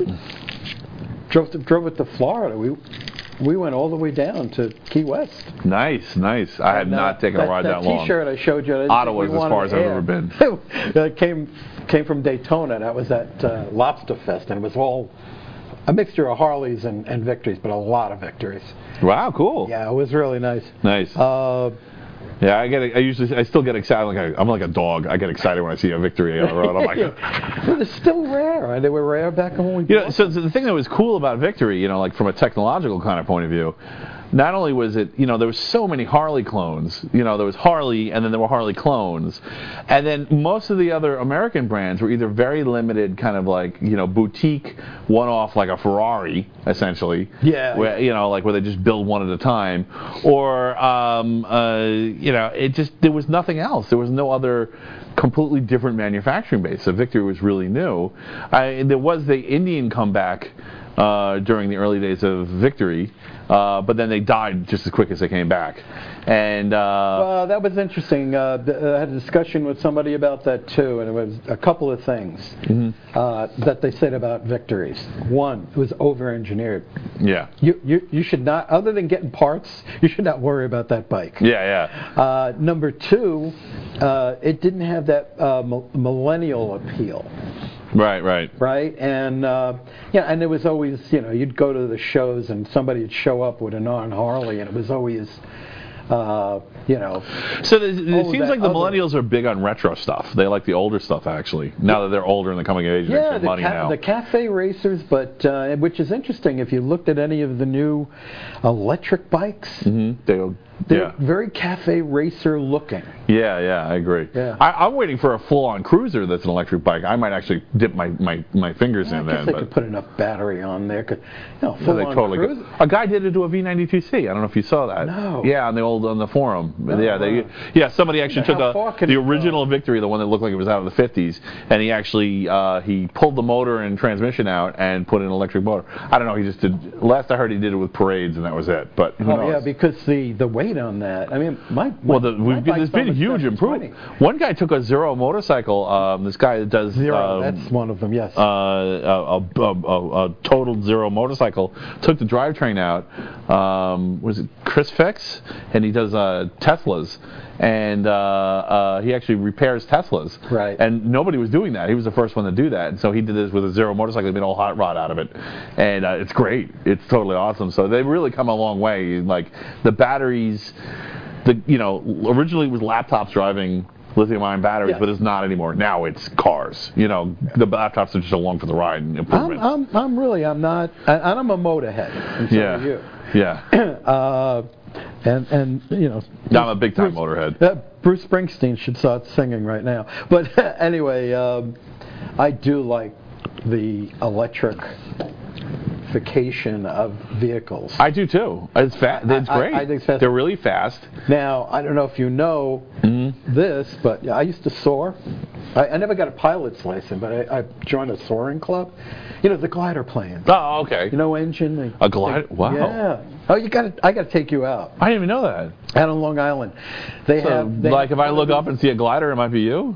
drove to, drove it to Florida. We we went all the way down to Key West. Nice, nice. I had and, uh, not taken that, a ride that, that long. T-shirt I showed you. I Ottawa is as far as I've ever been. It came came from Daytona. That was at uh, Lobster Fest, and it was all. A mixture of Harleys and, and victories, but a lot of victories. Wow, cool. Yeah, it was really nice. Nice. Uh, yeah, I get. I usually, I still get excited. Like I, I'm like a dog. I get excited when I see a victory on the road. I'm like, well, they're still rare. They were rare back when we. You know, so, so the thing that was cool about victory, you know, like from a technological kind of point of view. Not only was it, you know, there was so many Harley clones. You know, there was Harley, and then there were Harley clones, and then most of the other American brands were either very limited, kind of like, you know, boutique, one-off, like a Ferrari, essentially. Yeah. Where, you know, like where they just build one at a time, or, um, uh, you know, it just there was nothing else. There was no other completely different manufacturing base. So Victory was really new. I, there was the Indian comeback uh, during the early days of Victory. Uh, but then they died just as quick as they came back. And uh, well, that was interesting. Uh, th- I had a discussion with somebody about that too, and it was a couple of things mm-hmm. uh, that they said about victories. One, it was over-engineered. Yeah. You, you you should not, other than getting parts, you should not worry about that bike. Yeah, yeah. Uh, number two, uh, it didn't have that uh, m- millennial appeal. Right, right. Right, and uh, yeah, and it was always, you know, you'd go to the shows and somebody would show up with a non-Harley, and it was always, uh, you know. So it oh, seems like the other. millennials are big on retro stuff. They like the older stuff, actually. Now that they're older and they're coming of age, yeah, they the, money ca- now. the cafe racers, but uh, which is interesting. If you looked at any of the new electric bikes, mm-hmm. They'll. They're Yeah. very cafe racer looking. Yeah, yeah, I agree. Yeah. I, I'm waiting for a full-on cruiser that's an electric bike. I might actually dip my, my, my fingers Yeah, in I guess then. they but could put enough battery on there. Could, you know, Yeah, full they on totally cruise. could. A guy did it to a V ninety-two C. I don't know if you saw that. No. Yeah, on the old on the forum. Oh, yeah, they, wow. yeah. Somebody actually How took far a, can the it go? original Victory, the one that looked like it was out of the fifties, and he actually uh, he pulled the motor and transmission out and put in an electric motor. I don't know. He just did. Last I heard, he did it with parades, and that was it. But who Oh knows? yeah, because the, the weight on that. I mean, my, my Well, the, my we've, bike's there's been almost huge seven twenty. improvement. One guy took a Zero motorcycle. Um, this guy that does Zero. um, That's one of them. Yes. uh, a, a, a, a total Zero motorcycle, took the drivetrain out. Um, was it Chris Fix? And he does uh, Teslas. And uh, uh, he actually repairs Teslas. Right. And nobody was doing that. He was the first one to do that. And so he did this with a Zero motorcycle. He made a whole hot rod out of it. And uh, it's great. It's totally awesome. So they've really come a long way. Like the batteries, the you know, originally it was laptops driving lithium-ion batteries, Yeah. but it's not anymore. Now it's cars. You know, the laptops are just along for the ride and I'm, improvements. I'm, I'm really, I'm not, and I'm a motorhead. And so yeah. are you. Yeah. uh, and, and, you know. I'm a big-time Bruce, motorhead. Uh, Bruce Springsteen should start singing right now. But anyway, um, I do like the electrification of vehicles. I do too. It's fa- It's I- I- great. I think that's- They're really fast. Now, I don't know if you know Mm-hmm. this, but I used to soar. I, I never got a pilot's license, but I, I joined a soaring club. You know, the glider planes. Oh, okay. You know, engine. They, A glider? they- Wow. Yeah. Oh, you got to. I got to take you out. I didn't even know that. Out on Long Island, they So, have. They like, have if I look up and see a glider, it might be you.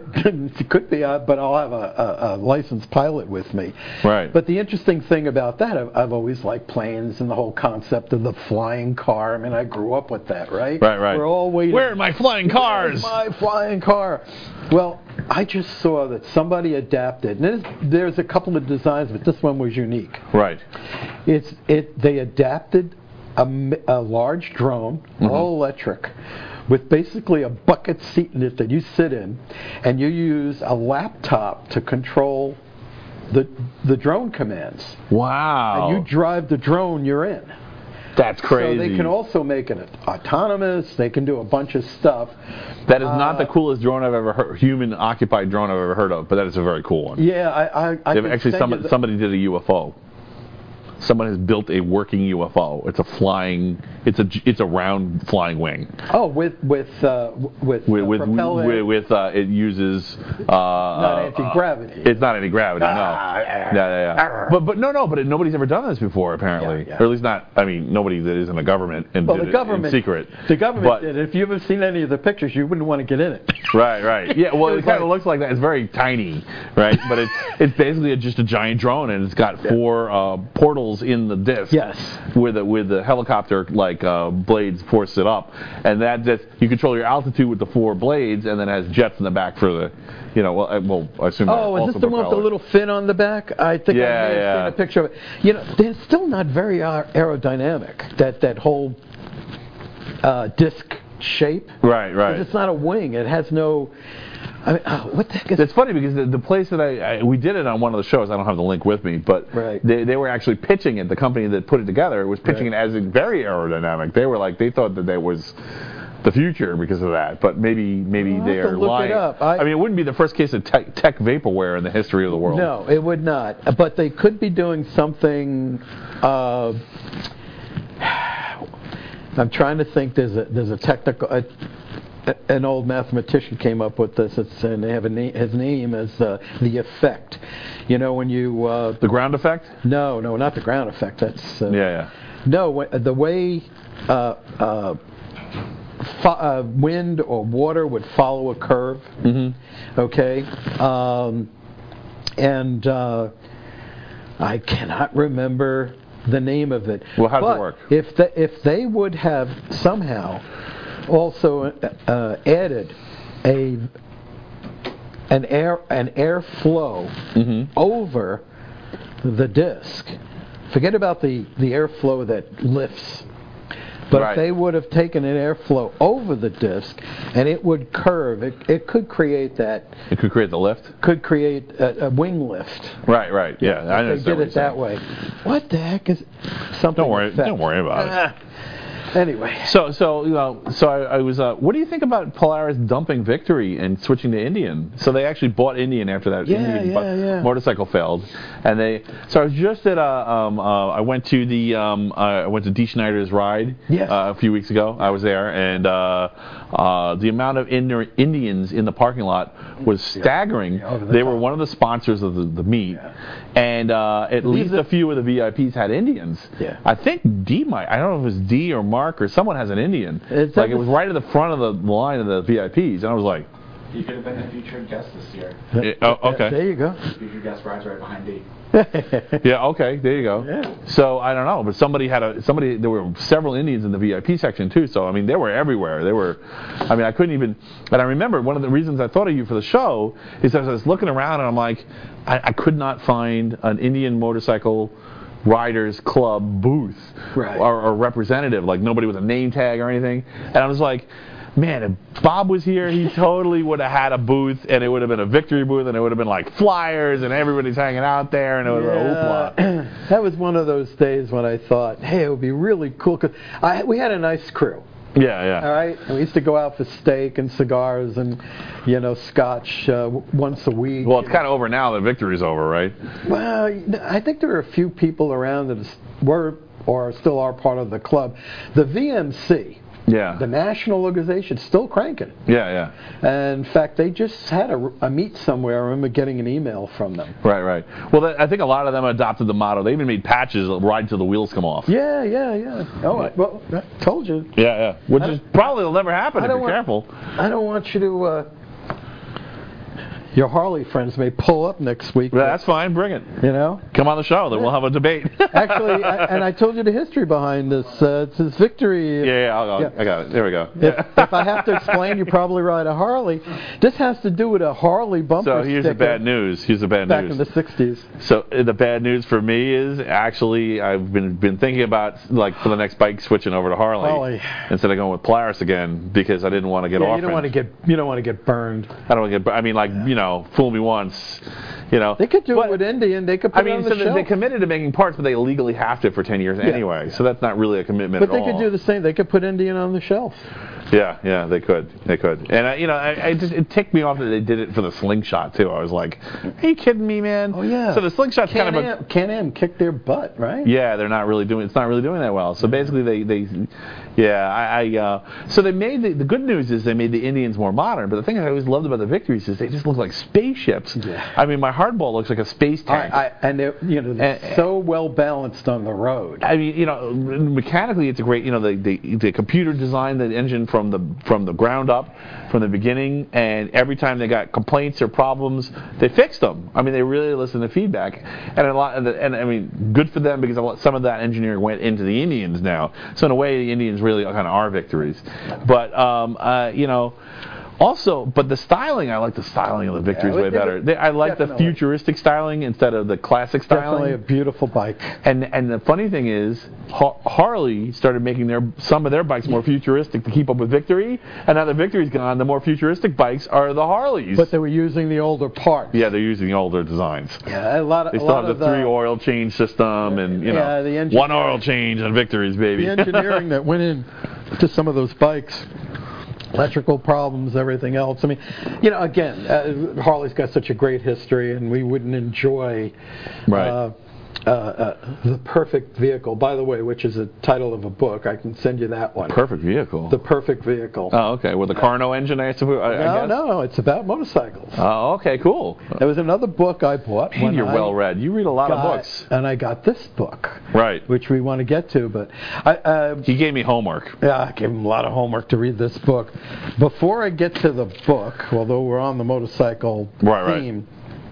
it could be, uh, but I'll have a, a, a licensed pilot with me. Right. But the interesting thing about that, I've, I've always liked planes and the whole concept of the flying car. I mean, I grew up with that, right? Right, right. We're all waiting. Where are my flying cars? Where's my flying car? Well, I just saw that somebody adapted. And there's, there's a couple of designs, but this one was unique. Right. It's it. They adapted a, m- a large drone, Mm-hmm. all electric, with basically a bucket seat in it that you sit in, and you use a laptop to control the the drone commands. Wow. And you drive the drone you're in. That's crazy. So they can also make it autonomous. They can do a bunch of stuff. That is not the Uh, coolest drone I've ever heard, human occupied drone I've ever heard of, but that is a very cool one. Yeah, I. I, I They've can actually, send somebody, you the- somebody did a U F O. Someone has built a working U F O. It's a flying. It's a. It's a round flying wing. Oh, with with uh, with With uh, with propeller. with, with uh, it uses. Uh, Not uh, anti-gravity. It's not anti-gravity. No. Ah, Yeah, yeah, yeah. But but no no. But it, nobody's ever done this before apparently, Yeah, yeah. or at least not. I mean, nobody that isn't a government and Well, did the it government. in secret. The government But- did. If you haven't seen any of the pictures, you wouldn't want to get in it. Right, right. Yeah, well, It it, was kind of like- looks like that. It's very tiny, right? But it's it's basically just a giant drone, and it's got four uh, portals in the disc. Yes. With a, with the helicopter like uh, blades force it up, and that just you control your altitude with the four blades, and then it has jets in the back for the, you know, well, I, well I assume. Oh, is also this the one with the propeller. little fin on the back? I think I Yeah, may have yeah. seen a picture of it. You know, they're still not very aer- aerodynamic. That that whole uh, disc shape. Right, right. 'Cause it's not a wing. It has no. I mean, oh, what the heck is? It's funny because the, the place that I, I we did it on one of the shows. I don't have the link with me, but Right. they they were actually pitching it. The company that put it together was pitching Right. it as a very aerodynamic. They were like they thought that that was the future because of that. But maybe maybe I'll have they to are look it lying. up. I- I mean, it wouldn't be the first case of tech, tech vaporware in the history of the world. No, it would not. But they could be doing something. Uh, I'm trying to think. There's a there's a technical. A, an old mathematician came up with this. It's, and they have a na- his name is uh, the effect. You know when you. Uh, The ground effect? no, no, not the ground effect. That's. Uh, Yeah, yeah. No, wh- the way. Uh, uh, fo- uh, wind or water would follow a curve. Mm-hmm. Okay, um, and uh, I cannot remember the name of it. Well, how does it But work? If the, if they would have somehow also uh, added a an air an airflow Mm-hmm. over the disc, forget about the the airflow that lifts. But Right. if they would have taken an airflow over the disc and it would curve, it, it could create that, It could create the lift. could create a, a wing lift. Right, right. Yeah, I If they understand did what it that you're way. What the heck is something? Don't worry. effect. Don't worry about it. Ah. Anyway, So, so you know, so I, I was. Uh, what do you think about Polaris dumping Victory and switching to Indian? So they actually bought Indian after that Yeah, Indian yeah, bu- yeah. motorcycle failed, and they. So I was just at a. Um, uh, I went to the. Um, uh, I went to Dee Schneider's ride Yes. uh, a few weeks ago. I was there, and uh, uh, the amount of Inder- Indians in the parking lot was staggering. over the They were top. one of the sponsors of the, the meet, and uh, at least a few of the V I Ps had Indians. Yeah. I think D might. I don't know if it was D or Mark or someone has an Indian. It's like it under- was right at the front of the line of the V I Ps, and I was like, He could have been a featured guest this year. eh, oh, there okay, you go. Featured guest rides right behind D. yeah, okay, there you go. Yeah. So I don't know, but somebody had a somebody. There were several Indians in the V I P section too. So I mean, they were everywhere. They were. I mean, I couldn't even. And I remember one of the reasons I thought of you for the show is as I was looking around and I'm like, I, I could not find an Indian motorcycle riders club booth Right. or, or representative, like nobody with a name tag or anything. And I was like, man, if Bob was here, he totally would have had a booth, and it would have been a Victory booth, and it would have been like flyers, and everybody's hanging out there, and it would have been a hoopla. That was one of those days when I thought, hey, it would be really cool. Cause I, we had a nice crew. Yeah, yeah. All right, and we used to go out for steak and cigars and, you know, scotch uh, w- once a week. Well, it's kind of over now. The victory's over, right? Well, I think there are a few people around that is, were or still are part of the club. The V M C, Yeah. the national organization, is still cranking. Yeah, yeah. And in fact, they just had a, a meet somewhere. I remember getting an email from them. Right, right. Well, that, I think a lot of them adopted the motto. They even made patches that ride till the wheels come off. Yeah, yeah, yeah. Oh, I, well, I told you. Yeah, yeah. Which I- is probably will never happen I if don't you're want- careful. I don't want you to. Uh, your Harley friends may pull up next week. Yeah, that's fine. Bring it. You know. Come on the show. Then we'll have a debate. Actually, I, and I told you the history behind this. Uh, it's his victory. Yeah, yeah, I'll, I'll, Yeah. I got it. There we go. If, if I have to explain, you probably ride a Harley. This has to do with a Harley bumper So here's the sticker bad news. Here's the bad back news. in the sixties. So uh, the bad news for me is actually I've been been thinking about like for the next bike switching over to Harley, Harley. instead of going with Polaris again because I didn't want to get Yeah, off. you don't want to get you don't want to get burned. I don't want to get. I mean, like you know, fool me once. You know, They could do But- it with Indian. They could put I it mean, on so the they, shelf. they committed to making parts, but they legally have to for ten years anyway. So that's not really a commitment But at they all. could do the same. They could put Indian on the shelf. Yeah, yeah, they could, they could, and I, you know, I, I just it ticked me off that they did it for the slingshot too. I was like, are you kidding me, man? Oh yeah. So the slingshot's kind of a Can-Am, Can-Am kicked their butt, right? yeah, they're not really doing. It's not really doing that well. So basically, they, they yeah, I, I uh, so they made the, the good news is they made the Indians more modern. But the thing I always loved about the Victories is they just look like spaceships. Yeah. I mean, my hardball looks like a space I, tank. I, and they're you know they're And- so well balanced on the road. I mean, you know, mechanically it's a great, you know, the, the the computer designed the engine from the from the ground up, from the beginning, and every time they got complaints or problems, they fixed them. I mean, they really listened to feedback, and a lot, of the, and I mean, good for them because a lot, some of that engineering went into the Indians now. So in a way, the Indians really kind of are Victories, but um, uh, you know. Also, but the styling, I like the styling of the Victories Yeah, way they- better. They, I like the definitely. futuristic styling instead of the classic styling. Definitely a beautiful bike. And and the funny thing is, ha- Harley started making their some of their bikes more futuristic to keep up with Victory, and now the Victory's gone. The more futuristic bikes are the Harleys. But they were using the older parts. yeah, they're using the older designs. Yeah, a lot of They a still lot have of the three oil change system, and you know, Yeah, the engine- one oil change on Victories, baby. the engineering that went in to some of those bikes. Electrical problems, everything else. I mean, you know, again, uh, Harley's got such a great history, and we wouldn't enjoy Right. uh, uh, uh, The Perfect Vehicle, by the way, which is a title of a book. I can send you that one. Perfect vehicle. The Perfect Vehicle. oh, okay. With the Carno engine, I suppose. I, I no, guess? no, no, it's about motorcycles. Oh, okay, cool. There was another book I bought. Man, when you're I well read. You read a lot of got- books. And I got this book, Right. which we want to get to, but I, uh, He gave me homework. Yeah, I gave him a lot of homework to read this book. Before I get to the book, although we're on the motorcycle Right, right. theme,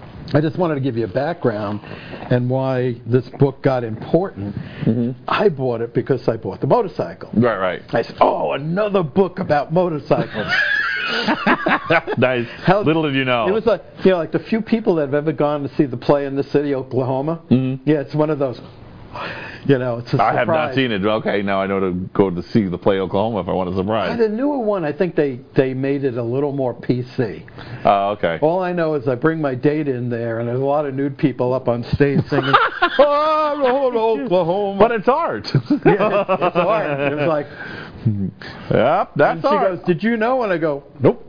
I just wanted to give you a background and why this book got important. Mm-hmm. I bought it because I bought the motorcycle. Right, right. I said, oh, another book about motorcycles. Nice. How- Little did you know. It was like, you know, like the few people that have ever gone to see the play in the city, Oklahoma. Mm-hmm. Yeah, it's one of those, you know, it's a I have not surprise. seen it. Okay, now I know to go to see the play Oklahoma if I want a surprise. The newer one, I think they, they made it a little more P C. Oh, okay. All I know is I bring my date in there, and there's a lot of nude people up on stage singing, "Oh, I'm going to Oklahoma." But it's art. Yeah, it's art. It was like, Yep, that's and she art. goes, "Did you know?" And I go, "Nope."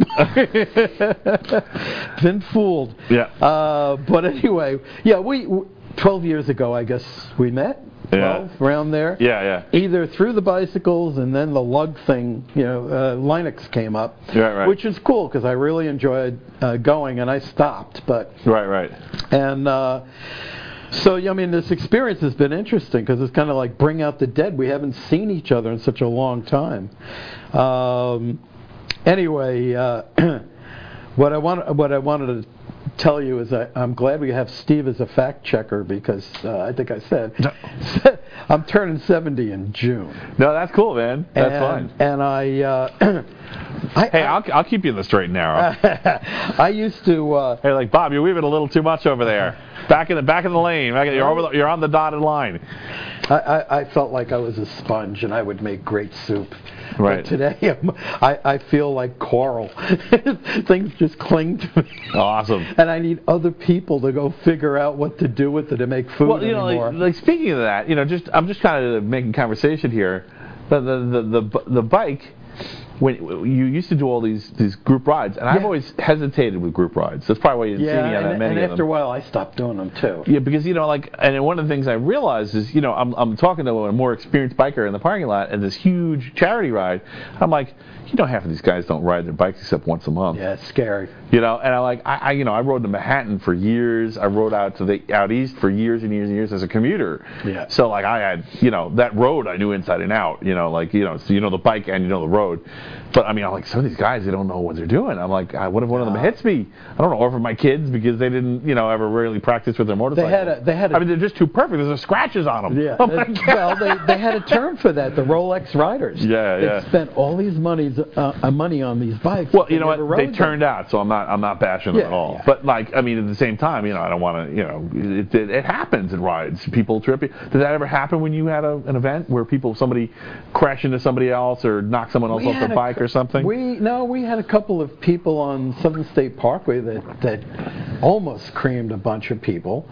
Been fooled. Yeah. Uh, but anyway, yeah, we w- twelve years ago, I guess we met. Yeah. twelve, around there. Yeah, yeah. Either through the bicycles and then the lug thing, you know, uh, Linux came up, Right, right. which is cool because I really enjoyed uh, going, and I stopped, but Right, right. and uh, so I mean this experience has been interesting because it's kind of like bring out the dead. We haven't seen each other in such a long time. Um, anyway, uh, what I want, what I wanted to tell you is I, I'm glad we have Steve as a fact checker because uh, I think I said I'm turning seventy in June. No, that's cool, man. That's and, fine. And I, uh, I, Hey, I'll, I'll keep you in the straight and narrow. I used to. Uh, Hey, like Bob, you're weaving a little too much over there. Back in the back of the lane. Back in- You're over. The, you're on the dotted line. I, I, I felt like I was a sponge and I would make great soup. Right. But today I'm, I, I feel like coral. Things just cling to me. Awesome. And I need other people to go figure out what to do with it to make food Well, you know, anymore. like, like speaking of that, you know, just I'm just kind of making conversation here. The the the the, the bike. when you used to do all these these group rides, and I've Yeah. always hesitated with group rides. That's probably why you didn't Yeah, see me on that and, many and of after them. a while, I stopped doing them too. Yeah, because you know, like, and then one of the things I realized is, you know, I'm I'm talking to a more experienced biker in the parking lot at this huge charity ride. I'm like, you know, half of these guys don't ride their bikes except once a month. Yeah, it's scary. You know, and I like, I, I you know, I rode to Manhattan for years. I rode out to the out east for years and years and years as a commuter. Yeah. So like, I had, you know, that road I knew inside and out. You know, like, you know, so you know the bike and you know the road. But I mean, I'm like, some of these guys, they don't know what they're doing. I'm like, uh, what if one of them hits me? I don't know, or for my kids because they didn't, you know, ever really practice with their motorcycle. They had a, they had a, I mean, they're just too perfect. There's no scratches on them. yeah. Oh my they- God. Well, they, they had a term for that, the Rolex riders. Yeah, they yeah. spent all these monies, uh, uh, money on these bikes. Well, they you know never what? They rode turned them. out, so I'm not I'm not bashing them Yeah, at all. yeah. But like, I mean, at the same time, you know, I don't want to, you know, it, it, it happens in rides. People trip. Did that ever happen when you had a, an event where people somebody crashed into somebody else or knocked someone else We off their had a bike cou- or something? We no, we had a couple of people on Southern State Parkway that that almost creamed a bunch of people.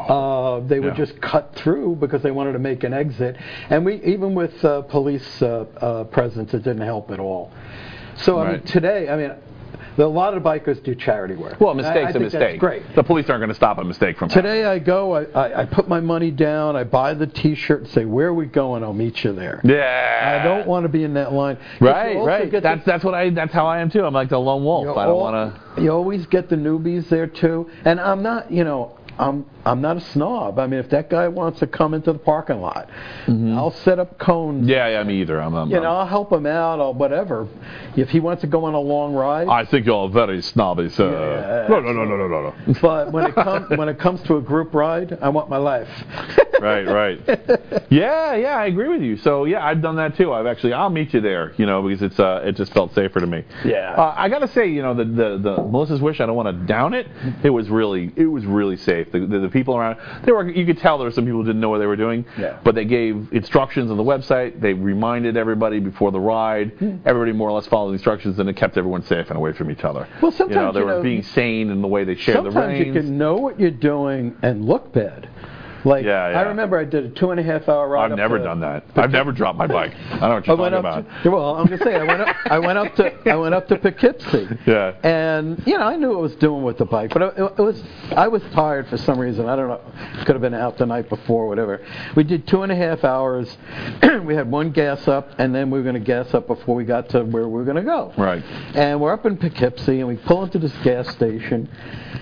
Uh, they would Yeah. just cut through because they wanted to make an exit, and we even with uh, police uh, uh, presence, it didn't help at all. So I mean, Right. today, I mean, a lot of bikers do charity work. Well, a I- I mistake's a think mistake. That's great. The police aren't going to stop a mistake from happening. Today I go, I, I, I put my money down, I buy the T-shirt and say, where are we going? I'll meet you there. Yeah. I don't want to be in that line. 'Cause you Right, also right. get That's the, that's what I that's how I am too. I'm like the lone wolf. you I don't al- want to. You always get the newbies there too, and I'm not, you know, I'm I'm not a snob. I mean, if that guy wants to come into the parking lot, I'll set up cones. Yeah, yeah, me either. I'm. I'm You know, I'll help him out or whatever. If he wants to go on a long ride. I think you're very snobby, sir. Yeah, no, no, no, no, no, no, no. But when it comes when it comes to a group ride, I want my life. Right, right. Yeah, yeah, I agree with you. So yeah, I've done that too. I've actually, I'll meet you there, you know, because it's uh, it just felt safer to me. Yeah. Uh, I gotta say, you know, the the, the Melissa's Wish. I don't want to down it. It was really, it was really safe. The, the the people around, they were. You could tell there were some people who didn't know what they were doing. Yeah. But they gave instructions on the website. They reminded everybody before the ride. Everybody more or less followed the instructions, and it kept everyone safe and away from each other. Well, sometimes, you know, they you were know, being sane in the way they shared the Sometimes reins. you can know what you're doing and look bad. Like, Yeah, yeah. I remember I did a two and a half hour ride. I've up never to- done that. I've never dropped my bike. I don't know what I you're went talking up about. to, well, I'm gonna say I went up. I went up to. I went up to Poughkeepsie. Yeah. And you know, I knew what I was doing with the bike, but it, it was. I was tired for some reason. I don't know. Could have been out the night before, whatever. We did two and a half hours. We had one gas up, and then we were going to gas up before we got to where we were going to go. Right. And we're up in Poughkeepsie, and we pull into this gas station,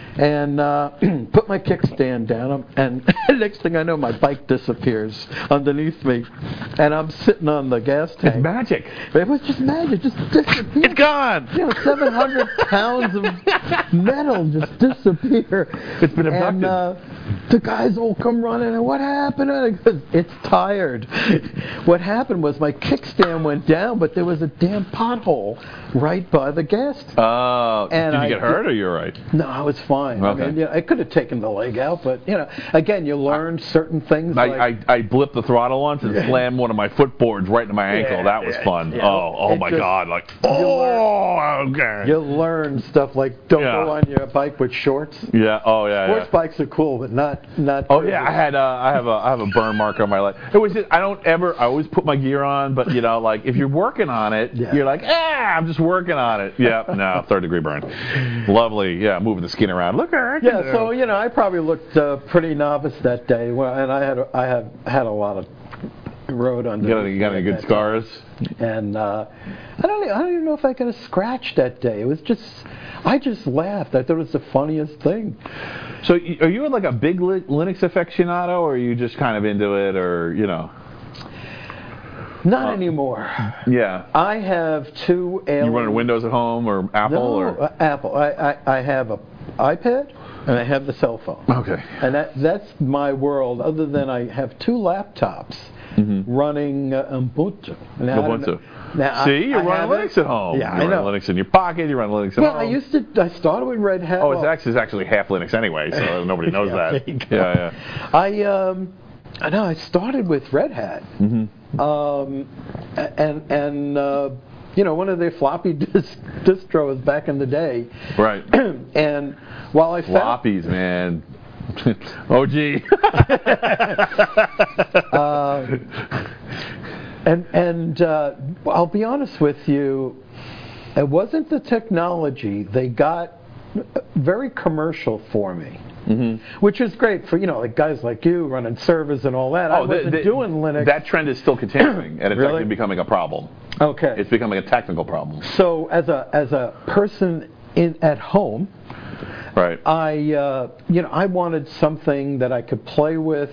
and uh, put my kickstand down, and next thing I know, my bike disappears underneath me, and I'm sitting on the gas tank. It's magic. It was just magic, just disappeared. It's gone. You know, seven hundred pounds of metal just disappear. It's been abducted. And uh, the guys all come running, and what happened? And it goes, it's tired. What happened was my kickstand went down, but there was a damn pothole right by the gas tank. Oh, And did you I get hurt or you're right? No, I was fine. Okay. I mean, you know, I could have taken the leg out, but you know, again, you learn certain things. I, like, I, I blipped the throttle once and slammed one of my footboards right into my ankle. Yeah, that was yeah, fun. yeah. Oh, oh It my just- God! Like, you oh, okay. you learn stuff like don't Yeah. go on your bike with shorts. Yeah. Oh yeah. Sports yeah. bikes are cool, but not not. Oh yeah, I had uh, I have a I have a burn mark on my leg. It was just, I don't ever I always put my gear on, but you know, like if you're working on it, Yeah. you're like, ah, I'm just working on it. Yeah, no, third degree burn. Lovely. Yeah, moving the skin around. Look at Yeah, so you know, I probably looked uh, pretty novice that day. Well, and I had I have had a lot of road under. You got any, you got any good scars? And uh, I don't, e- I don't even know if I got a scratch that day. It was just, I just laughed. I thought it was the funniest thing. So y- are you like a big li- Linux aficionado, or are you just kind of into it, or you know? Not Uh, anymore. Yeah. I have two alien. You running Windows at home or Apple No, or? uh, Apple. I, I I have a iPad and I have the cell phone. Okay. And that that's my world. Other than I have two laptops running uh, Ubuntu. Now, I don't know- Ubuntu. Now, See, I- you're I running haven't- Linux at home. Yeah, you I know. run Linux in your pocket. You run Linux at Well, home. I used to. I started with Red Hat. Oh, it's well, actually, it's actually half Linux anyway, so nobody knows Yeah, that. there you go. Yeah, I um, I know I started with Red Hat. yeah. Mm-hmm. Um, and and uh, you know, one of their floppy disk distros back in the day. Right. And while I found, Floppies, man. Oh, gee. uh, And and uh, I'll be honest with you, it wasn't the technology. They got very commercial for me. Mm-hmm. Which is great for, you know, like guys like you running servers and all that. Oh, I wasn't the, the, doing Linux. That trend is still continuing, and it's Really? actually becoming a problem. Okay. It's becoming a technical problem. So as a as a person in at home, Right. I uh, you know I wanted something that I could play with,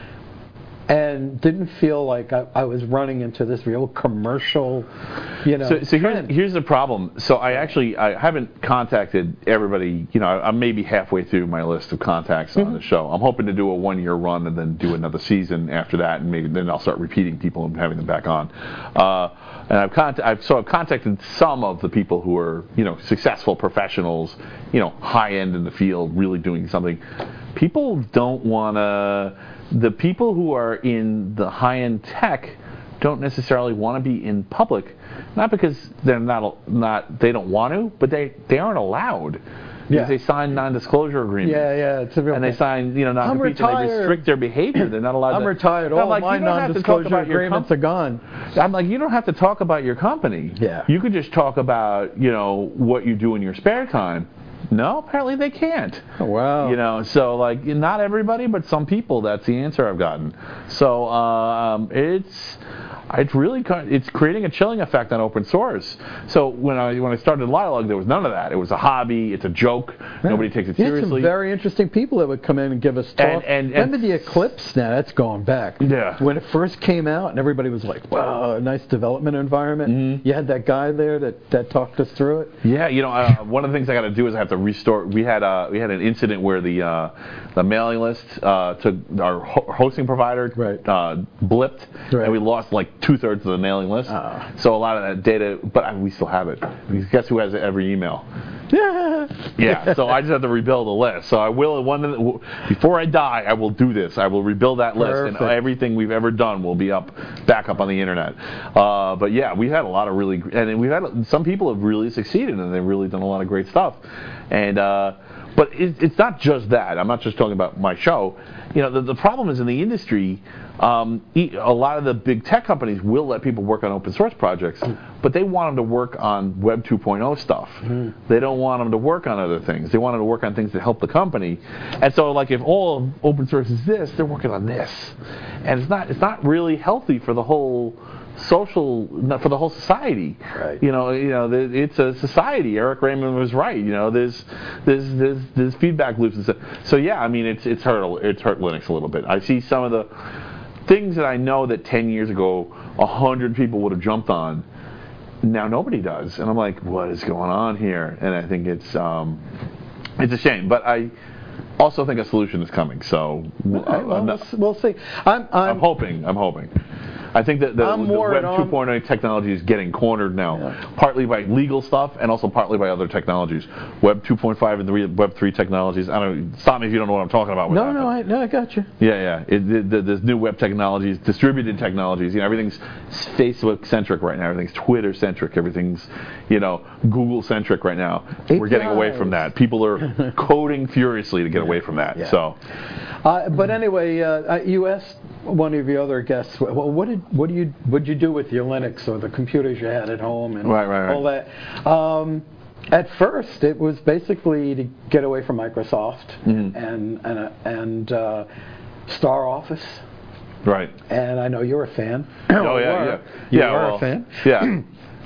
and didn't feel like I, I was running into this real commercial, you know. So, so here's, trend. here's the problem. So I actually I haven't contacted everybody. You know, I'm maybe halfway through my list of contacts Mm-hmm. on the show. I'm hoping to do a one-year run and then do another season after that, and maybe then I'll start repeating people and having them back on. Uh, and I've, cont- I've so I've contacted some of the people who are, you know, successful professionals, you know, high end in the field, really doing something. People don't want to. The people who are in the high-end tech don't necessarily want to be in public, not because they're not not they don't want to, but they, they aren't allowed. Yeah. Because they sign non-disclosure agreements. Yeah, yeah, it's a real and they thing. sign, you know, non-competes, and they retired. restrict their behavior. They're not allowed I'm to. retired. I'm All like, my you don't have to talk non-disclosure about your agreements com- are gone. I'm like, you don't have to talk about your company. Yeah. You could just talk about, you know, what you do in your spare time. No, apparently they can't. Oh, wow. You know, so like not everybody, but some people. That's the answer I've gotten. So um, it's it's really it's creating a chilling effect on open source. So when I when I started Lilac, there was none of that. It was a hobby. It's a joke. Yeah. Nobody takes it You had seriously. some very interesting people that would come in and give us talk. And- and- and- Remember the Eclipse? Now that's going back. Yeah. When it first came out, and everybody was like, "Wow, a nice development environment." Mm-hmm. You had that guy there that, that talked us through it. Yeah, you know, uh, one of the things I got to do is I have to restore. We had uh, we had an incident where the uh, the mailing list uh, to our ho- hosting provider Right. uh, blipped, Right. and we lost like two thirds of the mailing list. Ah. So a lot of that data, but uh, we still have it. Because guess who has every email? Yeah. Yeah, so I just have to rebuild the list. So I will one of the, before I die, I will do this. I will rebuild that list, Perfect. and everything we've ever done will be up, back up on the internet. Uh, but yeah, we've had a lot of really, and we've had some people have really succeeded, and they've really done a lot of great stuff. And uh, but it, it's not just that. I'm not just talking about my show. You know, the, the problem is in the industry. Um, e- a lot of the big tech companies will let people work on open source projects, but they want them to work on Web two point oh stuff. Mm. They don't want them to work on other things. They want them to work on things that help the company. And so, like, if all of open source is this, they're working on this, and it's not it's not really healthy for the whole social, not for the whole society. Right. You know, you know, it's a society. Eric Raymond was right. You know, there's there's there's, there's feedback loops and stuff. So yeah, I mean, it's it's hurt it's hurt Linux a little bit. I see some of the things that I know that ten years ago a hundred people would have jumped on. Now nobody does, and I'm like, what is going on here? And I think it's um, it's a shame, but I also think a solution is coming. So Okay, uh, well, I'm, not, we'll see. I'm, I'm, I'm hoping. I'm hoping. I think that the, I'm the more Web at two point oh technology is getting cornered now, Yeah. partly by legal stuff and also partly by other technologies. Web two point five and the Web three technologies. I don't stop me if you don't know what I'm talking about. With no, that, no, but- I, no, I got you. Yeah, yeah. It, the, the, there's new web technologies, distributed technologies. You know, everything's Facebook centric right now. Everything's Twitter centric. Everything's, you know, Google centric right now. We're getting away from that. People are coding furiously to get away from that. Yeah. So, Uh, but anyway, uh, you asked one of your other guests, well, what did what do you what did you do with your Linux or the computers you had at home and Right, right, right. all that? Um, at first, it was basically to get away from Microsoft Mhm. and and uh, and uh, Star Office. right. And I know you're a fan. Oh Or yeah, were. yeah. You yeah, were well, a fan. Yeah.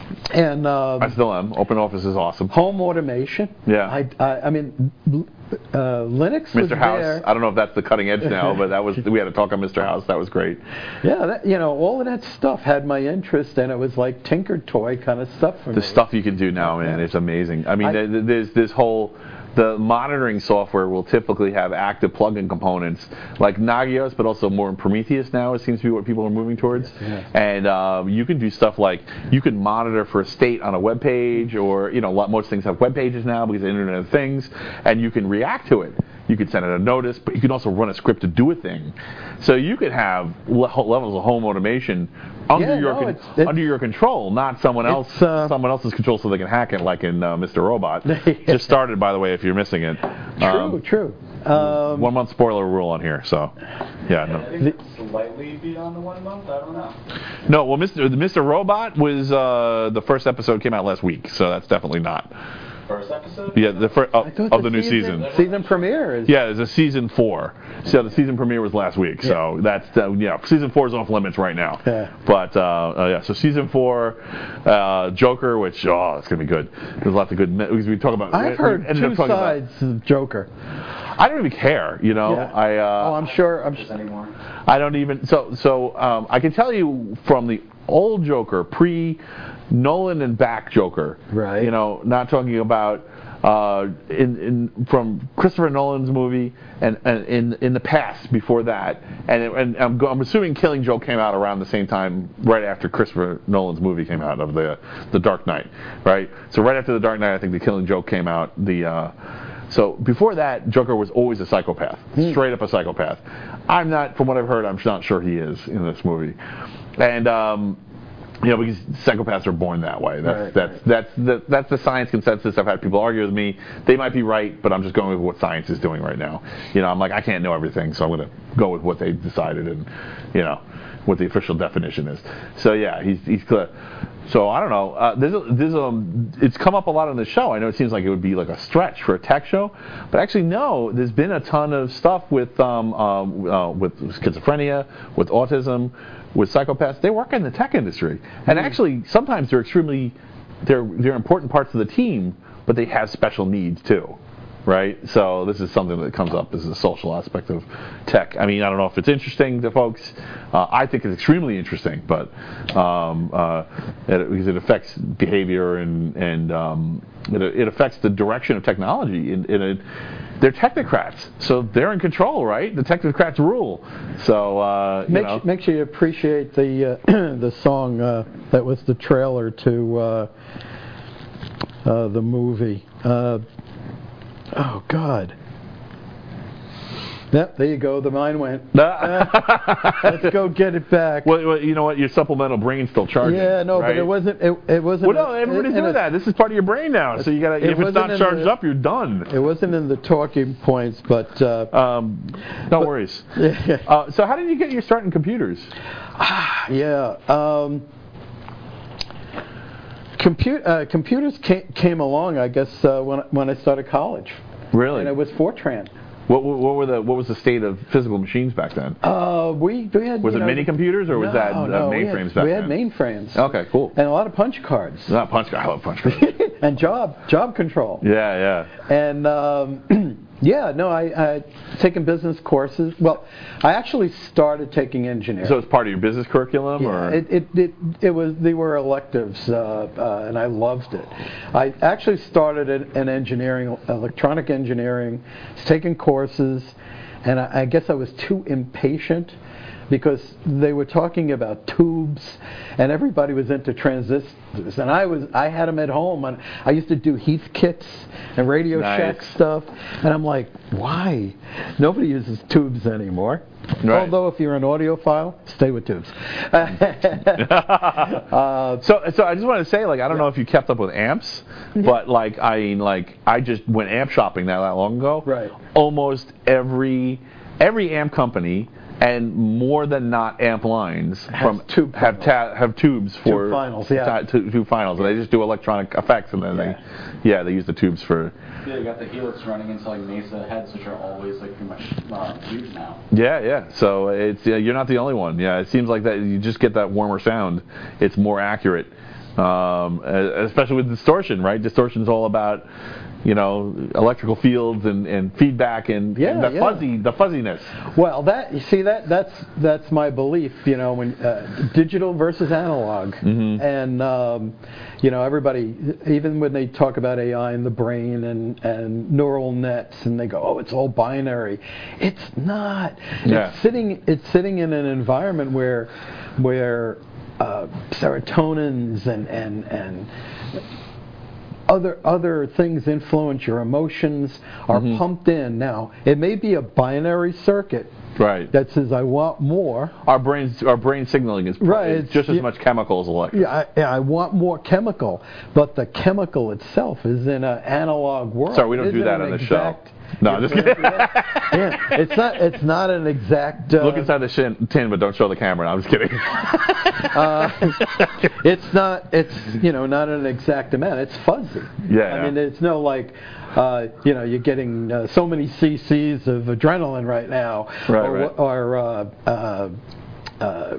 And um, I still am. OpenOffice is awesome. home automation. Yeah. I, I, I mean, uh, Linux was Mister House. there. I don't know if that's the cutting edge now, but that was we had to talk on Mister House. That was great. Yeah, that, you know, all of that stuff had my interest, and it was like tinkered toy kind of stuff for me. The stuff you can do now, man, it's amazing. I mean, I- th- th- there's this whole, the monitoring software will typically have active plugin components like Nagios, but also more in Prometheus now. It seems to be what people are moving towards. Yes. And um, you can do stuff like you can monitor for a state on a web page, or you know, lot, most things have web pages now because of Internet of Things, and you can react to it. You can send it a notice, but you can also run a script to do a thing. So you could have le- levels of home automation under Yeah, your no, con- it's- it's- under your control, not someone else It's, uh, someone else's control, so they can hack it, like in uh, Mister Robot. Just started, by the way, if you're missing it. True, Um, true. Um, one month spoiler rule on here, so yeah. I No, think it's slightly beyond the one month. I don't know. no well, Mister the Mister Robot was uh, the first episode came out last week, so that's definitely not. First episode? Yeah, the first I thought of the new season. Season premiere is. Yeah, there's a season four. So the season premiere was last week. So that's uh, yeah, season four is off limits right now. Yeah. But uh, uh, yeah, so season four, uh, Joker, which oh, it's gonna be good. There's lots of good because we talk about. I've we heard ended up two talking about- sides of Joker. I don't even care, you know. Yeah. I uh, Oh, I'm sure. I'm Just anymore. I don't even so so um, I can tell you from the old Joker, pre Nolan and back Joker. Right. You know, not talking about uh, in in from Christopher Nolan's movie and, and in in the past before that, and and I'm, go, I'm assuming Killing Joke came out around the same time, right after Christopher Nolan's movie came out of the the Dark Knight, right? So right after the Dark Knight, I think the Killing Joke came out. The uh, So before that, Joker was always a psychopath, straight up a psychopath. I'm not, from what I've heard, I'm not sure he is in this movie, and um, you know, because psychopaths are born that way. That's Right, that's right. that's the that's the science consensus. I've had people argue with me. They might be right, but I'm just going with what science is doing right now. You know, I'm like I can't know everything, so I'm going to go with what they decided and you know what the official definition is. So yeah, he's he's clear. So I don't know. Uh, there's a, there's a, it's come up a lot on the show. I know it seems like it would be like a stretch for a tech show, but actually no. There's been a ton of stuff with um, um, uh, with schizophrenia, with autism, with psychopaths. They work in the tech industry, and actually sometimes they're extremely they're they're important parts of the team, but they have special needs too. Right, so this is something that comes up as a social aspect of tech. I mean, I don't know if it's interesting to folks. Uh, I think it's extremely interesting, but um, uh, it, because it affects behavior and and um, it, it affects the direction of technology. In, in a, they're technocrats, so they're in control, right? The technocrats rule. So uh, you Makes, know. makes you appreciate the uh, the song uh, that was the trailer to uh, uh, the movie. Uh, oh God. Yep, there you go. The mind went. Uh, let's go get it back. Well, well, you know what? Your supplemental brain's still charging. Yeah, no, right? but it wasn't. It, it wasn't. Well, no, a- everybody's in doing a- that. This is part of your brain now. So you got to. It If it's wasn't not in charged the- up, you're done. It wasn't in the talking points, but uh, Um, no worries. Uh, so how did you get your start in computers? yeah. Um, compu- uh, computers came, came along, I guess, uh, when when I started college, Really? and it was Fortran. What, what, what were the what was the state of physical machines back then? Uh, we we had. Was you it know, mini computers or was no, that uh, no, we mainframes had, back we had then? mainframes. Okay, cool. And a lot of punch cards. Not punch card. I love punch cards. and job job control. Yeah, yeah. And um, yeah, no, I, I taken business courses. Well, I actually started taking engineering. So it's part of your business curriculum, Yeah, or it, it, it, it was, they were electives, uh, uh, and I loved it. I actually started in, in engineering, electronic engineering, was taking courses, and I, I guess I was too impatient because they were talking about tubes, and everybody was into transistors, and I was I had them at home, and I used to do Heathkits and Radio Nice. Shack stuff, and I'm like, why? Nobody uses tubes anymore. Right. Although if you're an audiophile, stay with tubes. uh, So, so I just want to say, like, I don't know if you kept up with amps, but like, I mean, like, I just went amp shopping not that long ago. Right. Almost every every amp company and more than not amp lines from tube have ta- have tubes for finals, yeah. ta- two, two finals, and they just do electronic effects, and then Yeah. they yeah they use the tubes for Yeah, you got the Helix running into like Mesa heads, which are always like pretty much uh, huge now. yeah yeah. So it's yeah, you're not the only one. Yeah, it seems like that you just get that warmer sound. It's more accurate, um, e- especially with distortion, right? Distortion is all about, you know, electrical fields and, and feedback and, Yeah, and the yeah. fuzzy, the fuzziness. well, that you see that that's that's my belief. You know, when uh, digital versus analog, Mm-hmm. and um, you know, everybody, even when they talk about A I and the brain and and neural nets, and they go, oh, it's all binary. It's not. Yeah. It's sitting. It's sitting in an environment where where uh, serotonins and and and other other things influence your emotions are Mm-hmm. pumped in. Now, it may be a binary circuit Right. that says I want more. Our brains, our brain signaling is Right, is it's- just as yeah. much chemical as electric. Yeah, I, yeah, I want more chemical, but the chemical itself is in an analog world. Sorry, we don't It do isn't that an on the show. exact- No, I'm just kidding. Yeah, it's not. It's not an exact. Uh, Look inside the shin, tin, but don't show the camera. No, I'm just kidding. uh, it's not. It's you know not an exact amount. It's fuzzy. Yeah, I yeah. mean, it's no like. Uh, you know, you're getting uh, so many cc's of adrenaline right now, Right, or, right. or uh, uh, uh,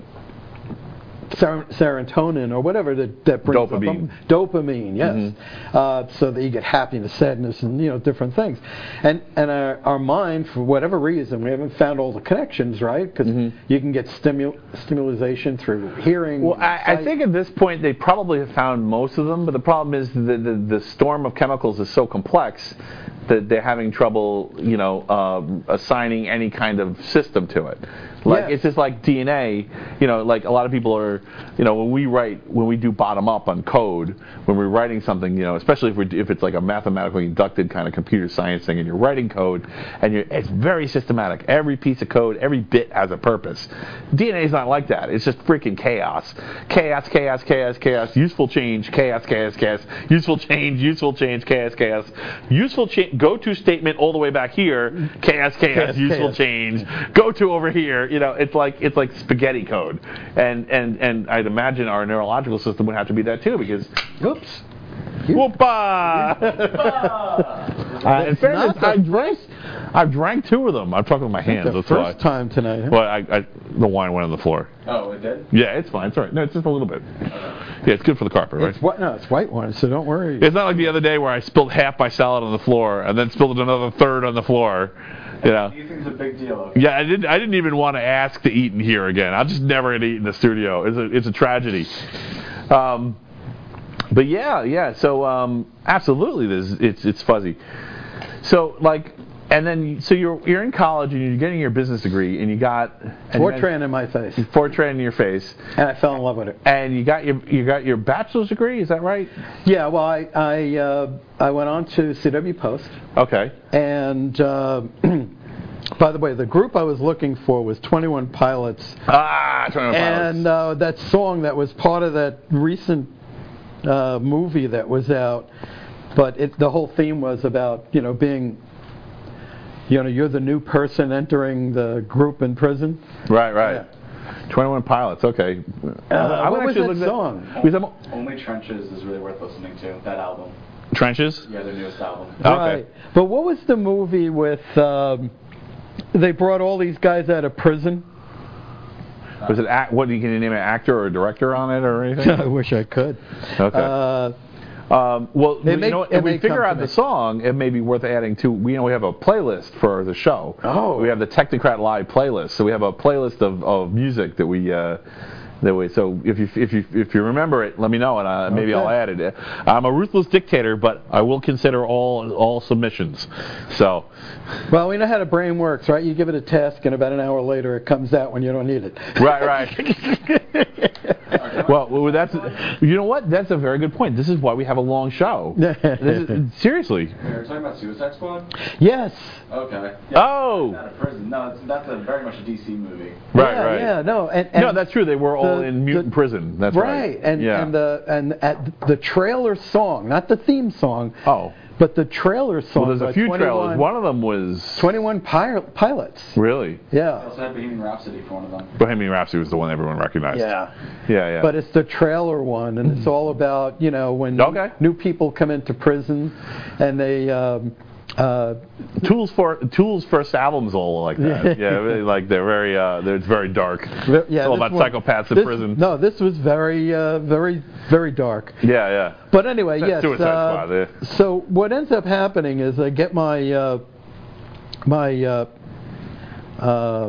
ser- serotonin, or whatever that, that brings Dopamine. up dopamine. Yes, Mm-hmm. uh, so that you get happiness, sadness, and you know different things, and and our, our mind, for whatever reason, we haven't found all the connections, right? Because Mm-hmm. you can get stimu- stimulation through hearing. Well, I, I sight. think at this point they probably have found most of them, but the problem is the, the, the storm of chemicals is so complex that they're having trouble, you know, um, assigning any kind of system to it. Like Yes. it's just like D N A, you know, like a lot of people are, you know, when we write, when we do bottom up on code, when we're writing something, you know, especially if we if it's like a mathematically inducted kind of computer science thing, and you're writing code, and you're, it's very systematic. Every piece of code, every bit has a purpose. D N A is not like that. It's just freaking chaos, chaos, chaos, chaos, chaos. Useful change, chaos, chaos, chaos. Useful change, useful change, chaos, chaos. Useful change. Go to statement all the way back here, chaos, chaos. Chaos, useful chaos. change. Go to over here. You know, it's like it's like spaghetti code, and and and I'd imagine our neurological system would have to be that too, because Oops. whoopah! uh, in It's fairness, not the I drank, I drank two of them. I'm talking with my hands. The That's first why. time tonight. Huh? Well, I, I, the wine went on the floor. Oh, it did? Yeah, it's fine. It's all right. No, it's just a little bit. Yeah, it's good for the carpet, right? It's what? No, it's white wine, so don't worry. It's not like the other day where I spilled half my salad on the floor and then spilled another third on the floor. You know. You think it's a big deal? Okay. Yeah, I didn't. I didn't even want to ask to eat in here again. I'm just never gonna eat in the studio. It's a it's a tragedy. Um, but yeah, yeah. So um, absolutely, there's it's it's fuzzy. So like, and then so you're you're in college and you're getting your business degree and you got and Fortran in my face, Fortran in your face, and I fell in love with it. and you got your you got your bachelor's degree. Is that right? Yeah, well, I I, uh, I went on to C W Post, Okay. and uh, by the way, the group I was looking for was twenty-one Pilots, Ah, twenty-one and Pilots. uh, that song that was part of that recent uh, movie that was out, but it, the whole theme was about you know being. You know, you're the new person entering the group in prison. Right, right. twenty-one Pilots. Okay. Uh, I would what was actually that look song? That, because I'm- Only Trenches is really worth listening to, that album. Trenches. Yeah, their newest album. Okay. Right. But what was the movie with? Um, they brought all these guys out of prison. Was it act, what? Can you name an actor or a director on it or anything? I wish I could. Okay. Uh, Um, well, It you may- know, it if we may figure come to out me. the song, it may be worth adding to. We you know we have a playlist for the show. Oh. We have the Technocrat Live playlist. So we have a playlist of, of music that we. Uh, that way, so if you if you if you remember it, let me know, and uh, maybe Okay. I'll add it. I'm a ruthless dictator, but I will consider all all submissions. So, well, we know how the brain works, right? You give it a task, and about an hour later, it comes out when you don't need it. right, right. Well, well, that's you know what? That's a very good point. This is why we have a long show. This is, seriously. You're talking about Suicide Squad? Yes. Okay. Oh. Out of prison. No, it's, that's a very much a D C movie. Right, yeah, right. Yeah. No. And, and no, that's true. They were all the- in mutant the- prison. That's right. right. And yeah. and the and at the trailer song, not the theme song, oh. but the trailer song. Well, there's a by few twenty-one trailers. One of them was twenty-one Pil- Pilots. really They Yeah. also had Bohemian Rhapsody for one of them. Bohemian Rhapsody was the one everyone recognized. Yeah. Yeah, yeah. But it's the trailer one, and it's all about you know when Okay. new people come into prison, and they. Um, uh, Tool's for Tool's first album's all like that. Yeah, really, like they're very uh, they're, it's very dark. yeah, it's all this about one- psychopaths in this- prison. No, this was very, uh, very, very dark. Yeah, yeah. But anyway, That's yes. Suicide uh, Squad, yeah. So what ends up happening is I get my uh, my uh, uh,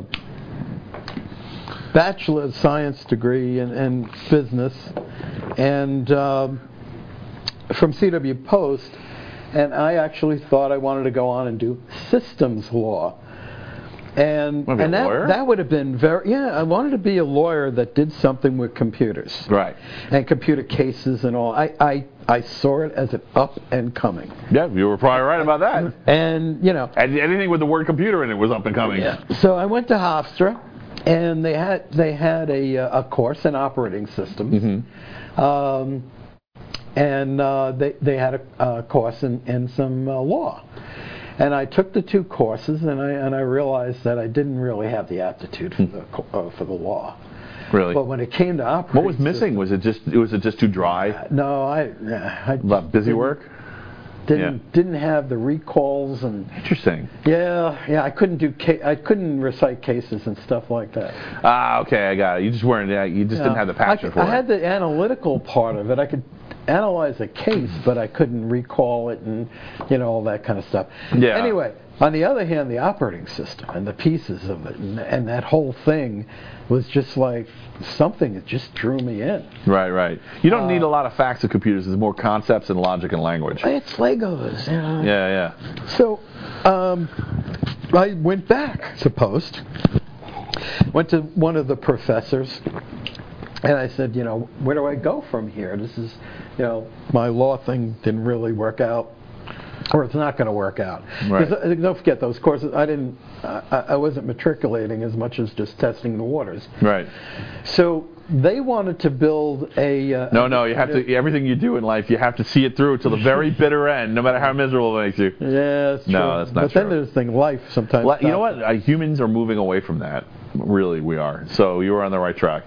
Bachelor of Science degree in, in business, and um, from C W Post, and I actually thought I wanted to go on and do systems law. And, Wanna be and a that, lawyer? that would have been very, yeah, I wanted to be a lawyer that did something with computers Right. and computer cases and all. I, I, I saw it as an up and coming. Yeah, you were probably right about that. And, you know, And anything with the word computer in it was up and coming. so I went to Hofstra, and they had they had a, uh, a course in operating systems. Mm-hmm. Um, and uh, they, they had a, a course in, in some uh, law. And I took the two courses, and I and I realized that I didn't really have the aptitude for the co- uh, for the law. Really? But when it came to operating, What was missing? system- Was it just was it just too dry? No, I, I A lot of busy didn't- work? Didn't Yeah. didn't have the recalls and Interesting. yeah yeah I couldn't do ca- I couldn't recite cases and stuff like that. Ah, okay, I got it. You just weren't. uh, You just Yeah. didn't have the passion I, for I it. had the analytical part of it. I could analyze a case, but I couldn't recall it and you know all that kind of stuff. Yeah. Anyway, on the other hand, the operating system and the pieces of it and, and that whole thing was just like something that just drew me in. Right, right. You don't Uh, need a lot of facts of computers. There's more concepts and logic and language. It's Legos, you know. Yeah, yeah. So um, I went back to Post, went to one of the professors, and I said, you know, where do I go from here? This is, you know, my law thing didn't really work out, or it's not going to work out. Right. 'Cause, uh, don't forget those courses. I didn't. I, I wasn't matriculating as much as just testing the waters. Right. So they wanted to build a. Uh, No, no. You have to. Everything you do in life, you have to see it through to the very bitter end, no matter how miserable it makes you. Yeah, that's true. No, that's not But then true. there's the thing, life sometimes. Well, you know stops. what? Uh, humans are moving away from that. Really, we are. So you were on the right track.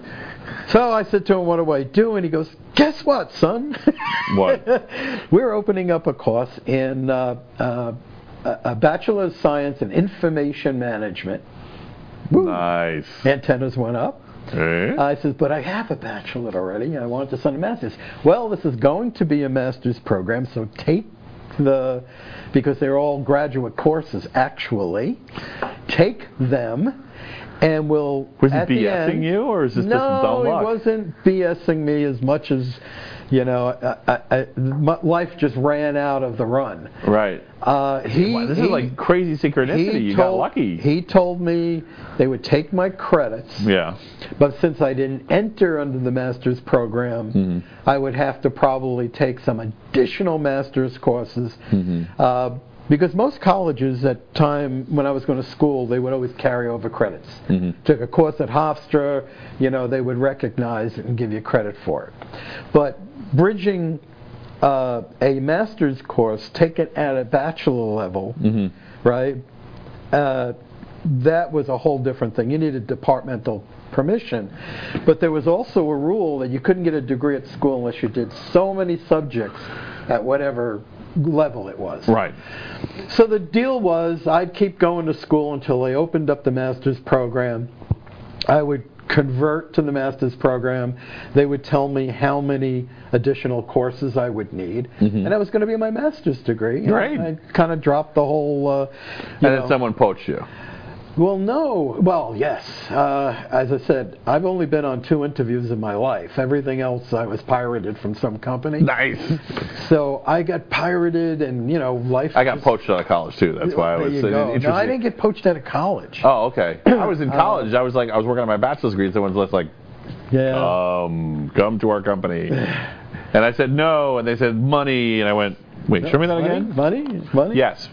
So I said to him, what do I do? And he goes, guess what, son? What? We're opening up a course in uh, uh, a Bachelor of Science in Information Management. Woo. Nice. Antennas went up. Eh? I says, but I have a bachelor already. I wanted to send a master's. Well, this is going to be a master's program, so take the, because they're all graduate courses actually, take them. And we'll. Was he at the BSing end, you, or is this just no, dumb luck? he wasn't BSing me as much as, you know, I, I, I, my life just ran out of the run. Right. Uh, he, Wow, this he, is like crazy synchronicity. he You got told- lucky. He told me they would take my credits, Yeah. but since I didn't enter under the master's program, Mm-hmm. I would have to probably take some additional master's courses. Mm-hmm. Uh, Because most colleges at time when I was going to school, they would always carry over credits. Mm-hmm. Took a course at Hofstra, you know, they would recognize it and give you credit for it. But bridging uh, a master's course, take it at a bachelor level, Mm-hmm. right? Uh, that was a whole different thing. You needed departmental permission, but there was also a rule that you couldn't get a degree at school unless you did so many subjects at whatever level it was. Right. So the deal was I'd keep going to school until they opened up the master's program. I would convert to the master's program. They would tell me how many additional courses I would need, Mm-hmm. and that was going to be my master's degree. And Right. I kind of dropped the whole. Uh, you And know, then someone poached you. well, no. Well, yes. Uh, as I said, I've only been on two interviews in my life. Everything else I was pirated from some company. Nice. So I got pirated, and you know, life. I got just- poached out of college too. That's why I there was you uh, go. interested. No, I didn't get poached out of college. Oh, okay. I was in college. I was like, I was working on my bachelor's degree, and someone's just like, Yeah. um, come to our company. And I said no, and they said money, and I went, wait, show me that money? again? Money? Money? Yes.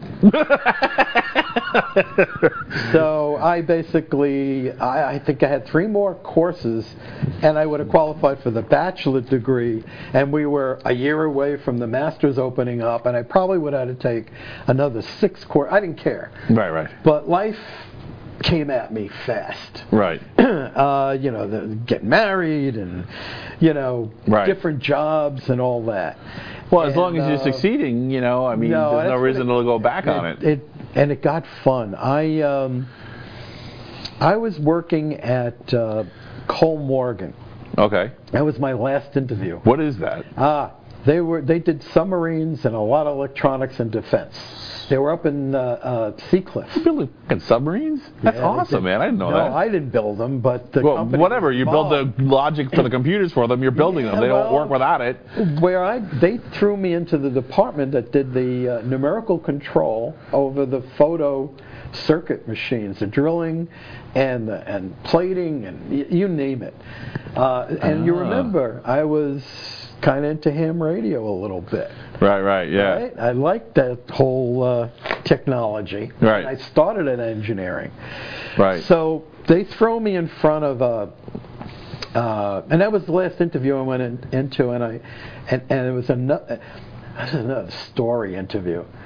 So I basically, I, I think I had three more courses, and I would have qualified for the bachelor degree, and we were a year away from the master's opening up, and I probably would have had to take another six courses. I didn't care. Right, right, But life came at me fast. right. uh, you know, the, getting married and, you know, Right. different jobs and all that. Well, as And, long as you're uh, succeeding, you know, I mean, no, there's no that's reason what to go back on it. it. And it got fun. I um, I was working at uh, Cole Morgan. Okay. That was my last interview. What is that? Ah, they were they did submarines and a lot of electronics and defense. They were up in uh, uh, Seacliff. Building fucking submarines? That's Yeah, they awesome, did- man. I didn't know no, that. I didn't build them, but the well, company whatever. was You build involved. the logic for the computers for them. You're building them. Yeah, They don't well, work without it. Where I they threw me into the department that did the uh, numerical control over the photo circuit machines, the drilling and the, and plating and y- you name it. Uh, and you Ah. remember, I was kind of into ham radio a little bit. Right, right, yeah. Right? I liked that whole uh, technology. Right. And I started in engineering. Right. So they throw me in front of a, uh, and that was the last interview I went in, into, and I, and, and it was another, another story interview.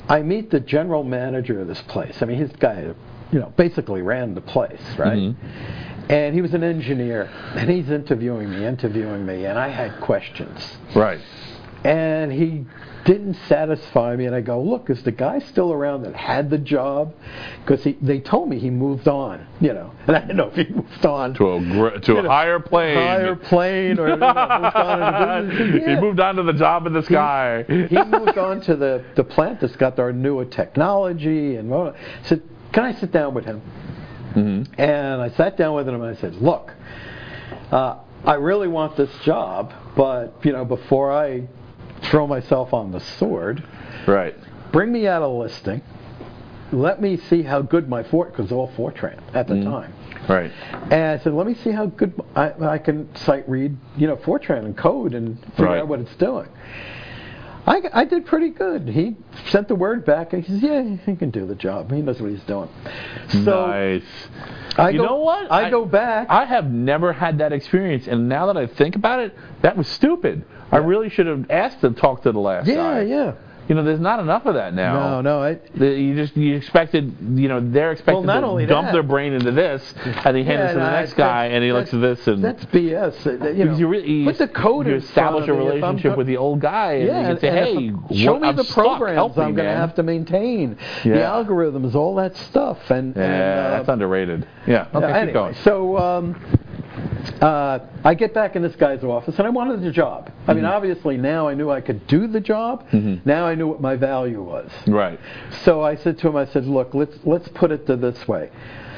I meet the general manager of this place. I mean, he's the guy, you know, basically ran the place, right? Mm-hmm. And he was an engineer, and he's interviewing me, interviewing me, and I had questions. Right. And he didn't satisfy me, and I go, look, is the guy still around that had the job? Because he, they told me he moved on, you know, and I didn't know if he moved on to a gr- to a know, higher plane, higher plane, or you know, moved on in the business. Yeah. He moved on to the job in the sky. He, he moved on to the the plant that's got our newer technology, and I said, can I sit down with him? Mm-hmm. And I sat down with him, and I said, look, uh, I really want this job, but you know, before I throw myself on the sword, right? Bring me out a listing. Let me see how good my Fort, because all Fortran at the mm. time, right? And I said, let me see how good I, I can sight read, you know, Fortran and code and figure right. out what it's doing. I, I did pretty good. He sent the word back, and he says, yeah, he can do the job. He knows what he's doing. So nice. I you go, know what? I, I go back. I have never had that experience, and now that I think about it, that was stupid. Yeah. I really should have asked to talk to the last yeah, guy. Yeah, yeah. You know, there's not enough of that now. No, no. I, the, you just you expected, you know, they're expected well, not to only dump that, their brain into this, and they hand yeah, it to the no, next guy, and he looks at this, and that's B S. Uh, you know, you, really, you put the code you in establish a front of me relationship co- with the old guy, and yeah, you can say, and, hey, and show what, me I'm the stuck, programs help I'm me, going to man. have to maintain, yeah. the algorithms, all that stuff, and yeah, and, uh, that's underrated. Yeah, okay, yeah, keep anyway, going. So. Um, Uh, I get back in this guy's office, and I wanted the job. I mm-hmm. mean, obviously, now I knew I could do the job. Mm-hmm. Now I knew what my value was. Right. So I said to him, I said, look, let's let's put it to this way.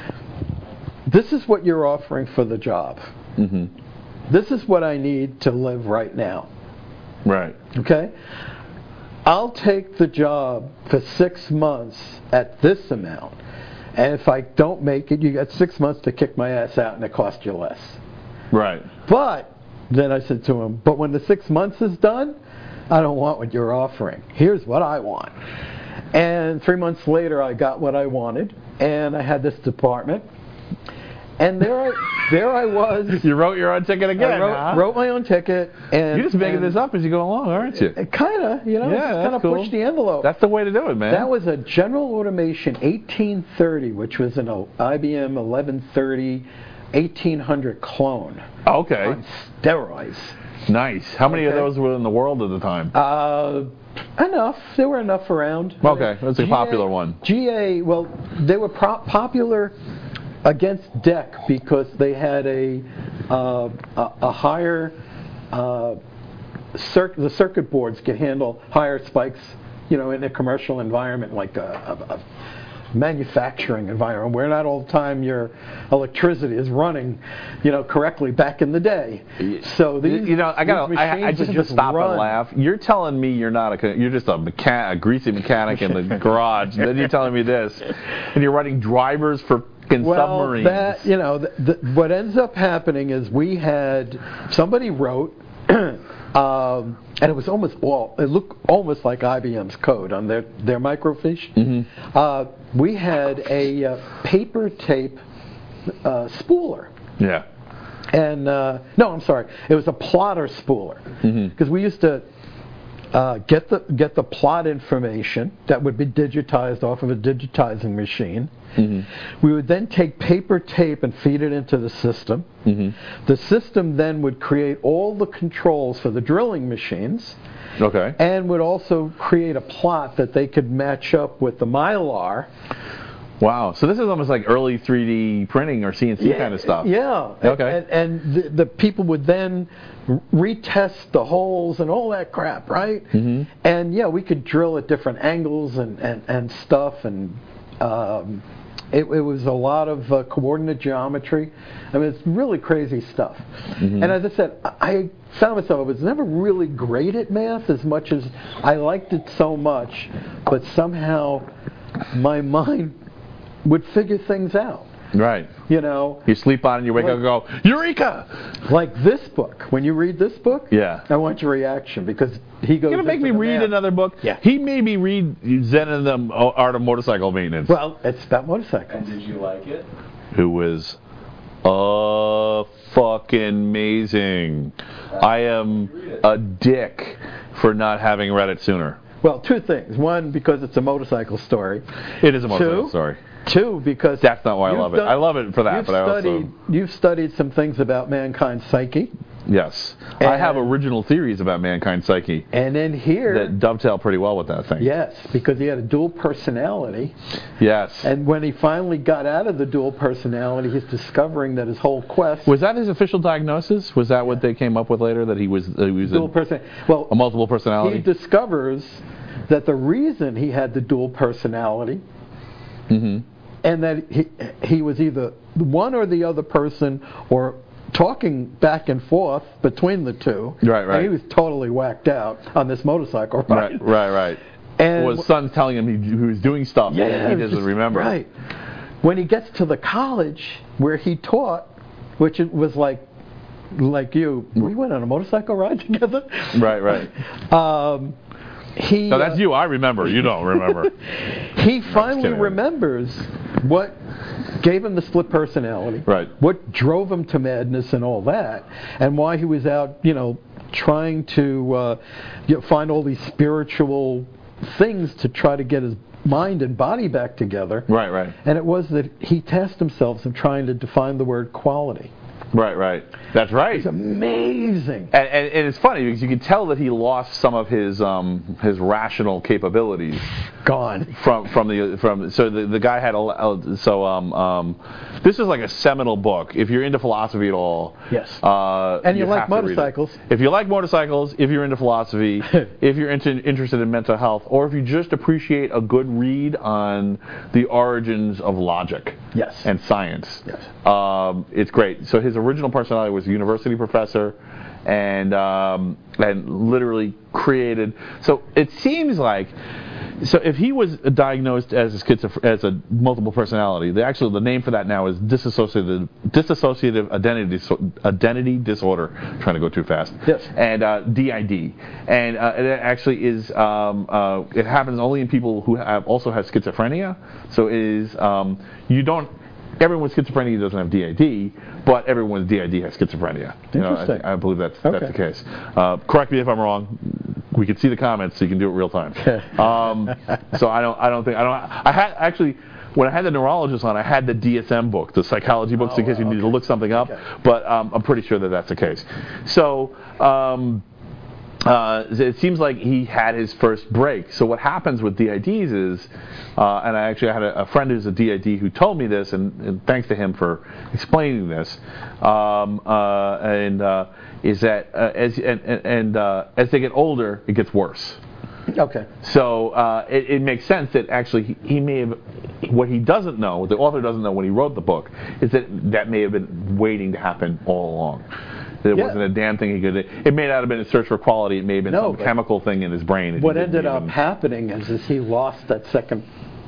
This is what you're offering for the job. Mm-hmm. This is what I need to live right now. Right. Okay? I'll take the job for six months at this amount. And if I don't make it, you got six months to kick my ass out, and it costs you less. Right. But, then I said to him, but when the six months is done, I don't want what you're offering. Here's what I want. And three months later, I got what I wanted, and I had this department. And there I, there I was. You wrote your own ticket again, I wrote, huh? wrote my own ticket. And you're just making and this up as you go along, aren't you? Kind of, you know, yeah, just kind of cool. push the envelope. That's the way to do it, man. That was a General Automation eighteen thirty, which was an I B M eleven thirty eighteen hundred clone. Okay. On steroids. Nice. How many okay. of those were in the world at the time? Uh, enough. There were enough around. Okay, that's a G A, popular one. G A, well, they were pro- popular against D E C because they had a uh, a, a higher uh, cir- the circuit boards could handle higher spikes, you know, in a commercial environment like a, a, a manufacturing environment where not all the time your electricity is running, you know, correctly back in the day. So these, you know, I got I, I just have to stop run. and laugh. You're telling me you're not a you're just a, mecha- a greasy mechanic in the garage. Then you're telling me this, and you're writing drivers for fucking well, submarines. That, you know, the, the, what ends up happening is we had somebody wrote. Um, and it was almost all, it looked almost like I B M's code on their, their microfiche. Mm-hmm. Uh, we had a uh, paper tape uh, spooler. Yeah. And, uh, no, I'm sorry, it was a plotter spooler. Because mm-hmm. we used to uh, get the get the plot information that would be digitized off of a digitizing machine. Mm-hmm. We would then take paper tape and feed it into the system. Mm-hmm. The system then would create all the controls for the drilling machines. Okay. And would also create a plot that they could match up with the Mylar. Wow. So this is almost like early three D printing or C N C yeah, kind of stuff. Yeah. Okay. And, and the, the people would then retest the holes and all that crap, right? Mm-hmm. And yeah, we could drill at different angles and, and, and stuff, and um, it, it was a lot of uh, coordinate geometry. I mean, it's really crazy stuff. Mm-hmm. And as I said, I found myself, I was never really great at math as much as I liked it so much, but somehow my mind would figure things out. Right. You know. You sleep on it and you wake like, up and go, Eureka! Like this book. When you read this book, yeah. I want your reaction because he goes. You're going to make me read math. another book? Yeah. He made me read Zen and the Art of Motorcycle Maintenance. Well, it's about motorcycles. And did you like it? Who was uh, fucking amazing. I am a dick for not having read it sooner. Well, two things. One, because it's a motorcycle story. It is a motorcycle Two, story. Two, because That's not why I you've love it. done- I love it for that, you've but I also studied, you've studied some things about mankind's psyche, yes, I have And- original theories about mankind's psyche and then here, that dovetail pretty well with that thing. yes, because he had a dual personality, Yes. and when he finally got out of the dual personality, he's discovering that his whole quest Was that his official diagnosis? Was that what they came up with later? That he was uh, he was dual a, person. Well, a multiple he personality? discovers that the reason he had the dual personality, Mm-hmm. and that he he was either one or the other person, or talking back and forth between the two. Right, right. And he was totally whacked out on this motorcycle ride. Right, right, right. And Was son telling him he, he was doing stuff yeah, and he it was doesn't just- remember? Right. When he gets to the college where he taught, which it was like like you, we went on a motorcycle ride together. Right, right. Um, he No, that's uh, you. I remember. You don't remember. he finally kidding. remembers what gave him the split personality, Right. what drove him to madness and all that, and why he was out, you know, trying to uh, you know, find all these spiritual things to try to get his mind and body back together. Right, right. And it was that he tasked himself in trying to define the word quality. Right, right. That's right. It's amazing. And, and, and it's funny because you can tell that he lost some of his um, his rational capabilities Gone. from from the from. So the the guy had a so um um this is like a seminal book if you're into philosophy at all. Yes. Uh, And you like have to read it. motorcycles. If you like motorcycles, if you're into philosophy, if you're into, interested in mental health, or if you just appreciate a good read on the origins of logic. Yes. And science. Yes. Um, it's great. So his original personality was a university professor, and um, and literally created. So it seems like, so if he was diagnosed as a schizoph- as a multiple personality, the actually the name for that now is dissociative dissociative identity dis- identity disorder. I'm trying to go too fast. Yes. And uh, D I D, and uh, it actually is. Um, uh, it happens only in people who have also have schizophrenia. So it is um, you don't. Everyone with schizophrenia doesn't have D I D, but everyone with D I D has schizophrenia. You know, Interesting. I, I believe that's Okay. that's the case. Uh, correct me if I'm wrong. We can see the comments, so you can do it real time. um, so I don't, I don't think, I don't. I had actually, when I had the neurologist on, I had the D S M book, the psychology books, Oh, in case you wow, need to okay. look something up. Okay. But um, I'm pretty sure that that's the case. So. Um, Uh, it seems like he had his first break. So what happens with D I Ds is, uh, and I actually had a, a friend who's a D I D who told me this, and, and thanks to him for explaining this. Um, uh, and uh, is that uh, as and, and uh, as they get older, it gets worse. Okay. So uh, it, it makes sense that actually he, he may have, what he doesn't know, what the author doesn't know when he wrote the book, is that that may have been waiting to happen all along. There Yeah. wasn't a damn thing he could. It may not have been a search for quality. It may have been No, some but chemical thing in his brain. that What he didn't ended up even- happening is, is he lost that second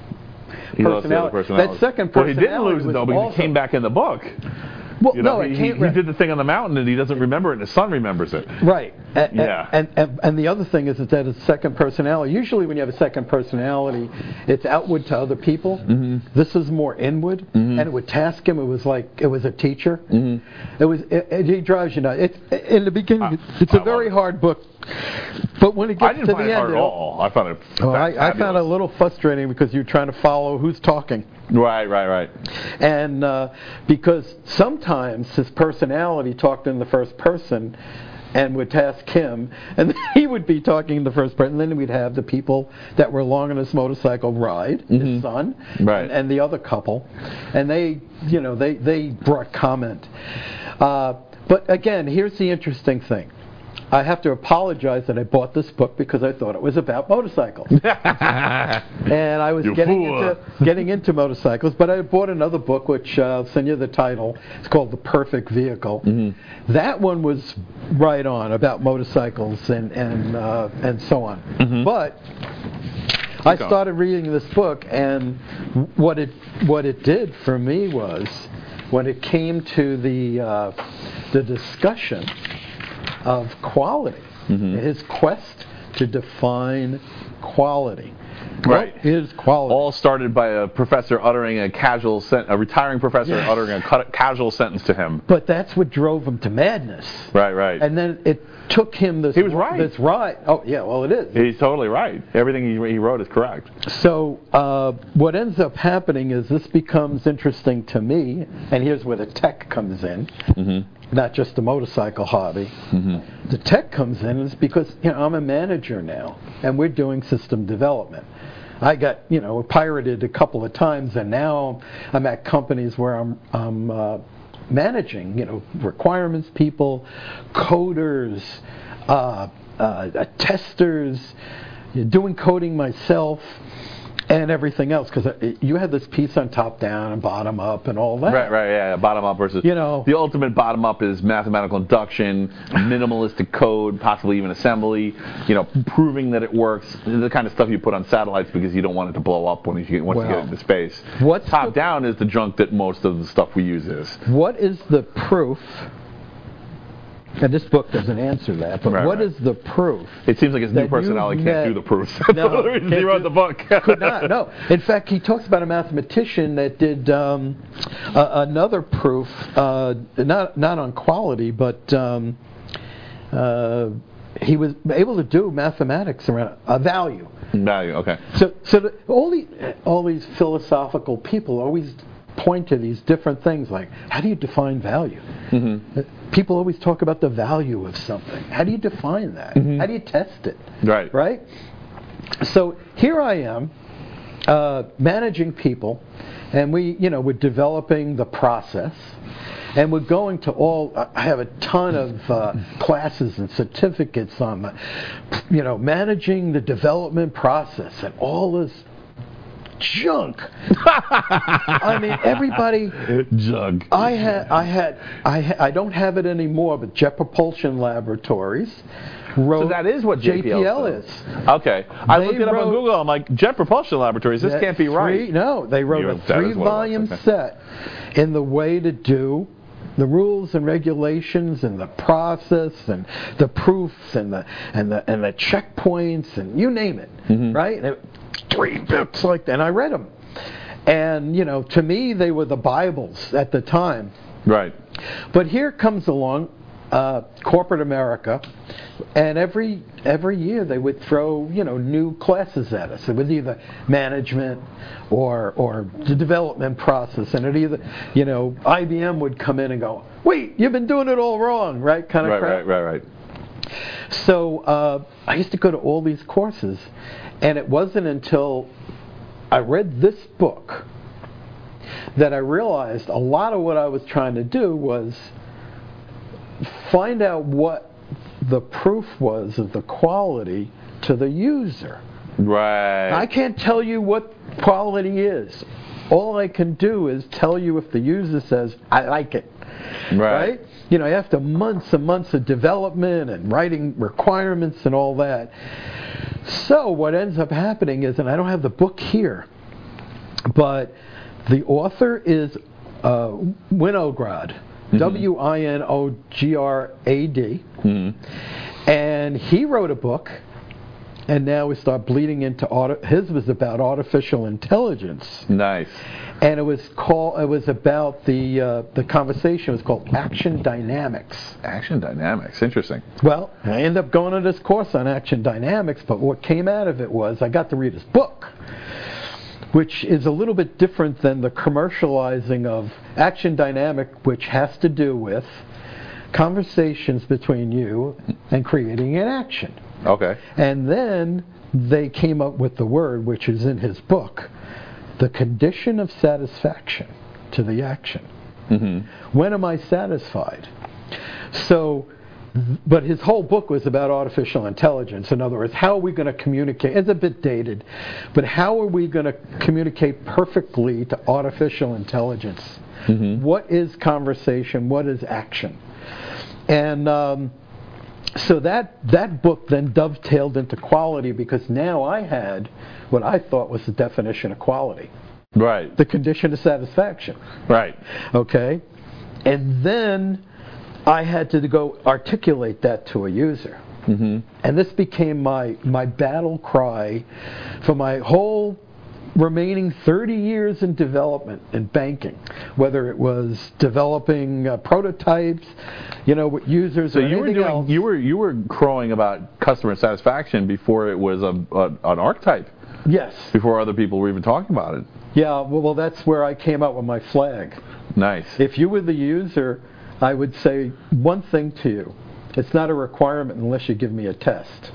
he lost the other personality. personality. That second Well, he didn't personality lose it was though, because also- it came back in the book. Well, You know, no, he, it he, can't. he did the thing on the mountain and he doesn't remember it, and his son remembers it. Right. And, Yeah. And, and and the other thing is that it's second personality. Usually, when you have a second personality, it's outward to other people. Mm-hmm. This is more inward, and it would task him. It was like it was a teacher. Mm-hmm. It was. It, it, he drives you nuts. It's in the beginning. I- it's I a very love it. hard book, but when it I gets didn't to find the it end, hard at it- all. I found it. Well, I, I found it a fabulous. little frustrating because you're trying to follow who's talking. Right, right, right. And uh, because sometimes his personality talked in the first person and would task him, and then he would be talking in the first person, and then we'd have the people that were along on this motorcycle ride, his son, Right. and, and the other couple, and they, you know, they, they brought comment. Uh, but again, here's the interesting thing. I have to apologize that I bought this book because I thought it was about motorcycles. And I was You getting fool. into getting into motorcycles, but I bought another book, which uh, I'll send you the title. It's called The Perfect Vehicle. Mm-hmm. That one was right on about motorcycles and and uh, and so on. Mm-hmm. But I going. started reading this book, and what it what it did for me was when it came to the uh, the discussion of quality, Mm-hmm. his quest to define quality. Right. What is quality? All started by a professor uttering a casual sen- a retiring professor Yes. uttering a cu- casual sentence to him. But that's what drove him to madness. Right, right. And then it took him this. He was right. This ride. Oh yeah, well it is. He's totally right. Everything he, he wrote is correct. So uh, what ends up happening is this becomes interesting to me, and here's where the tech comes in, Mm-hmm. not just the motorcycle hobby. Mm-hmm. The tech comes in is because you know I'm a manager now, and we're doing system development. I got you know pirated a couple of times, and now I'm at companies where I'm I'm uh, managing you know requirements people, coders, uh, uh, testers, doing coding myself, and everything else, because you had this piece on top down and bottom up and all that. Right, right, yeah. Bottom up versus You know. the ultimate bottom up is mathematical induction, minimalistic code, possibly even assembly. You know, proving that it works. The kind of stuff you put on satellites because you don't want it to blow up when you get, once you Well, get into space. what's Top the- down is the junk that most of the stuff we use is. What is the proof? And this book doesn't answer that, but Right, what right. is the proof? It seems like his new That personality you've can't met- do the proofs. That's No, one of the reasons he can't wrote do- the book. Could not, no. In fact, he talks about a mathematician that did um, a, another proof, uh, not not on quality, but um, uh, he was able to do mathematics around a value. Value, okay. So, so the, all these all these philosophical people always point to these different things, like how do you define value? Mm-hmm. People always talk about the value of something. How do you define that? Mm-hmm. How do you test it? Right. Right? So here I am, uh, managing people, and we, you know, we're developing the process, and we're going to all. I have a ton of uh, classes and certificates on the, you know, managing the development process and all this junk. I mean, everybody. Jug. I had, I had, I, ha- I don't have it anymore, but Jet Propulsion Laboratories wrote. So that is what J P L is. is. Okay. I They looked it up on wrote- Google. I'm like, Jet Propulsion Laboratories. This That can't be right. three- no, they wrote You- a that is what it was, three-volume okay. set in the way to do the rules and regulations and the process and the proofs and the and the and the checkpoints and you name it, Mm-hmm. right? And it, three books like that, and I read them. And, you know, to me, they were the Bibles at the time. Right. But here comes along uh, corporate America, and every every year they would throw, you know, new classes at us. It was either management or or the development process, and it either, you know, I B M would come in and go, wait, you've been doing it all wrong, right? Kind of Right, crap. right, right, right. So uh, I used to go to all these courses, and it wasn't until I read this book that I realized a lot of what I was trying to do was find out what the proof was of the quality to the user. Right. I can't tell you what quality is. All I can do is tell you if the user says, I like it. Right. Right? You know, after months and months of development and writing requirements and all that. So what ends up happening is, and I don't have the book here, but the author is uh, Winograd, Mm-hmm. W I N O G R A D, Mm-hmm. and he wrote a book, and now we start bleeding into auto, his was about artificial intelligence. Nice. And it was called. It was about the uh, the conversation was called Action Dynamics. Action dynamics. Interesting. Well, I ended up going to this course on Action Dynamics, but what came out of it was I got to read his book, which is a little bit different than the commercializing of Action Dynamic, which has to do with conversations between you and creating an action. Okay. And then they came up with the word, which is in his book, the condition of satisfaction to the action. Mm-hmm. When am I satisfied? So, but his whole book was about artificial intelligence. In other words, how are we going to communicate? It's a bit dated, but how are we going to communicate perfectly to artificial intelligence? Mm-hmm. What is conversation? What is action? And um, so that that book then dovetailed into quality, because now I had what I thought was the definition of quality, Right. the condition of satisfaction. Right. Okay? And then I had to go articulate that to a user. Mm-hmm. And this became my, my battle cry for my whole remaining thirty years in development in banking, whether it was developing uh, prototypes, you know, with users So or you were anything doing, else. you were you were crowing about customer satisfaction before it was a, a an archetype, Yes. before other people were even talking about it. Yeah, well, well, that's where I came out with my flag. Nice. If you were the user, I would say one thing to you. It's not a requirement unless you give me a test.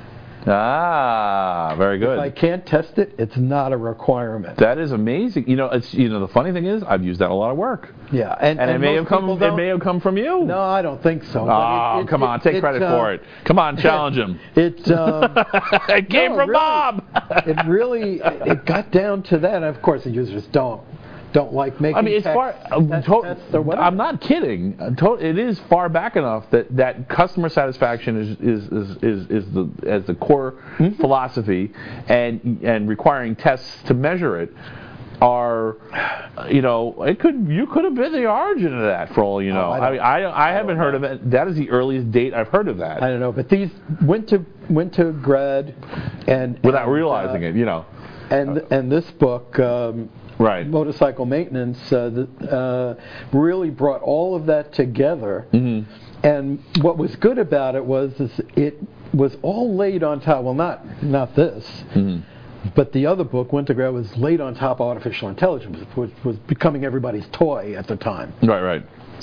Ah, very good. If I can't test it, it's not a requirement. That is amazing. You know, it's you know the funny thing is I've used that a lot of work, Yeah, and, and, it may most have come people it don't- may have come from you. No, I don't think so. but Oh, it- it- come on, it- take it, credit uh, for it. Come on, challenge him. It um, It came no, from really, Bob. it really it got down to that. And of course, the users don't don't like making. I mean, it's text, far. Uh, text, to- tests or whatever. I'm not kidding. Uh, to- it is far back enough that, that customer satisfaction is is, is, is, is the as the core Mm-hmm. philosophy, and and requiring tests to measure it are, you know, it could you could have been the origin of that for all you know. Oh, I I, don't- mean, I I haven't don't heard of it. That is the earliest date I've heard of that, I don't know, but these went to went to grad, and without and, realizing uh, it. You know, And and this book. Um, right. Motorcycle maintenance uh, th- uh, really brought all of that together. Mm-hmm. And what was good about it was is it was all laid on top. Well, not not this, Mm-hmm. but the other book, Winter Grad, was laid on top of artificial intelligence, which was becoming everybody's toy at the time. Right, right.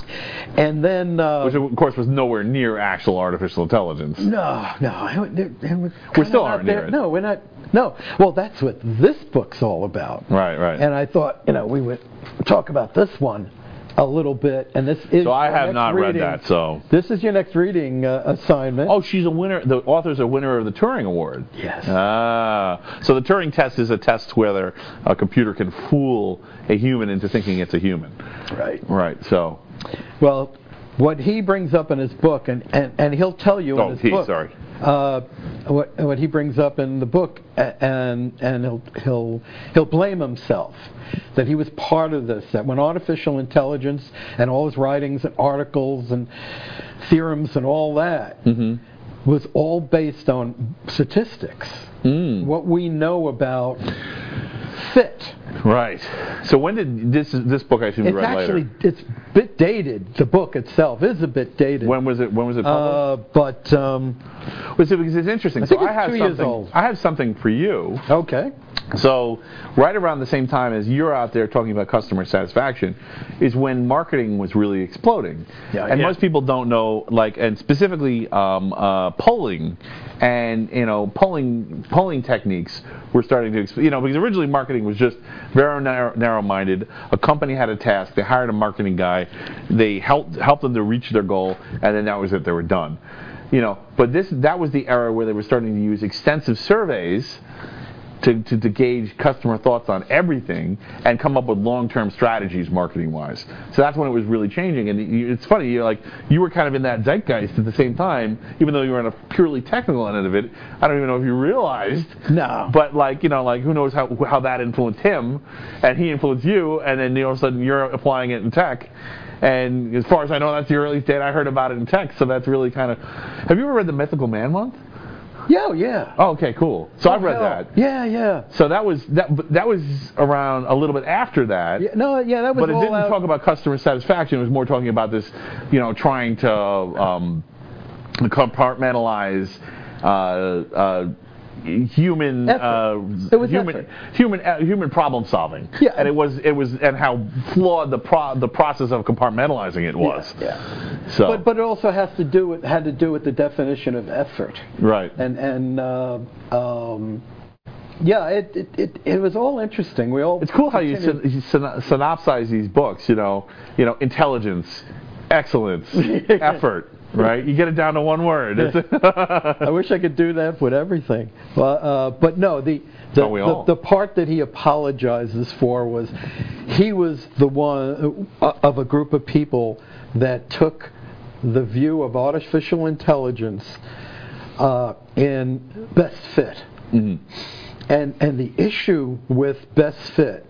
And then, uh, Which of course was nowhere near actual artificial intelligence. no, no, it, it, it was We kinda still not aren't there. near it. No, we're not. No, well, that's what this book's all about. Right, right. And I thought, you know, we would talk about this one a little bit, and this is. So I your have next not read reading. that. So. This is your next reading uh, assignment. Oh, she's a winner. The author's a winner of the Turing Award. Yes. Ah, so the Turing test is a test whether a computer can fool a human into thinking it's a human. Right. Right. So. Well, what he brings up in his book, and, and, and he'll tell you in Oh, his he, book. sorry. Uh, what what he brings up in the book, a- and and he'll he'll he'll blame himself that he was part of this. That when artificial intelligence and all his writings and articles and theorems and all that Mm-hmm. was all based on statistics. Mm. What we know about fit. Right. So when did this this book I assume you It's read actually later? it's a bit dated. The book itself is a bit dated. When was it? When was it published? Uh, but um, Well, see, because it's interesting. I think so it's I have two years something. old. I have something for you. okay. So, right around the same time as you're out there talking about customer satisfaction, is when marketing was really exploding. Yeah, and yeah. most people don't know, like, and specifically um, uh, polling, and you know, polling polling techniques were starting to, exp- you know, because originally marketing was just very narrow, narrow-minded. A company had a task, they hired a marketing guy, they helped helped them to reach their goal, and then that was it. They were done. You know, but this that was the era where they were starting to use extensive surveys. To, to, to gauge customer thoughts on everything and come up with long-term strategies marketing-wise. So that's when it was really changing. And you, it's funny, you're like you were kind of in that zeitgeist at the same time, even though you were on a purely technical end of it. I don't even know if you realized. No. But like you know, like who knows how how that influenced him, and he influenced you, and then you know, all of a sudden you're applying it in tech. And as far as I know, that's the earliest date I heard about it in tech. So that's really kind of. Have you ever read the Mythical Man Month? Yeah, yeah. Oh, okay, cool. So Oh, I've read hell. that. Yeah, yeah. So that was that. but That was around a little bit after that. Yeah, no, yeah, that was But it all didn't out. talk about customer satisfaction. It was more talking about this, you know, trying to um, compartmentalize uh, uh, human uh, Effort. It was human effort. human uh, human problem solving. Yeah. And it was it was and how flawed the pro- the process of compartmentalizing it was. Yeah. So But but it also has to do with had to do with the definition of effort. right. And and uh, um, yeah, it, it it it was all interesting. We all It's cool how you, continued- syn- you syn- synopsize these books. You know, you know, intelligence, excellence, effort. Right? You get it down to one word. It's- I wish I could do that with everything. Well, uh, but no, the the, Don't we all? the the part that he apologizes for was he was the one uh, of a group of people that took the view of artificial intelligence uh, in best fit. Mhm. And and the issue with best fit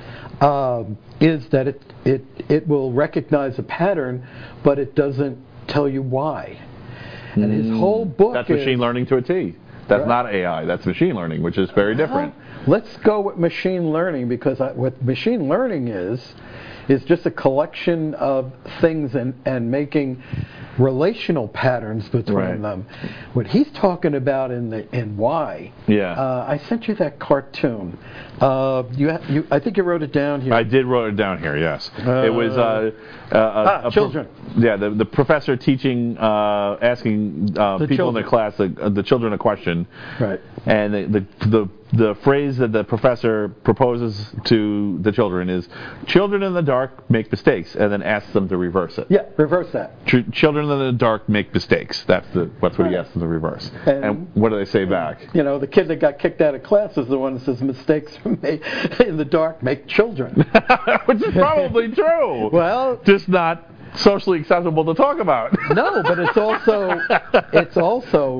um, is that it, it it will recognize a pattern, but it doesn't tell you why. And his whole book That's is... machine learning to a T. That's Right. not A I. That's machine learning, which is very different. Let's go with machine learning, because I, what machine learning is, is just a collection of things and, and making relational patterns between Right. them. What he's talking about in the in Y, Yeah. uh, I sent you that cartoon. Uh, you, ha- you, I think you wrote it down here. I did wrote it down here. Yes, it was uh, uh, Ah, a, a children. Pro- yeah, the, the professor teaching, uh, asking uh, The people in children. the class, uh, the children, a question, Right. and the, the the the phrase that the professor proposes to the children is, "Children in the dark make mistakes," and then asks them to reverse it. Yeah, reverse that. Ch- children in the dark make mistakes. That's the that's what he Right. asks them to reverse. And- And, what do they say back? You know, the kid that got kicked out of class is the one that says mistakes made in the dark make children. Which is probably true. Well, just not socially acceptable to talk about. no, but it's also it's also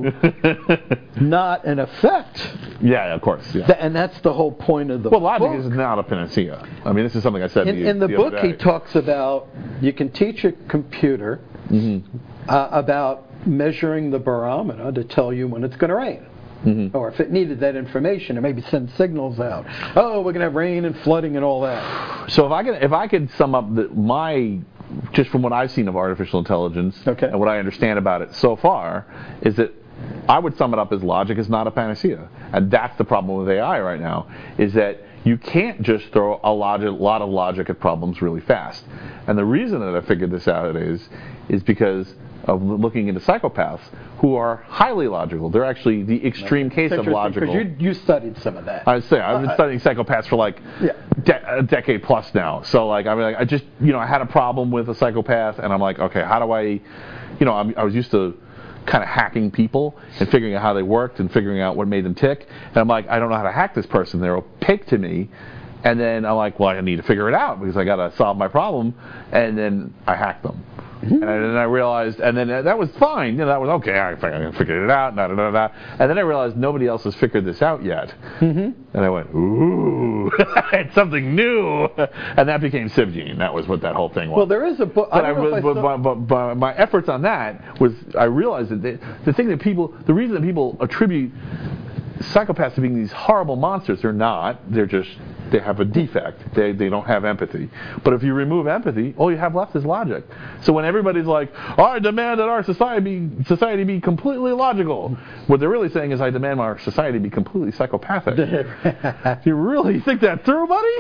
not an effect. Yeah, of course. Yeah. Th- And that's the whole point of the Well, logic book. is not a panacea. I mean, this is something I said In, to you in the, the book, other he day. talks about you can teach a computer Mm-hmm. uh, about measuring the barometer to tell you when it's going to rain. Mm-hmm. Or if it needed that information, or maybe send signals out. Oh, we're going to have rain and flooding and all that. So if I could, if I could sum up the, my, just from what I've seen of artificial intelligence Okay. and what I understand about it so far, is that I would sum it up as logic is not a panacea, and that's the problem with A I right now. Is that you can't just throw a logic, lot of logic at problems really fast. And the reason that I figured this out is, is because of looking into psychopaths who are highly logical. They're actually the extreme case of logical. Because you, you studied some of that. I say I've been Uh, studying psychopaths for like Yeah. de- a decade plus now. So like I mean, like, I just you know I had a problem with a psychopath, and I'm like, okay, how do I, you know, I'm, I was used to kind of hacking people and figuring out how they worked and figuring out what made them tick. And I'm like, I don't know how to hack this person. They're opaque to me. And then I'm like, well, I need to figure it out because I got to solve my problem. And then I hacked them. And then I realized, and then that was fine. You know, that was okay. I figured it out. Da, da, da, da. And then I realized nobody else has figured this out yet. Mm-hmm. And I went, ooh, it's something new. And that became Civgene. That was what that whole thing was. Well, there is a book. But, I I, don't know but, if I but, saw- but, but my efforts on that was I realized that they, the thing that people, the reason that people attribute psychopaths to being these horrible monsters, they're not. They're just, they have a defect. They they don't have empathy. But if you remove empathy, all you have left is logic. So when everybody's like, I demand that our society be, society be completely logical, what they're really saying is I demand our society be completely psychopathic. Do you really think that through, buddy?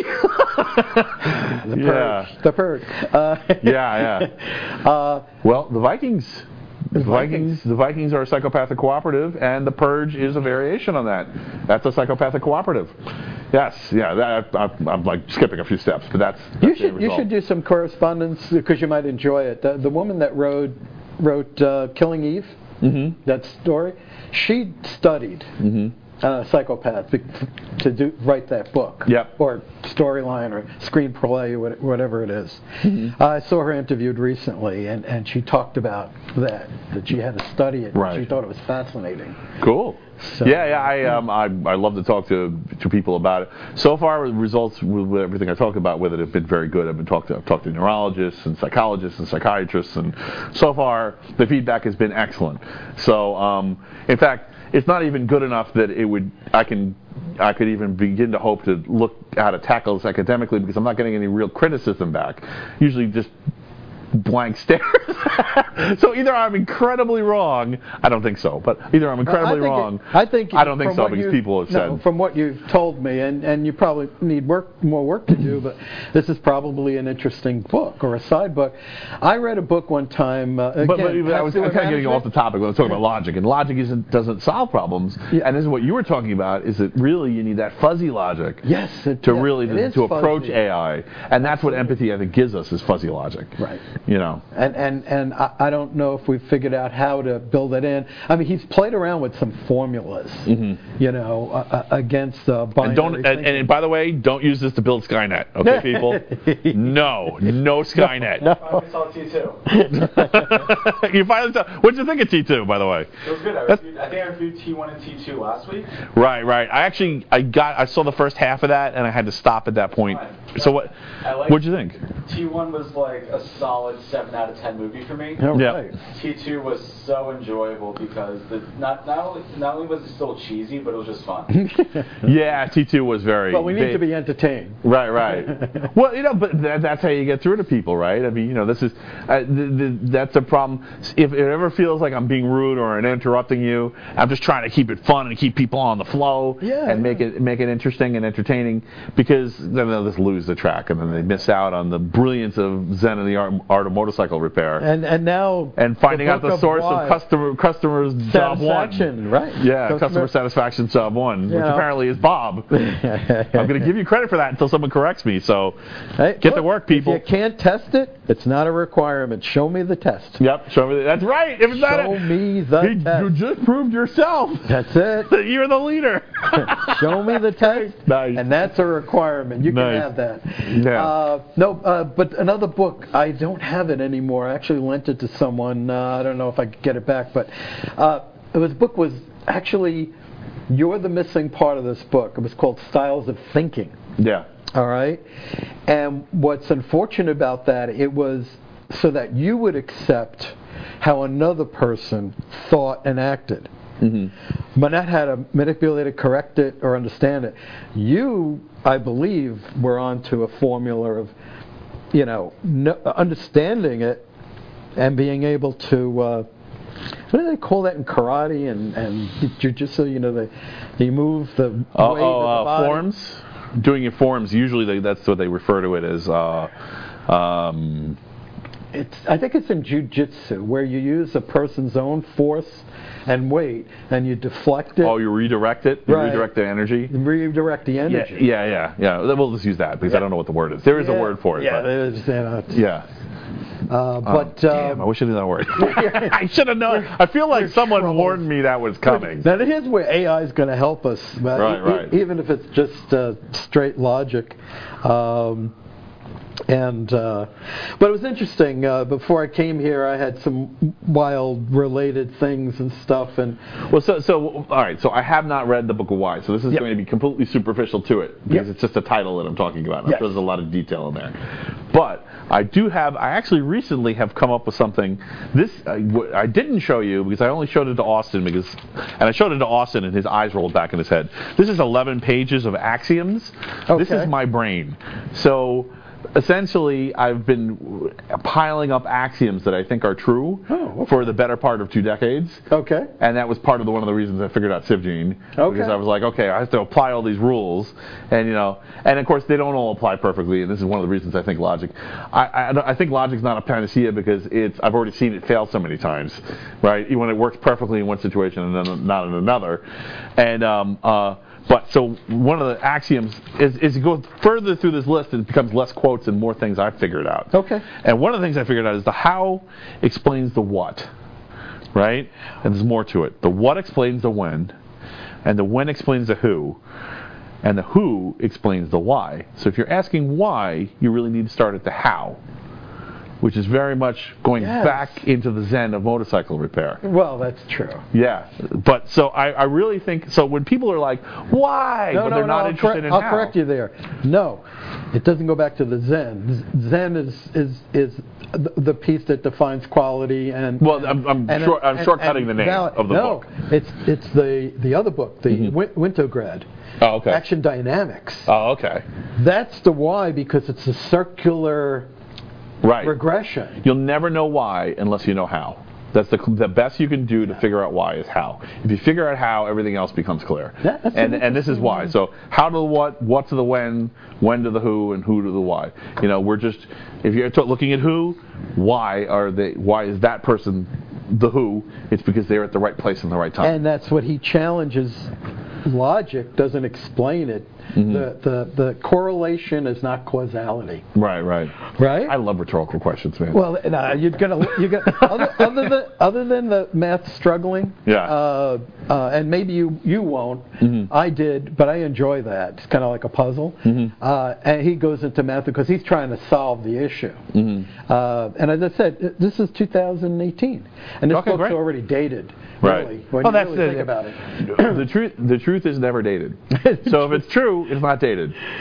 The Purge. Yeah. The Purge. Uh, Yeah, yeah. uh, Well, the Vikings. The Vikings. Vikings, the Vikings are a psychopathic cooperative, and the Purge is a variation on that. That's a psychopathic cooperative. Yes, yeah. That, I, I'm like skipping a few steps, but that's, that's you the should you result. should do some correspondence because you might enjoy it. The, the woman that wrote wrote uh, Killing Eve, Mm-hmm. that story, she studied Mm-hmm. uh, psychopaths be- to do write that book. Yep. Or storyline or screenplay or what- whatever it is. Mm-hmm. Uh, I saw her interviewed recently, and, and she talked about that that she had to study it. Right. She thought it was fascinating. Cool. So- yeah, yeah. I um I, I love to talk to to people about it. So far, the results with, with everything I talked about with it have been very good. I've been talked to I've talked to neurologists and psychologists and psychiatrists, and so far the feedback has been excellent. So um, in fact, it's not even good enough that it would I can I could even begin to hope to look how to tackle this academically because I'm not getting any real criticism back. Usually just blank stares. So either I'm incredibly wrong, I don't think so, but either I'm incredibly I think wrong. It, I think I don't think from so what because you- people have no, said. from what you've told me, and, and you probably need work more work to do, but this is probably an interesting book or a side book. I read a book one time. Uh, again, But, but, but I has was to do kind with of getting off the management. topic when I was talking about logic, and logic isn't doesn't solve problems. Yeah. And this is what you were talking about: is that really you need that fuzzy logic Yes, it, to yes, really it to, is to approach fuzzy. A I, and that's what empathy I think gives us is fuzzy logic. Right. You know. And and and I, I don't know if we've figured out how to build it in. I mean, he's played around with some formulas, you know, uh, uh, against uh, binary And don't and, thinking. and by the way, don't use this to build Skynet, okay, people? No, no Skynet. No. I saw T two. You finally saw. What'd you think of T two, by the way? It was good. I, reviewed, I think I reviewed T one and T two last week. Right, right. I actually I got I saw the first half of that and I had to stop at that point. Fine. So what? I like What'd you think? T one was like a solid seven out of ten movie for me. All Yeah. right. T two was so enjoyable because the, not not only not only was it still cheesy, but it was just fun. Yeah, T two was very. Well, we need they- to be entertained. Right, right. Well, you know, but that, that's how you get through to people, right? I mean, you know, this is uh, the, the, that's a problem. If it ever feels like I'm being rude or interrupting you, I'm just trying to keep it fun and keep people on the flow Yeah, and make yeah. it make it interesting and entertaining, because then they'll just lose the track and then they miss out on the brilliance of Zen and the art, art of motorcycle repair And and now and finding out book the source why. of customer customers job one. Satisfaction, right? Yeah, customer, satisfaction job one, You which know. apparently is Bob. I'm going to give you credit for that until someone corrects me. So Hey, get to look, work, people. If you can't test it, it's not a requirement. Show me the test. Yep, show me. That's right. If it's not Show a, me the Hey, test. you just proved yourself That's it. that you're the leader. Show me the test, Nice. and that's a requirement. You Nice. can have that. Yeah. Uh, no, uh, but another book, I don't have it anymore. I actually lent it to someone. Uh, I don't know if I could get it back, but uh, it was book was actually, you're the missing part of this book. It was called Styles of Thinking. Yeah. All right? And what's unfortunate about that, it was so that you would accept how another person thought and acted. Mm-hmm. But not how to manipulate it, correct it, or understand it. You, I believe, were onto a formula of, you know, no, understanding it and being able to, uh, what do they call that in karate and, and jujitsu? You know, they, they move the weight Oh, of the oh uh, body. forms? Doing it forms, usually they, that's what they refer to it as. Uh, um, It's, I think it's in jujitsu where you use a person's own force and weight and you deflect it, oh, you redirect it? You Right. redirect the energy? and redirect the Yeah, energy. yeah, yeah, yeah. We'll just use that because I don't know what the word is. There is a Yeah, word for it. Yeah, but, there is. You know, it's- yeah. Uh, but Oh, damn, um, I wish I knew that word. I should have known. I feel like someone troubled. warned me that was coming. Now here's where A I is going to help us, but Right, e- right. even if it's just uh, straight logic. Um, and uh, but it was interesting. Uh, before I came here, I had some wild related things and stuff, and Well, so, so all right. So I have not read the Book of Why, so this is Yep. going to be completely superficial to it because Yep. it's just a title that I'm talking about. I'm Yes. sure there's a lot of detail in there, but I do have. I actually recently have come up with something. This I, w- I didn't show you because I only showed it to Austin because, and I showed it to Austin and his eyes rolled back in his head. This is eleven pages of axioms. This Okay. is my brain. So. Essentially, I've been piling up axioms that I think are true Oh, okay. for the better part of two decades. okay, And that was part of the, one of the reasons I figured out SIVGene. Okay. Because I was like, okay, I have to apply all these rules. And, you know, and of course, they don't all apply perfectly. And this is one of the reasons I think logic. I, I, I think logic's not a panacea because it's, I've already seen it fail so many times, right? When it works perfectly in one situation and then not in another. And, um, uh, But so one of the axioms is, is you go further through this list, it becomes less quotes and more things I've figured out. Okay. And one of the things I figured out is the how explains the what, right? And there's more to it. The what explains the when, and the when explains the who, and the who explains the why. So if you're asking why, you really need to start at the how, which is very much going Yes. back into the Zen of motorcycle repair. well, that's true. Yeah, but so I, I really think so. When people are like, "Why?" No, but no, they're no. not I'll, interested correct, in I'll how. correct you there. No, it doesn't go back to the Zen. Z- Zen is is is the, the piece that defines quality and. Well, I'm, I'm, and- short, I'm and- shortcutting and the name val- of the no, book. it's it's the the other book, the Mhm. Win- Winograd. Oh, okay. Action Dynamics. Oh, okay. That's the why because it's a circular Right. regression. You'll never know why unless you know how. That's the the best you can do to figure out why is how. If you figure out how, everything else becomes clear. Yeah, that's and an and this is why. So how to the what, what to the when, when to the who, and who to the why. You know, we're just if you're t- looking at who, why are they? Why is that person the who? It's because they're at the right place in the right time. And that's what he challenges. Logic doesn't explain it. Mm-hmm. The, the the correlation is not causality. right, right. Right? I love rhetorical questions, man. Well, no, you're gonna you got other, other than other than the math struggling. Yeah. Uh, uh, and maybe you you won't. Mhm. I did, but I enjoy that. It's kind of like a puzzle. Mhm. Uh, and he goes into math because he's trying to solve the issue. Mhm. Uh, and as I said, this is two thousand eighteen, and this Okay, book's great. already dated. Right. Really, when Oh, you that's really the- think about it. the truth the truth is never dated. So if it's true, it's not dated.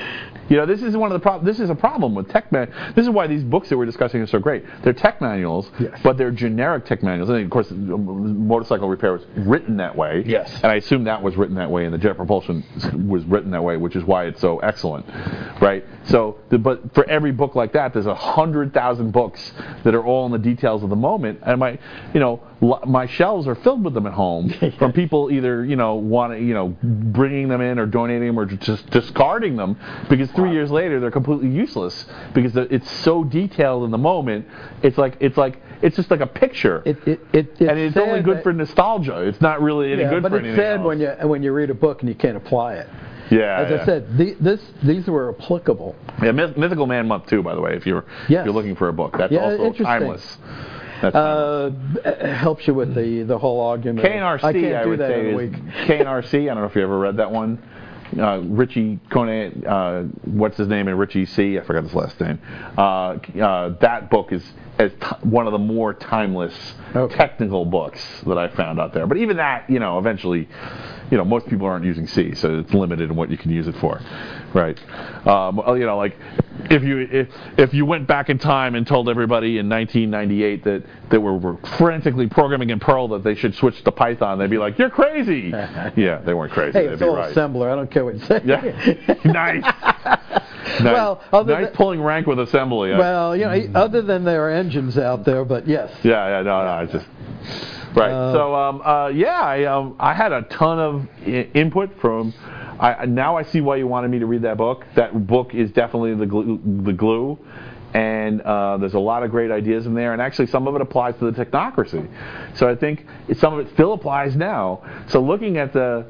You know, this is one of the prob- This is a problem with tech man. This is why these books that we're discussing are so great. They're tech manuals, yes. but they're generic tech manuals. And of course, motorcycle repair was written that way. Yes. And I assume that was written that way, and the jet propulsion was written that way, which is why it's so excellent, right? So, the, but for every book like that, there's a hundred thousand books that are all in the details of the moment, and my, you know, my shelves are filled with them at home from people either, you know, wanting, you know, bringing them in or donating them or just discarding them because three years later they're completely useless because the, it's so detailed in the moment. It's like it's like it's just like a picture, it, it, it, it's and it's only good that, for nostalgia. It's not really any yeah, good but for it's anything sad else. when you when you read a book and you can't apply it. Yeah, As yeah. I said, the, this these were applicable. Yeah, Myth- Mythical Man Month too, by the way. If you're Yes. if you're looking for a book, that's Yeah, also interesting. timeless. That's Uh, it helps you with the, the whole argument. K N R C, I can't I do would that say, in a is week. K N R C. I don't know if you ever read that one. Uh, Richie Conan, uh, what's his name? And Richie C. I forgot his last name. Uh, uh, that book is, is t- one of the more timeless Okay. technical books that I found out there. But even that, you know, eventually, you know, most people aren't using C, so it's limited in what you can use it for, right? Um, well, you know, like if you if, if you went back in time and told everybody in nineteen ninety-eight that that were, were frantically programming in Perl that they should switch to Python, they'd be like, "You're crazy." Yeah, they weren't crazy. Hey, They'd it's be all right. assembler. I don't care what you say. Yeah, nice. nice. Well, other nice than- pulling rank with assembly. I- Well, you know, other than there are engines out there, but yes. Yeah, yeah, no, no, it's just right. Uh, so, um, uh, yeah, I, um, I had a ton of I- input from. I now I see why you wanted me to read that book. That book is definitely the glue, the glue, and uh, there's a lot of great ideas in there. And actually, some of it applies to the technocracy. So I think some of it still applies now. So looking at the,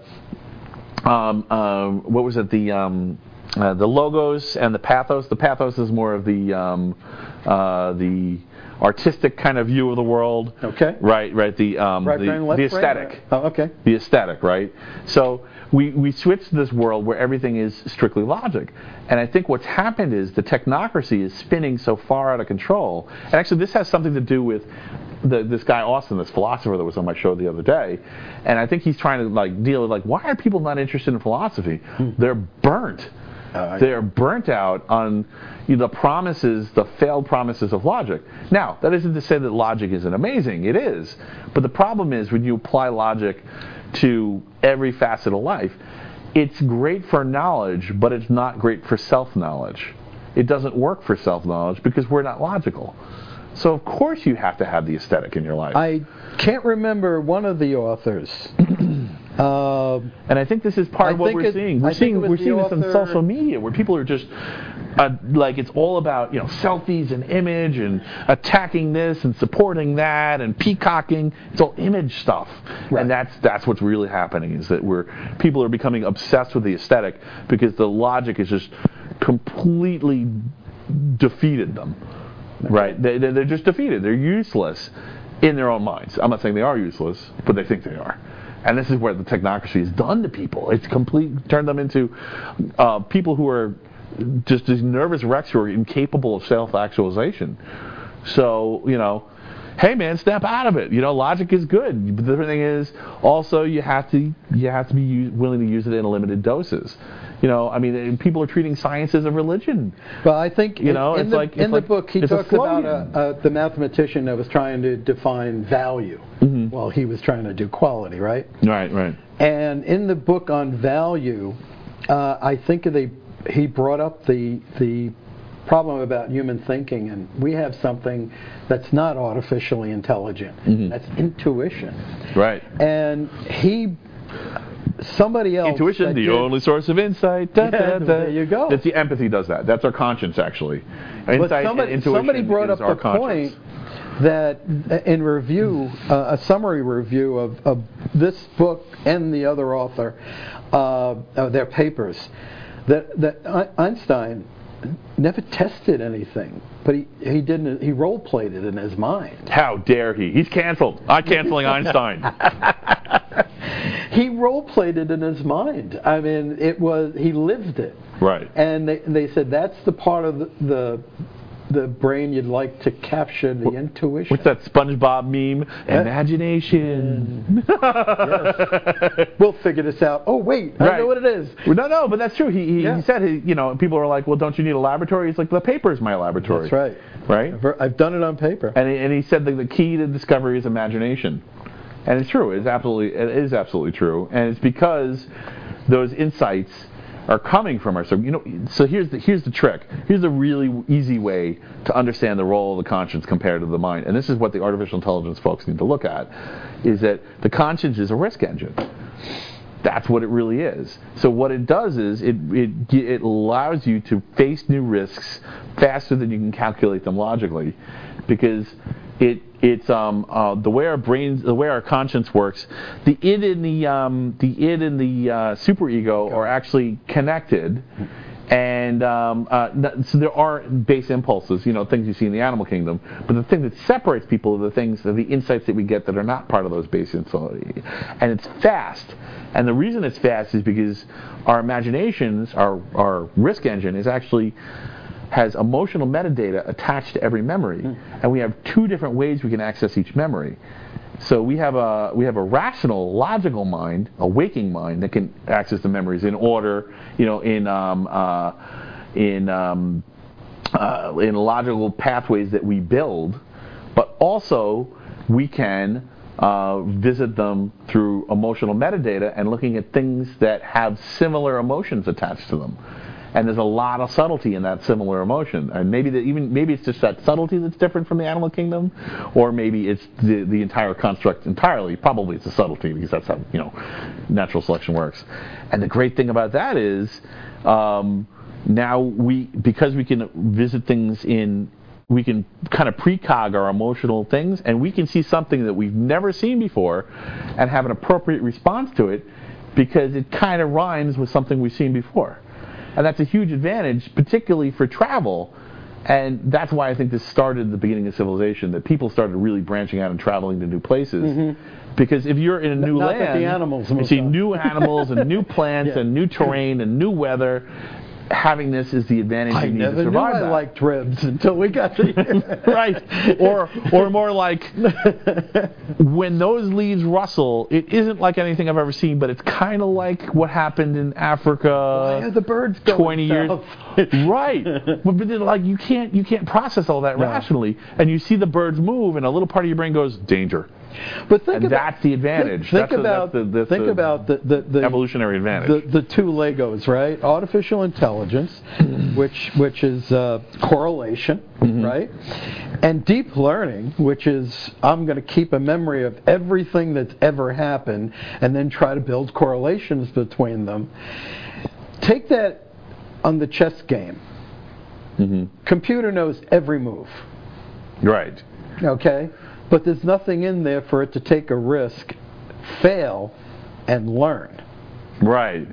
um, um, what was it, the um, uh, the logos and the pathos. The pathos is more of the um, uh, the artistic kind of view of the world. Okay. Right, right. The um, Right the, brain, left the brain, aesthetic. or- Oh, okay. The aesthetic, right? So we, we switched to this world where everything is strictly logic. And I think what's happened is the technocracy is spinning so far out of control. And actually this has something to do with the, this guy Austin, this philosopher that was on my show the other day. And I think he's trying to like deal with like, why are people not interested in philosophy? Hmm. They're burnt. Uh, They're burnt out on you know, the promises, the failed promises of logic. Now, that isn't to say that logic isn't amazing. It is. But the problem is when you apply logic to every facet of life, it's great for knowledge, but it's not great for self-knowledge. It doesn't work for self-knowledge because we're not logical. So, of course, you have to have the aesthetic in your life. I can't remember one of the authors. uh, And I think this is part I of what think we're it- seeing. We're I think seeing it was we're the seeing this on author- social media where people are just uh, like it's all about you know selfies and image and attacking this and supporting that and peacocking. It's all image stuff, Right. and that's that's what's really happening is that we're people are becoming obsessed with the aesthetic because the logic is just completely defeated them. Right? They, they- they're just defeated. They're useless in their own minds. I'm not saying they are useless, but they think they are. And this is where the technocracy has done to people. It's complete turned them into uh, people who are just these nervous wrecks who are incapable of self-actualization. So, you know, hey man, step out of it. You know, logic is good. But the thing is, also you have to you have to be u- willing to use it in limited doses. You know, I mean, people are treating science as a religion. Well, I think You in, know, in it's the, like- it's in the like- book he it's a talks about slogan. uh, uh, the mathematician that was trying to define value. Mhm. Well, he was trying to do quality, right? Right, right. And in the book on value, uh, I think they he brought up the the problem about human thinking, and we have something that's not artificially intelligent. Mhm. That's intuition. Right. And he, somebody else. Intuition, that the did- only source of insight. Da, Yeah, da, da. there you go. That's the empathy does that. That's our conscience, actually. But Insight somebody, and intuition somebody brought is up our the conscience. point that uh, in review, uh, a summary review of, of this book and the other author, uh, uh, their papers, that, that Ein- Einstein never tested anything, but he, he didn't. He role played it in his mind. How dare he? He's canceled. I'm canceling Einstein. He role played it in his mind. I mean, it was he lived it. Right. And they, they said that's the part of the, the the brain you'd like to capture the intuition. What's that SpongeBob meme? Imagination. Yes. We'll figure this out. Oh, wait, I Right. know what it is. Well, no, no, but that's true. He, he, Yeah. he said, he, you know, people are like, well, don't you need a laboratory? He's like, the paper is my laboratory. That's right. Right? I've, I've done it on paper. And he, and he said that the key to discovery is imagination. And it's true. It's absolutely, it is absolutely true. And it's because those insights are coming from our. So you know. So here's the here's the trick. Here's a really easy way to understand the role of the conscience compared to the mind. And this is what the artificial intelligence folks need to look at: is that the conscience is a risk engine. That's what it really is. So what it does is it it it allows you to face new risks faster than you can calculate them logically, because it it's um uh, the way our brains, the way our conscience works. The id and the um the id and the uh, superego are actually connected. And um, uh, so there are base impulses, you know, things you see in the animal kingdom. But the thing that separates people are the things, are the insights that we get that are not part of those base impulses. And it's fast. And the reason it's fast is because our imaginations, our our risk engine, is actually has emotional metadata attached to every memory, mm. and we have two different ways we can access each memory. So we have a we have a rational, logical mind, a waking mind that can access the memories in order, you know, in um, uh, in um, uh, in logical pathways that we build, but also we can uh, visit them through emotional metadata and looking at things that have similar emotions attached to them. And there's a lot of subtlety in that similar emotion, and maybe that even maybe it's just that subtlety that's different from the animal kingdom, or maybe it's the the entire construct entirely. Probably it's a subtlety because that's how you know natural selection works. And the great thing about that is um, now we because we can visit things in. We can kind of precog our emotional things, and we can see something that we've never seen before, and have an appropriate response to it, because it kind of rhymes with something we've seen before. And that's a huge advantage, particularly for travel. And that's why I think this started at the beginning of civilization, that people started really branching out and traveling to new places. Mm-hmm. Because if you're in a new Not land, that the animals you see on. new animals and new plants Yeah. and new terrain and new weather. Having this is the advantage I you need never to knew survive I that. liked ribs until we got to here. Right. Or or more like, when those leaves rustle, it isn't like anything I've ever seen, but it's kind of like what happened in Africa. Why are the birds going twenty years? south? Right. But, but then, like you can't you can't process all that No. rationally, and you see the birds move, and a little part of your brain goes danger. But think And about, that's the advantage. Think, think That's the- about that's the- that's think the about the, the, the evolutionary advantage. The, the two Legos, right? Artificial intelligence, which which is uh, correlation, Mm-hmm. right? And deep learning, which is I'm going to keep a memory of everything that's ever happened and then try to build correlations between them. Take that on the chess game. Mm-hmm. Computer knows every move. Right. Okay? But there's nothing in there for it to take a risk, fail, and learn. Right.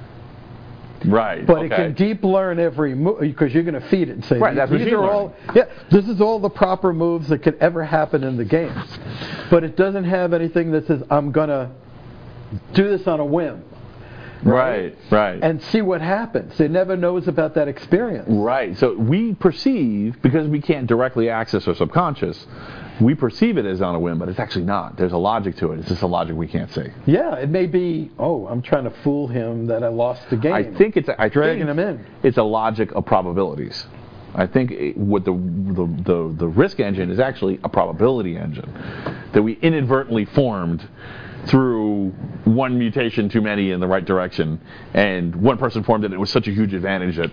Right. But okay. it can deep learn every move because you're going to feed it and say, Right, that's these machine are all, yeah, this is all the proper moves that could ever happen in the game. But it doesn't have anything that says, I'm going to do this on a whim. Right, right. And see what happens. It never knows about that experience. Right. So we perceive, because we can't directly access our subconscious, we perceive it as on a whim, but it's actually not. There's a logic to it. It's just a logic we can't see. Yeah, it may be, oh, I'm trying to fool him that I lost the game. I think it's a, I dragging think him in. It's a logic of probabilities. I think it, what the, the the the risk engine is actually a probability engine that we inadvertently formed through one mutation too many in the right direction, and one person formed it, and it was such a huge advantage that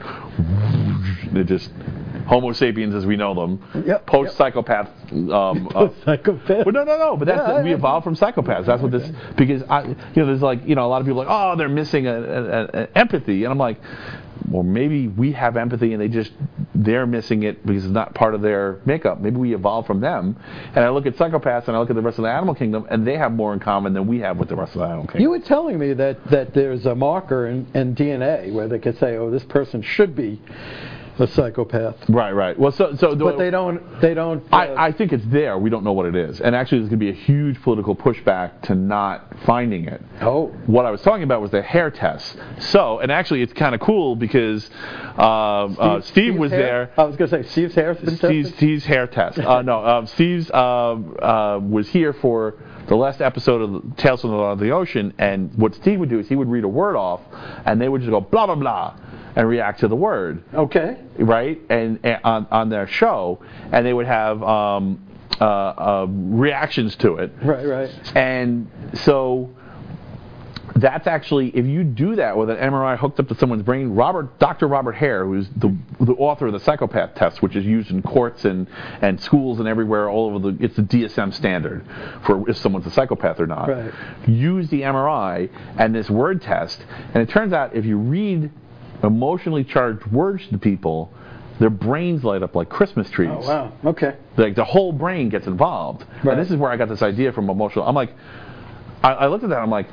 it just Homo sapiens as we know them, Yep, post psychopath. Um, uh, Psychopath. well, no, no, no. But that's Yeah, we I- evolved from psychopaths. That's what this because I, you know, there's like you know a lot of people are like, oh, they're missing a, a, a empathy, and I'm like, well, maybe we have empathy and they just they're missing it because it's not part of their makeup. Maybe we evolved from them. And I look at psychopaths and I look at the rest of the animal kingdom, and they have more in common than we have with the rest of the animal kingdom. You were telling me that, that there's a marker in, in D N A where they could say, oh, this person should be a psychopath. Right, right. Well, so so. But they don't. They don't. Uh, I, I think it's there. We don't know what it is, and actually, there's going to be a huge political pushback to not finding it. Oh. What I was talking about was the hair test. So, and actually, it's kind of cool because um, Steve, uh, Steve Steve's was hair? there. I was going to say Steve's hair's been Steve's, tested? Steve's hair test. Uh, no, um, Steve's uh, uh, was here for the last episode of Tales from the, the Ocean, and what Steve would do is he would read a word off, and they would just go blah blah blah, and react to the word. Okay. Right, and, and on on their show, and they would have um, uh, uh, reactions to it. Right, right. And so that's actually, if you do that with an M R I hooked up to someone's brain, Robert, Doctor Robert Hare, who's the the author of the psychopath test, which is used in courts and, and schools and everywhere all over the, it's the D S M standard for if someone's a psychopath or not. Right. Use the M R I and this word test, and it turns out if you read emotionally charged words to people, their brains light up like Christmas trees. Oh, wow. Okay. Like the whole brain gets involved. Right. And this is where I got this idea from emotional. I'm like, I, I looked at that, I'm like,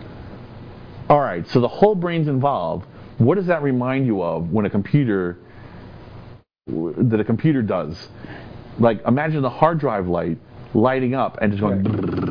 all right, so the whole brain's involved. What does that remind you of when a computer, that a computer does? Like, imagine the hard drive light lighting up and just going.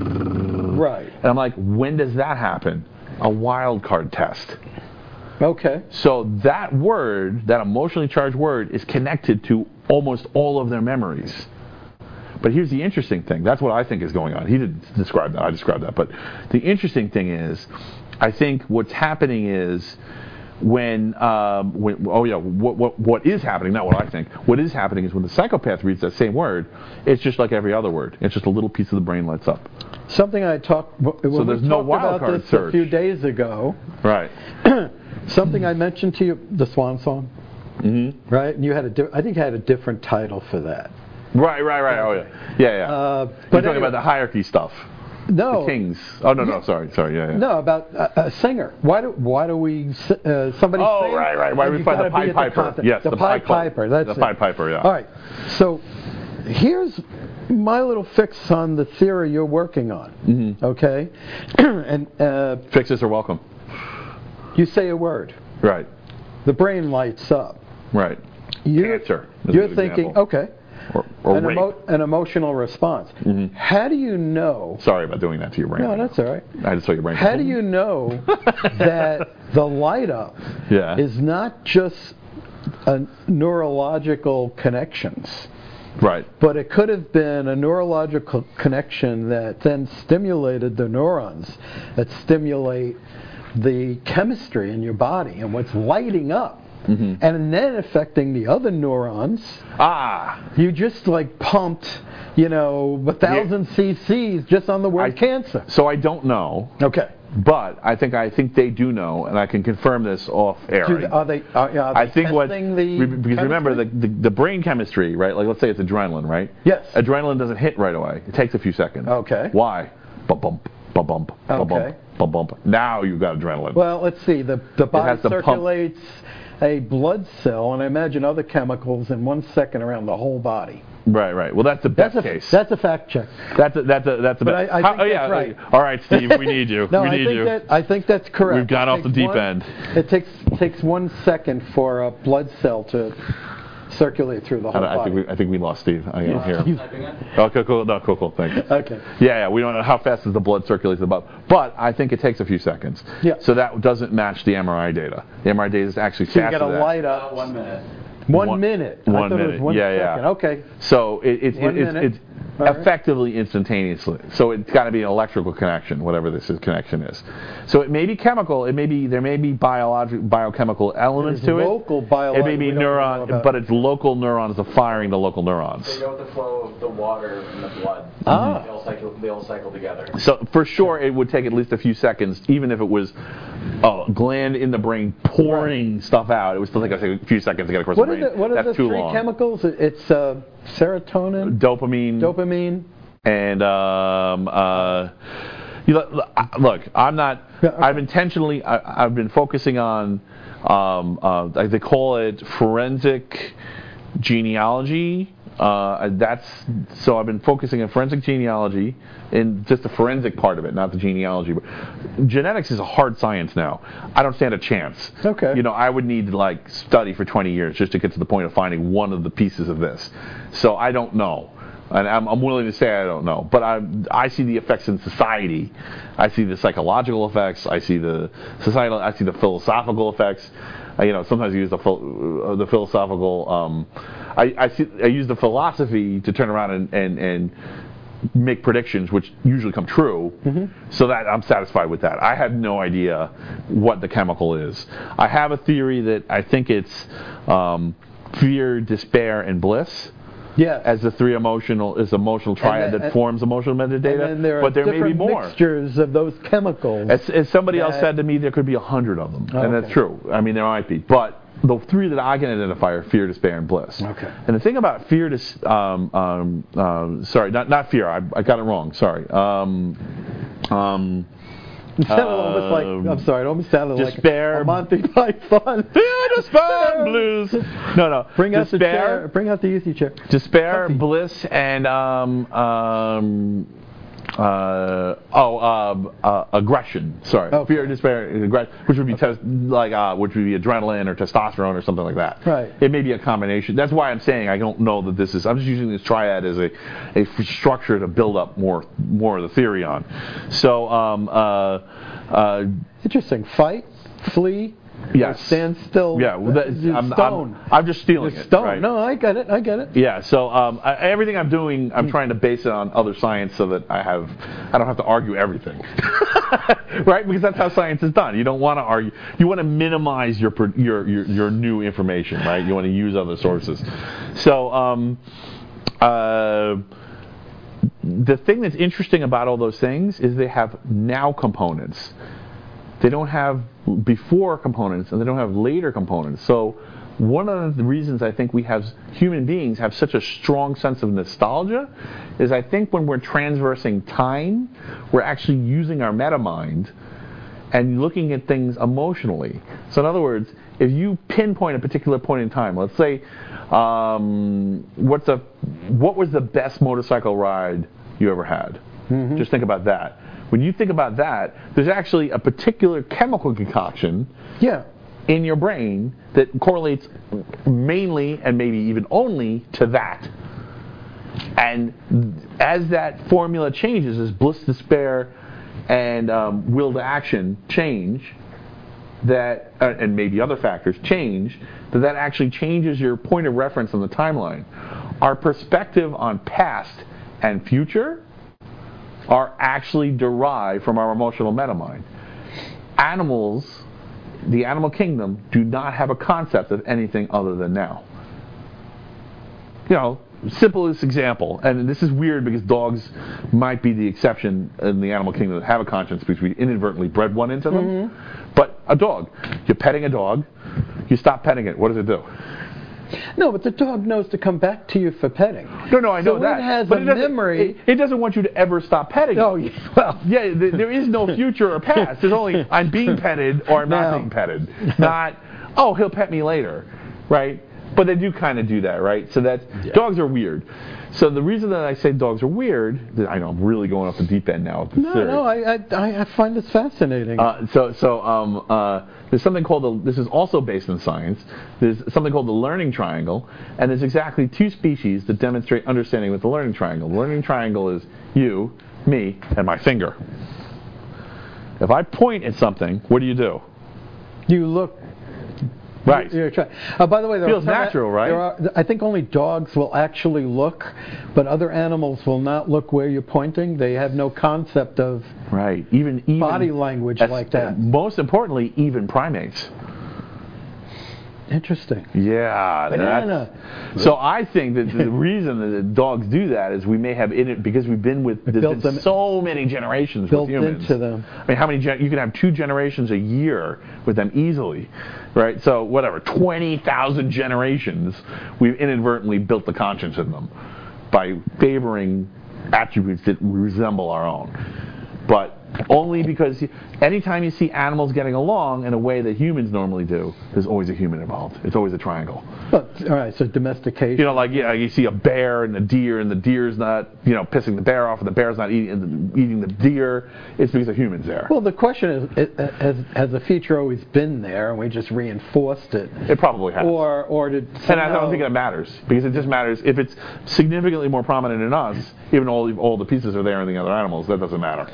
Right. And I'm like, when does that happen? A wild card test. Okay. So that word, that emotionally charged word, is connected to almost all of their memories. But here's the interesting thing. That's what I think is going on. He didn't describe that. I described that. But the interesting thing is, I think what's happening is when, um, when oh yeah, what, what what is happening, not what I think, what is happening is when the psychopath reads that same word, it's just like every other word. It's just a little piece of the brain lights up. Something I talked when So there's we no talked wild about card this search. a few days ago. Right. Something I mentioned to you, the Swan Song. Mm-hmm. Right, and you had a di- I think you had a different title for that. Right, right, right. Oh yeah, yeah, yeah. Uh, You're but talking anyway, about the hierarchy stuff. no, The kings. Oh no, no, sorry, sorry, yeah, yeah. No, about a, a singer. Why do why do we uh, somebody? Oh, sing, right, right. Why and do we you find the gotta be Pied at Piper? concert? Yes, the, the Pied Pied Piper. That's the it. Pied Piper, yeah. All right. So here's my little fix on the theory you're working on. Mm-hmm. Okay, and uh, Fixes are welcome. you say a word, Right, the brain lights up. right. You're, Cancer. is You're an thinking, example. okay, Or, or an, rape. emo- an emotional response. Mhm. How do you know? Sorry about doing that to your brain. No, that's all right. I just saw your brain. How do you know that the light up Yeah. is not just a neurological connections, Right. but it could have been a neurological connection that then stimulated the neurons that stimulate the chemistry in your body and what's lighting up. Mm-hmm. And then affecting the other neurons. Ah. You just like pumped, you know, a thousand cc's just on the word I- cancer. So I don't know, Okay. but I think I think they do know, and I can confirm this off air. Do, are they? Are, are they I think what testing the re- because remember the, chemistry? the the brain chemistry, right? Like let's say it's adrenaline, right? Yes. Adrenaline doesn't hit right away. It takes a few seconds. Okay. Why? Bump bump bump bump bump Okay. bump bump bump. Now you've got adrenaline. Well, let's see. The the body has to pump. circulates a blood cell, and I imagine other chemicals in one second around the whole body. Right, right. Well, that's the best That's a case. that's a fact check. That's a, that's a, that's a But best. I- I How- think oh, that's yeah. right. All right, Steve. We need you. No, we I need think you. that I think that's correct. We've gone It off the takes deep one- end. It takes takes one second for a blood cell to circulate through the I, whole don't- I body. think we I think we lost Steve. I can hear him. Typing it? Oh, cool, cool. No, cool, cool. Thanks. Okay. Yeah, yeah. We don't know how fast does the blood circulate to the body, but I think it takes a few seconds. Yeah. So that doesn't match the M R I data. The M R I data is actually So you faster got to than light About up one minute. one, One- minute. one I thought it minute. was one Yeah, yeah. second. Okay. So it, it, One it, it's, minute. it's All right. effectively instantaneously. So it's got to be an electrical connection, whatever this is, connection is. So it may be chemical. It may be there may be biological biochemical elements It is to it. local It biological. may be we don't know neuron, about but it. it's local neurons that are firing the local neurons. They go with the flow of the water in the blood. Ah. They all cycle, they all cycle together. So for sure, it would take at least a few seconds, even if it was a gland in the brain pouring stuff out. It would still take a few seconds to get across What the are brain. the what are That's the too three long. chemicals? It's uh, serotonin, Dopamine, dopamine. and um, uh, you know, look, I'm not. Yeah, okay. I've intentionally. I, I've been focusing on. Um, uh, they call it forensic genealogy Uh, that's so I've been focusing on forensic genealogy and just the forensic part of it, not the genealogy. But genetics is a hard science now. I don't stand a chance. Okay. You know, I would need to like study for twenty years just to get to the point of finding one of the pieces of this. So I don't know. And I'm, I'm willing to say I don't know, but I I see the effects in society. I see the psychological effects. I see the societal. I see the philosophical effects. Uh, you know, sometimes I use the phil- uh, the philosophical. Um, I I, see, I use the philosophy to turn around and and, and make predictions, which usually come true. Mm-hmm. So that I'm satisfied with that. I have no idea what the chemical is. I have a theory that I think it's um, fear, despair, and bliss. Yeah. As the three emotional is emotional triad then, that and, forms emotional metadata, and there but there may be more mixtures of those chemicals. As, as somebody that, else said to me, there could be a hundred of them, oh, and okay. that's true. I mean, there might be, but the three that I can identify are fear, despair, and bliss. Okay. And the thing about fear, dis, um, um, um, sorry, not not fear. I, I got it wrong. Sorry. Um, um, It sounded almost like, I'm sorry, it almost sounded despair, like a Monty Python. Fear, despair, blues. No, no. Bring out despair, the chair. Bring out the easy chair. Despair, Comfy. bliss, and um, um, uh, oh, uh, uh, aggression. Sorry, Okay. fear, despair, and aggression, which would be tes- like uh, which would be adrenaline or testosterone or something like that. Right. It may be a combination. That's why I'm saying I don't know that this is. I'm just using this triad as a, a f- structure to build up more more of the theory on. So. Um, uh, uh, Interesting. Fight, flee, Yes. stand still. Yeah, well, that, You're I'm, stone. I'm, I'm just stealing You're it. stone. Right? No, I get it. I get it. Yeah, so um, I, everything I'm doing, I'm trying to base it on other science so that I have, I don't have to argue everything, right? Because that's how science is done. You don't want to argue. You want to minimize your pro- your your, your new information, right? You want to use other sources. So um, uh, the thing that's interesting about all those things is they have now components. They don't have before components, and they don't have later components. So one of the reasons I think we have human beings have such a strong sense of nostalgia is I think when we're transversing time, we're actually using our metamind and looking at things emotionally. So in other words, if you pinpoint a particular point in time, let's say, um, what's a, what was the best motorcycle ride you ever had? Mm-hmm. Just think about that. When you think about that, there's actually a particular chemical concoction Yeah. in your brain that correlates mainly and maybe even only to that. And as that formula changes, as bliss, despair, and um, will to action change, that uh, and maybe other factors change, that that actually changes your point of reference on the timeline. Our perspective on past and future are actually derived from our emotional metamind. Animals, the animal kingdom, do not have a concept of anything other than now. You know, simplest example, and this is weird because dogs might be the exception in the animal kingdom that have a conscience because we inadvertently bred one into them. Mm-hmm. But a dog, you're petting a dog, you stop petting it, what does it do? No, but the dog knows to come back to you for petting. No, no, I know so that. it has but a it memory. It, it doesn't want you to ever stop petting. Oh, it. well. Yeah, th- there is no future or past. There's only I'm being petted or I'm not Now. being petted. Not, oh, he'll pet me later, right? But they do kind of do that, right? So that Yeah. dogs are weird. So the reason that I say dogs are weird, I know I'm really going off the deep end now. With this No, theory. no, I, I, I find this fascinating. Uh, so, so um, uh, there's something called the. This is also based in science. There's something called the learning triangle, and there's exactly two species that demonstrate understanding with the learning triangle. The learning triangle is you, me, and my finger. If I point at something, what do you do? you look. Right. You're trying. Uh, by the way, there Feels are some, natural, right? There are, I think only dogs will actually look, but other animals will not look where you're pointing. They have no concept of Right. Even even body language that's- like that. Most importantly, even primates. Interesting. Yeah, Banana. that's- so I think that the reason that the dogs do that is we may have in it because we've been with there's built been them- so many generations built with humans. into them. I mean, how many gen- you can have two generations a year with them easily, right? So whatever, twenty thousand generations, we've inadvertently built the conscience in them by favoring attributes that resemble our own. But Only because you, anytime you see animals getting along in a way that humans normally do, there's always a human involved. It's always a triangle. But, all right, so domestication. You know, like yeah, you see a bear and a deer, and the deer's not, you know, pissing the bear off, and the bear's not eating eating the deer. It's because the humans there. Well, the question is, it, has has the feature always been there, and we just reinforced it? It probably has. Or, or did somehow... And I don't think it matters, because it just matters if it's significantly more prominent in us, even though all the, all the pieces are there in the other animals, that doesn't matter.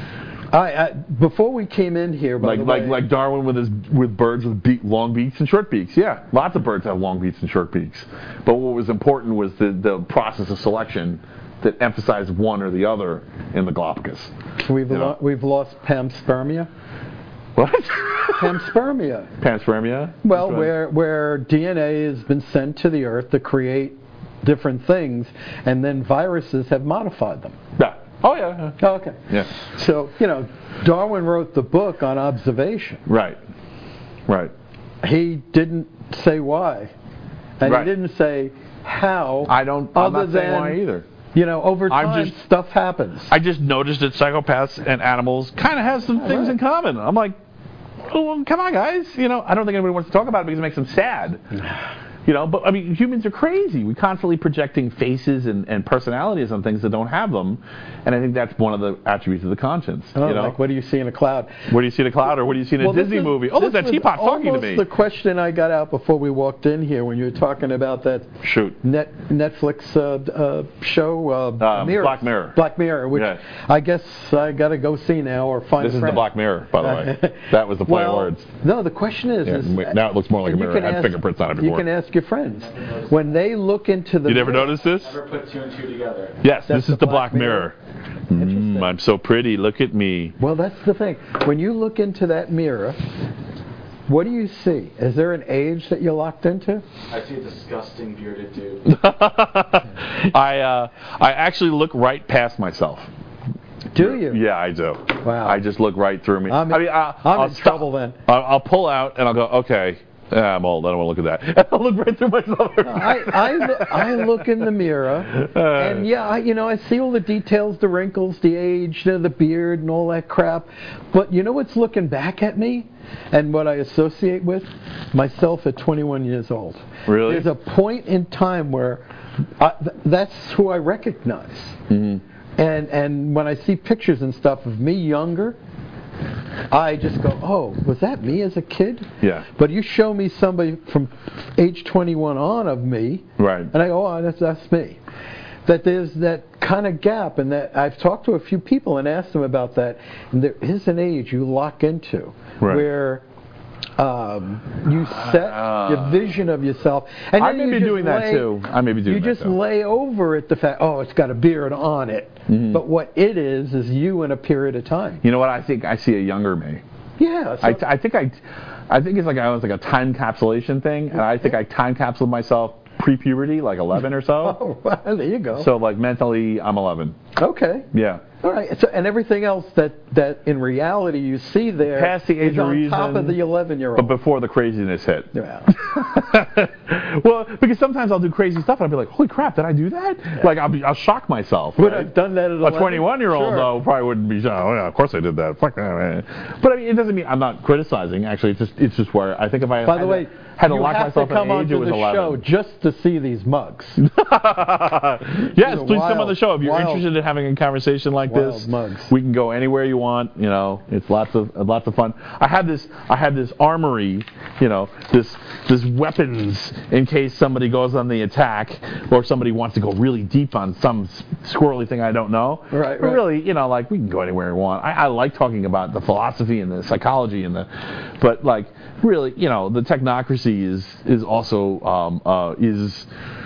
I, I, before we came in here, by Like the like way, like Darwin with his with birds with beak, long beaks and short beaks. Yeah, lots of birds have long beaks and short beaks. But what was important was the, the process of selection that emphasized one or the other in the Galapagos. we've, you know? lo- we've lost panspermia. What? Panspermia. Panspermia? Well, Which one? where where D N A has been sent to the Earth to create different things, and then viruses have modified them. Yeah. Oh yeah. Oh, okay. Yeah. So, you know, Darwin wrote the book on observation. Right. Right. He didn't say why. And Right. he didn't say how. I don't. I'm other not than, saying why either. You know, over I'm time, just- stuff happens. I just noticed that psychopaths and animals kind of have some things right. in common. I'm like, oh, well, come on, guys. You know, I don't think anybody wants to talk about it because it makes them sad. You know, but I mean, humans are crazy. We're constantly projecting faces and, and personalities on things that don't have them, and I think that's one of the attributes of the conscience. Oh, you know, like what do you see in a cloud? what do you see in a cloud, or what do you see in a Well, this Disney is- movie? Oh, look, this that was teapot's talking to almost me. the question I got out before we walked in here when you were talking about that Shoot. net Netflix uh, uh, show, uh, Um, Mirror. Black Mirror. Black Mirror, which Yeah. I guess I got to go see now or find This a is the friend. Black Mirror, by the way. That was the play well, of words. No, the question is, Yeah, is wait, now it looks more like and a you mirror. can It had ask- fingerprints on it You before. can ask your friends when they look into the. You never mirror- noticed this? Never put two and two together. Yes, That's this is the the Black Black Mirror. Mirror. Mm, Interesting. I'm so pretty. Look at me. Well, that's the thing. When you look into that mirror, what do you see? Is there an age that you're locked into? I see a disgusting bearded dude. I uh, I actually look right past myself. Do you? Yeah, I do. Wow. I just look right through me. I'm in- I mean, I, I'm I'll in stop- trouble then. I'll, I'll pull out and I'll go, okay, ah, I'm old. I don't want to look at that. I'll look right through myself. I, I, lo- I look in the mirror, and yeah, I, you know, I see all the details, the wrinkles, the age, you know, the beard, and all that crap. But you know what's looking back at me, and what I associate with myself at twenty-one years old. Really? There's a point in time where I, th- that's who I recognize. Mhm. And and when I see pictures and stuff of me younger, I just go, oh, was that me as a kid? Yeah. But you show me somebody from age twenty-one on of me, Right. and I go, oh, that's, that's me. That there's that kind of gap, and that I've talked to a few people and asked them about that, and there is an age you lock into Right. where um, you set Uh, your vision of yourself. And I then may you be just doing that lay- too. I may be doing You that just too. lay over it the fact, oh, it's got a beard on it. Mhm. But what it is is you in a period of time. You know what? I think I see a younger me. Yeah. So, I, I think I, I think it's like I was like a time capsulation thing, and I think I time capsuled myself pre-puberty, like eleven or so. oh, well, there you go. So like mentally, I'm eleven. okay. Yeah. All right. So, and everything else that, that in reality you see there Past the age is of on reason, top of the eleven-year-old. But before the craziness hit. Yeah. Well, because sometimes I'll do crazy stuff and I'll be like, holy crap, did I do that? Like I'll be, I'll shock myself. Would right? I've done that at A eleven? twenty-one-year-old Sure. though probably wouldn't be. Oh yeah, of course I did that. Fuck that. Man. But I mean, it doesn't mean I'm not criticizing. Actually, it's just it's just where I think if I By had the way, to, had to you lock have myself to come in age, it onto was the eleven. show just to see these mugs. Yes, are please come on wild, the show if you're wild- interested in having a conversation like wild this. mugs. We can go anywhere you want. You know, it's lots of lots of fun. I had this I had this armory. You know, this this weapons in case somebody goes on the attack or somebody wants to go really deep on some s- squirrely thing I don't know. Right, But right. really, you know, like we can go anywhere we want. I, I like talking about the philosophy and the psychology and the, but like really, you know, the technocracy is is also um, uh, is.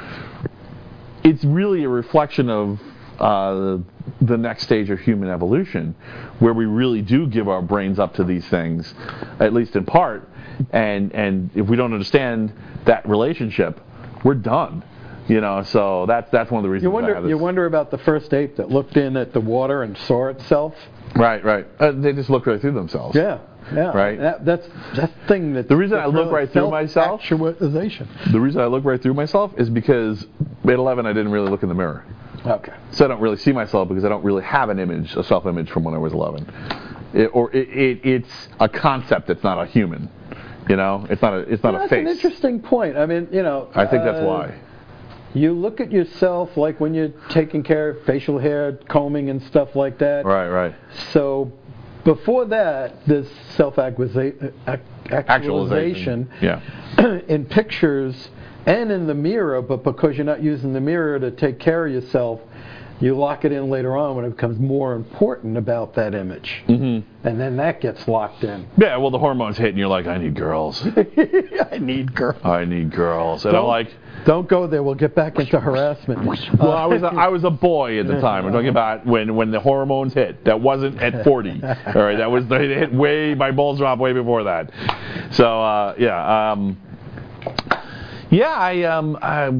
It's really a reflection of uh, the next stage of human evolution, where we really do give our brains up to these things, at least in part, and and if we don't understand that relationship, we're done. You know, so that's that's one of the reasons. You I wonder have this. you wonder about the first ape that looked in at the water and saw itself. Right, right. Uh, they just look right through themselves. Yeah, yeah. Right. That, that's that thing that. The reason I look right through myself- Actualization. The reason I look right through myself is because at eleven I didn't really look in the mirror. Okay. So I don't really see myself because I don't really have an image, a self-image from when I was eleven. it, or it, it, it's a concept that's not a human. You know, it's not a it's not Well, a that's face. an interesting point. I mean, you know. I think that's uh, why. You look at yourself like when you're taking care of facial hair, combing and stuff like that. Right, right. So before that, there's self-actualization Actualization. Yeah. in pictures and in the mirror, but because you're not using the mirror to take care of yourself, you lock it in later on when it becomes more important about that image. Mm-hmm. And then that gets locked in. Yeah, well, the hormones hit and you're like, I need girls. I need girls. I need girls. And Don't, I'm like... Don't go there. We'll get back into harassment. Well, I was a, I was a boy at the time. I'm talking about when, when the hormones hit. That wasn't at forty. All right, that was they hit way. My balls dropped way before that. So uh, yeah, um, yeah. I, um, I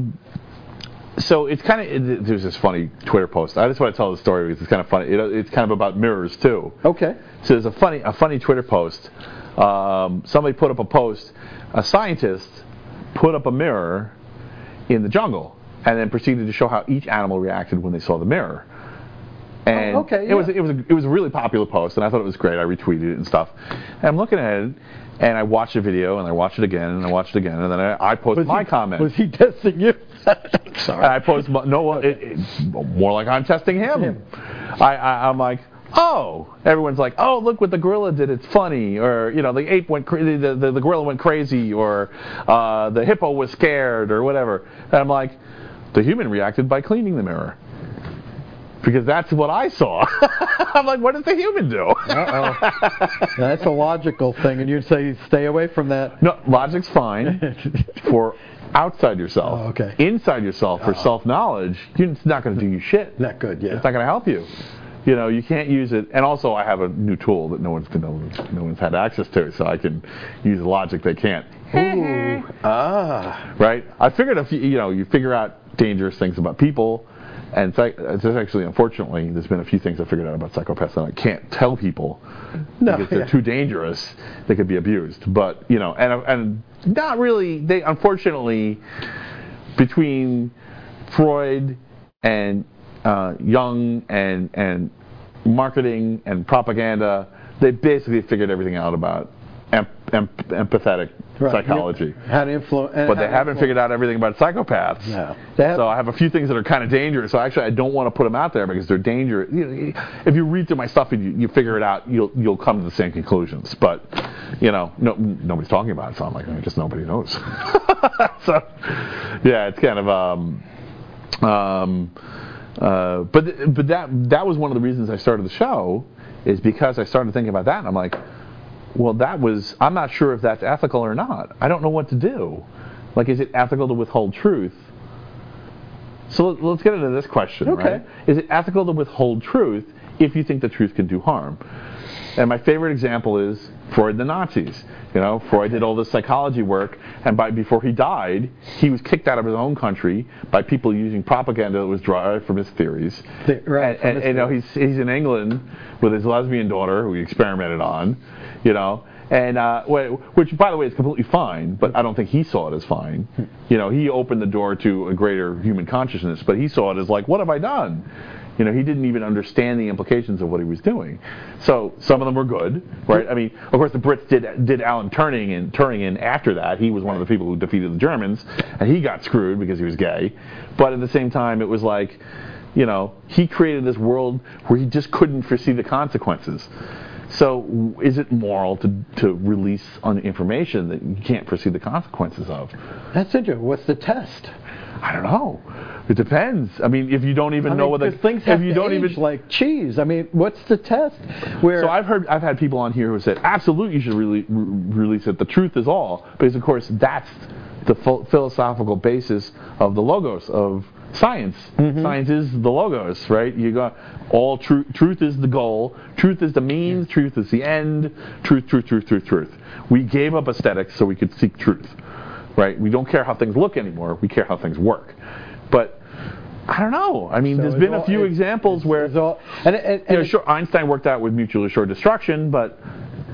so it's kind of it, there's this funny Twitter post. I just want to tell the story because it's kind of funny. It, it's kind of about mirrors too. Okay. So there's a funny a funny Twitter post. Um, somebody put up a post. A scientist put up a mirror in the jungle, and then proceeded to show how each animal reacted when they saw the mirror. And oh, okay, it yeah. was it was a, it was a really popular post, and I thought it was great. I retweeted it and stuff. And I'm looking at it, and I watched the video, and I watched it again, and I watched it again, and then I, I post was my he, comment. Was he testing you? Sorry. And I post my, no, it, it, more like I'm testing him. him. I, I I'm like. Oh, everyone's like, oh, look what the gorilla did. It's funny, or you know, the ape went, cra- the, the the gorilla went crazy, or uh, the hippo was scared, or whatever. And I'm like, the human reacted by cleaning the mirror, because that's what I saw. I'm like, what does the human do? Uh-oh. That's a logical thing, and you'd say stay away from that. No, logic's fine for outside yourself. Oh, okay. Inside yourself for Oh. self-knowledge, it's not going to do you shit. Not good, yeah. It's not going to help you. You know, you can't use it. And also, I have a new tool that no one's no one's, no one's had access to, so I can use logic they can't. Ooh. Ah. Right? I figured if you, you know, you figure out dangerous things about people, and psych- it's actually, unfortunately, there's been a few things I figured out about psychopaths that I can't tell people No, because they're yeah. too dangerous. They could be abused. But, you know, and and not really, they, unfortunately, between Freud and Uh, Jung and and marketing and propaganda, they basically figured everything out about em- em- empathetic Right. psychology. How to influence. But they haven't figured out everything about psychopaths. No. They have- So I have a few things that are kind of dangerous. So actually, I don't want to put them out there because they're dangerous. You know, if you read through my stuff and you, you figure it out, you'll you'll come to the same conclusions. But you know, no, nobody's talking about it, so I'm like, I just nobody knows. So yeah, it's kind of um um. Uh, but th- but that that was one of the reasons I started the show, is because I started thinking about that, and I'm like, well, that was, I'm not sure if that's ethical or not. I don't know what to do. Like, is it ethical to withhold truth? So let, let's get into this question, Okay. right? Is it ethical to withhold truth if you think the truth can do harm? And my favorite example is Freud and the Nazis. You know, Freud did all this psychology work, and by before he died, he was kicked out of his own country by people using propaganda that was derived from his theories. The- right, And, from and, his and, you know, theories. he's he's in England with his lesbian daughter, who he experimented on. You know, and uh, wh- which, by the way, is completely fine, but I don't think he saw it as fine. You know, he opened the door to a greater human consciousness, but he saw it as like, what have I done? You know, he didn't even understand the implications of what he was doing. So some of them were good, right? I mean, of course, the Brits did did Alan Turing in Turing in after that. He was one of the people who defeated the Germans, and he got screwed because he was gay. But at the same time, it was like, you know, he created this world where he just couldn't foresee the consequences. So is it moral to to release on information that you can't foresee the consequences of? That's interesting. What's the test? I don't know. It depends. I mean, if you don't even I know mean, what the 'cause things have if you to don't age even like cheese. I mean, what's the test? Where So I've heard I've had people on here who said absolutely you should re- re- release it. The truth is all, because of course that's the ph- philosophical basis of the logos of science. Mm-hmm. Science is the logos, right? You got all truth. Truth is the goal. Truth is the means. Truth is the end. Truth, truth, truth, truth, truth. We gave up aesthetics so we could seek truth, right? We don't care how things look anymore. We care how things work. But I don't know. I mean, So there's it's been a all- few it- examples where it's all, and, and, and you know, sure, Einstein worked out with mutually assured destruction, but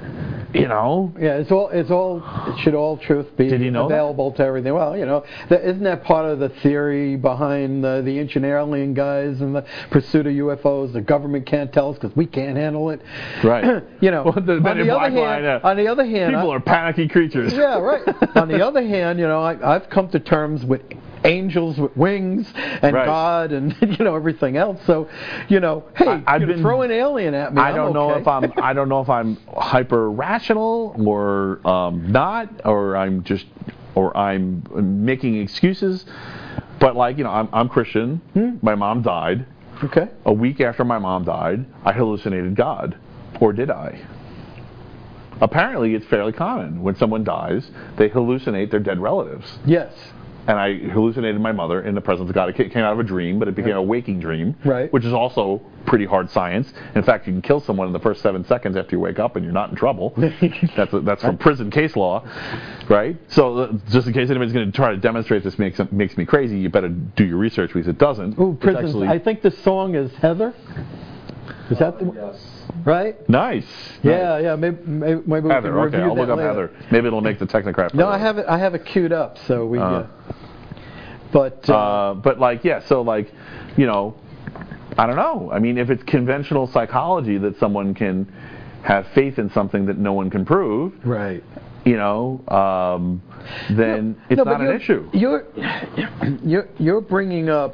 you know. Yeah, it's all, it's all, it should all truth be Did you know available to everything. Well, you know, that, isn't that part of the theory behind the, the ancient alien guys and the pursuit of U F Os? The government can't tell us because we can't handle it. Right. You know, Well, the on, Men in the other Black hand, line, uh, on the other hand, people I- are panicky creatures. Yeah, right. On the other hand, you know, I, I've come to terms with angels with wings and Right. God and you know everything else. So, you know, hey, I- I've you know, been- throw an alien at me. I I'm don't know okay. if I'm I don't know if I'm hyper rational or um, not, or I'm just or I'm making excuses. But like you know, I'm I'm Christian. Hmm. My mom died. Okay. A week after my mom died, I hallucinated God, or did I? Apparently, it's fairly common when someone dies, they hallucinate their dead relatives. Yes. And I hallucinated my mother in the presence of God. It ca- came out of a dream, but it became a waking dream, Right. which is also pretty hard science. In fact, you can kill someone in the first seven seconds after you wake up, and you're not in trouble. that's that's from prison case law, right? So uh, just in case anybody's going to try to demonstrate this makes makes me crazy, you better do your research because it doesn't. Ooh, It's prisons. actually I think the song is Heather. Is that the Yes. right? nice. Yeah, yeah. Maybe maybe, maybe we Heather. can Okay, review I'll look that up later. Heather. Maybe it'll make the Technocrat. No, I have it. I have it queued up. So we. Uh. Uh, but uh, Uh, but like, yeah, so like, you know, I don't know. I mean, if it's conventional psychology that someone can have faith in something that no one can prove, right. you know, um, then it's No, but not an you're- issue. You're you're you're bringing up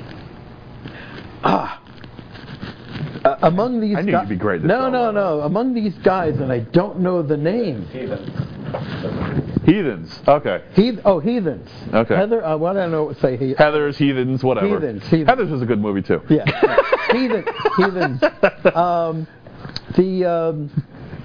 ah uh, among these. I knew guy- you'd be great at this, No, though, no, by the no. Among these guys, and I don't know the name. Heathen. Heathens. Okay. He oh heathens. Okay. Heather. Uh, well, I don't know. Say he. Heathers, heathens, whatever. Heathens, heathens. Heathers was a good movie too. Yeah. heathen. Heathens. Um, the um,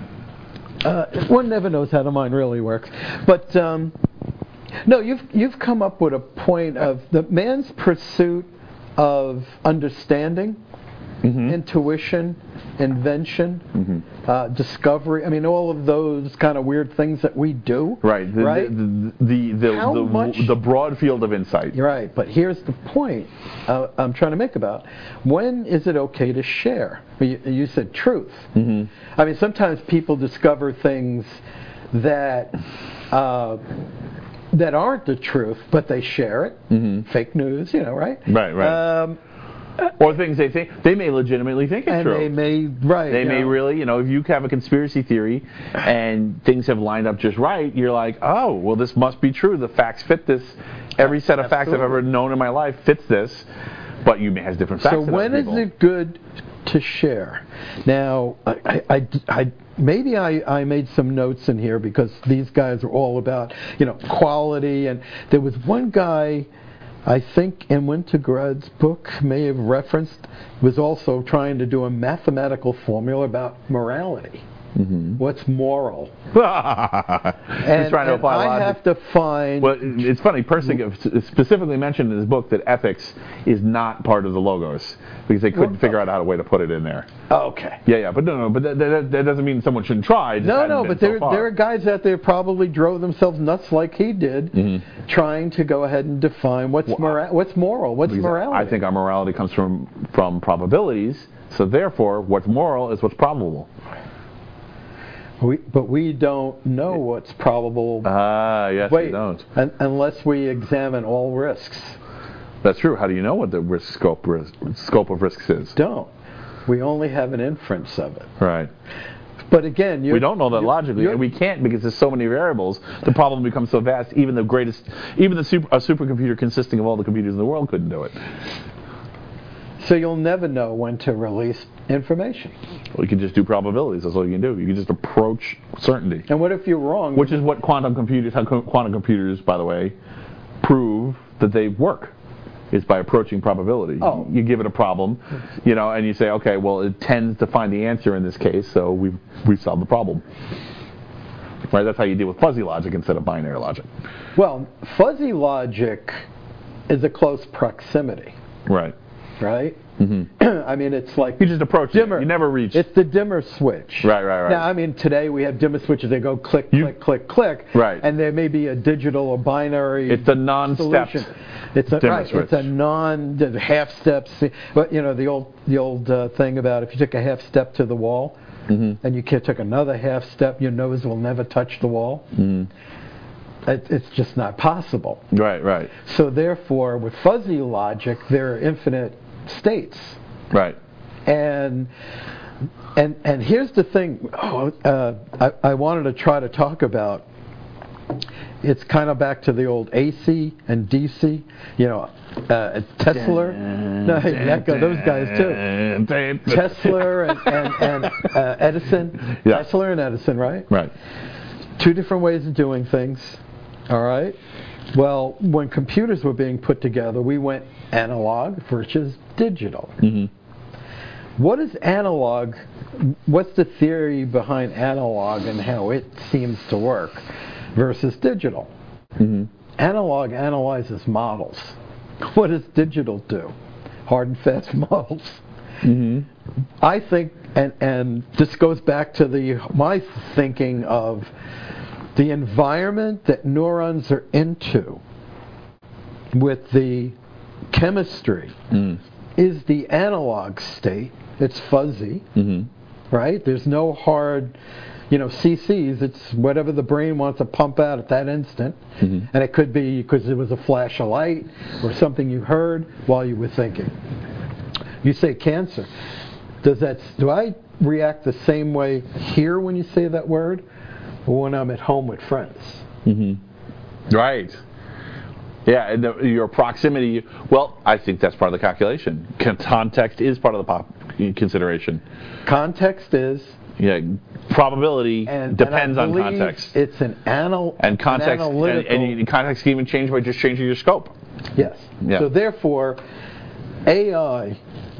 uh, one never knows how the mind really works, but um, no, you've you've come up with a point of the man's pursuit of understanding, Mm-hmm. intuition, invention, uh, discovery. I mean, all of those kind of weird things that we do. Right. The, right. The the the, How the, much- the broad field of insight. You're right, but here's the point uh, I'm trying to make about when is it okay to share? You, you said truth. Mm-hmm. I mean, sometimes people discover things that uh, that aren't the truth, but they share it. Mm-hmm. Fake news, you know, right? Right, right. Um, Or things they think they may legitimately think it's and true. they may right. They you may know. really, you know, if you have a conspiracy theory and things have lined up just right, you're like, oh, well, this must be true. The facts fit this. Every set of facts I've ever known in my life fits this, but you may have different facts. So than when other is people. it good to share? Now, I, I, I, I- maybe I, I made some notes in here because these guys are all about, you know, quality. And there was one guy, I think in Wintergrad's book, may have referenced, was also trying to do a mathematical formula about morality. Mm-hmm. What's moral? He's And, trying to and apply I logic. have to find. Well, it's funny. Persic specifically mentioned in his book that ethics is not part of the logos because they couldn't Well, figure out how to way to put it in there. okay. Yeah, yeah, but no, no, but that, that, that doesn't mean someone shouldn't try. It just No, hadn't no, been but so there far. there are guys out there probably drove themselves nuts like he did, Mm-hmm. trying to go ahead and define what's Well, mora- what's moral, what's Because morality. I think our morality comes from from probabilities. So therefore, what's moral is what's probable. we, but we don't know what's probable. Ah, yes, Wait, you don't. un- unless we examine all risks. That's true. How do you know what the risk scope risk, scope of risks is? Don't. We only have an inference of it. Right. But again, you We don't know that logically, and we can't because there's so many variables. The problem becomes so vast. Even the greatest, even the super, a supercomputer consisting of all the computers in the world couldn't do it. So you'll never know when to release information. Well, you can just do probabilities. That's all you can do. You can just approach certainty, And what if you're wrong? which is what quantum computers, how co- quantum computers, by the way, prove that they work. Is by approaching probability. Oh. You give it a problem, you know, and you say, okay, well, it tends to find the answer in this case, so we've we've solved the problem. Right? That's how you deal with fuzzy logic instead of binary logic. Well, fuzzy logic is a close proximity, Right. right? Mm-hmm. I mean, it's like You just approach dimmer. it. You never reach. It's the dimmer switch. Right, right, right. Now, I mean, today we have dimmer switches. They go click, You- click, click, click. Right. And there may be a digital or binary. It's a non-stepped solution. It's a dimmer right. switch. It's a non the half steps. But you know the old the old uh, thing about if you took a half step to the wall, and you can't take another half step, your nose will never touch the wall. Mm. It, it's just not possible. Right, right. So therefore, with fuzzy logic, there are infinite states. Right. And and and here's the thing. Oh, uh, I, I wanted to try to talk about. It's kind of back to the old A C and D C. You know, uh, Tesla. No, heck, those guys too. Tesla and and, and uh, Edison. Yeah. Tesla and Edison, right? Right. Two different ways of doing things. All right. Well, when computers were being put together, we went analog versus digital. Mm-hmm. What is analog? What's the theory behind analog and how it seems to work versus digital? Mm-hmm. Analog analyzes models. What does digital do? Hard and fast models. Mm-hmm. I think, and and this goes back to the my thinking of the environment that neurons are into with the chemistry Mm. is the analog state. It's fuzzy, Mm-hmm. right? There's no hard, you know, C Cs. It's whatever the brain wants to pump out at that instant. Mm-hmm. And it could be because it was a flash of light or something you heard while you were thinking. You say cancer. Does that, do I react the same way here when you say that word or when I'm at home with friends? Mm-hmm. Right. Yeah, and the, your proximity, well, I think that's part of the calculation. Con- Context is part of the pop consideration. Context is, Yeah, probability and, depends and I on believe context. It's an, anal- And context, an and, analytical. and you, context can even change by just changing your scope. Yes. Yeah. So therefore, A I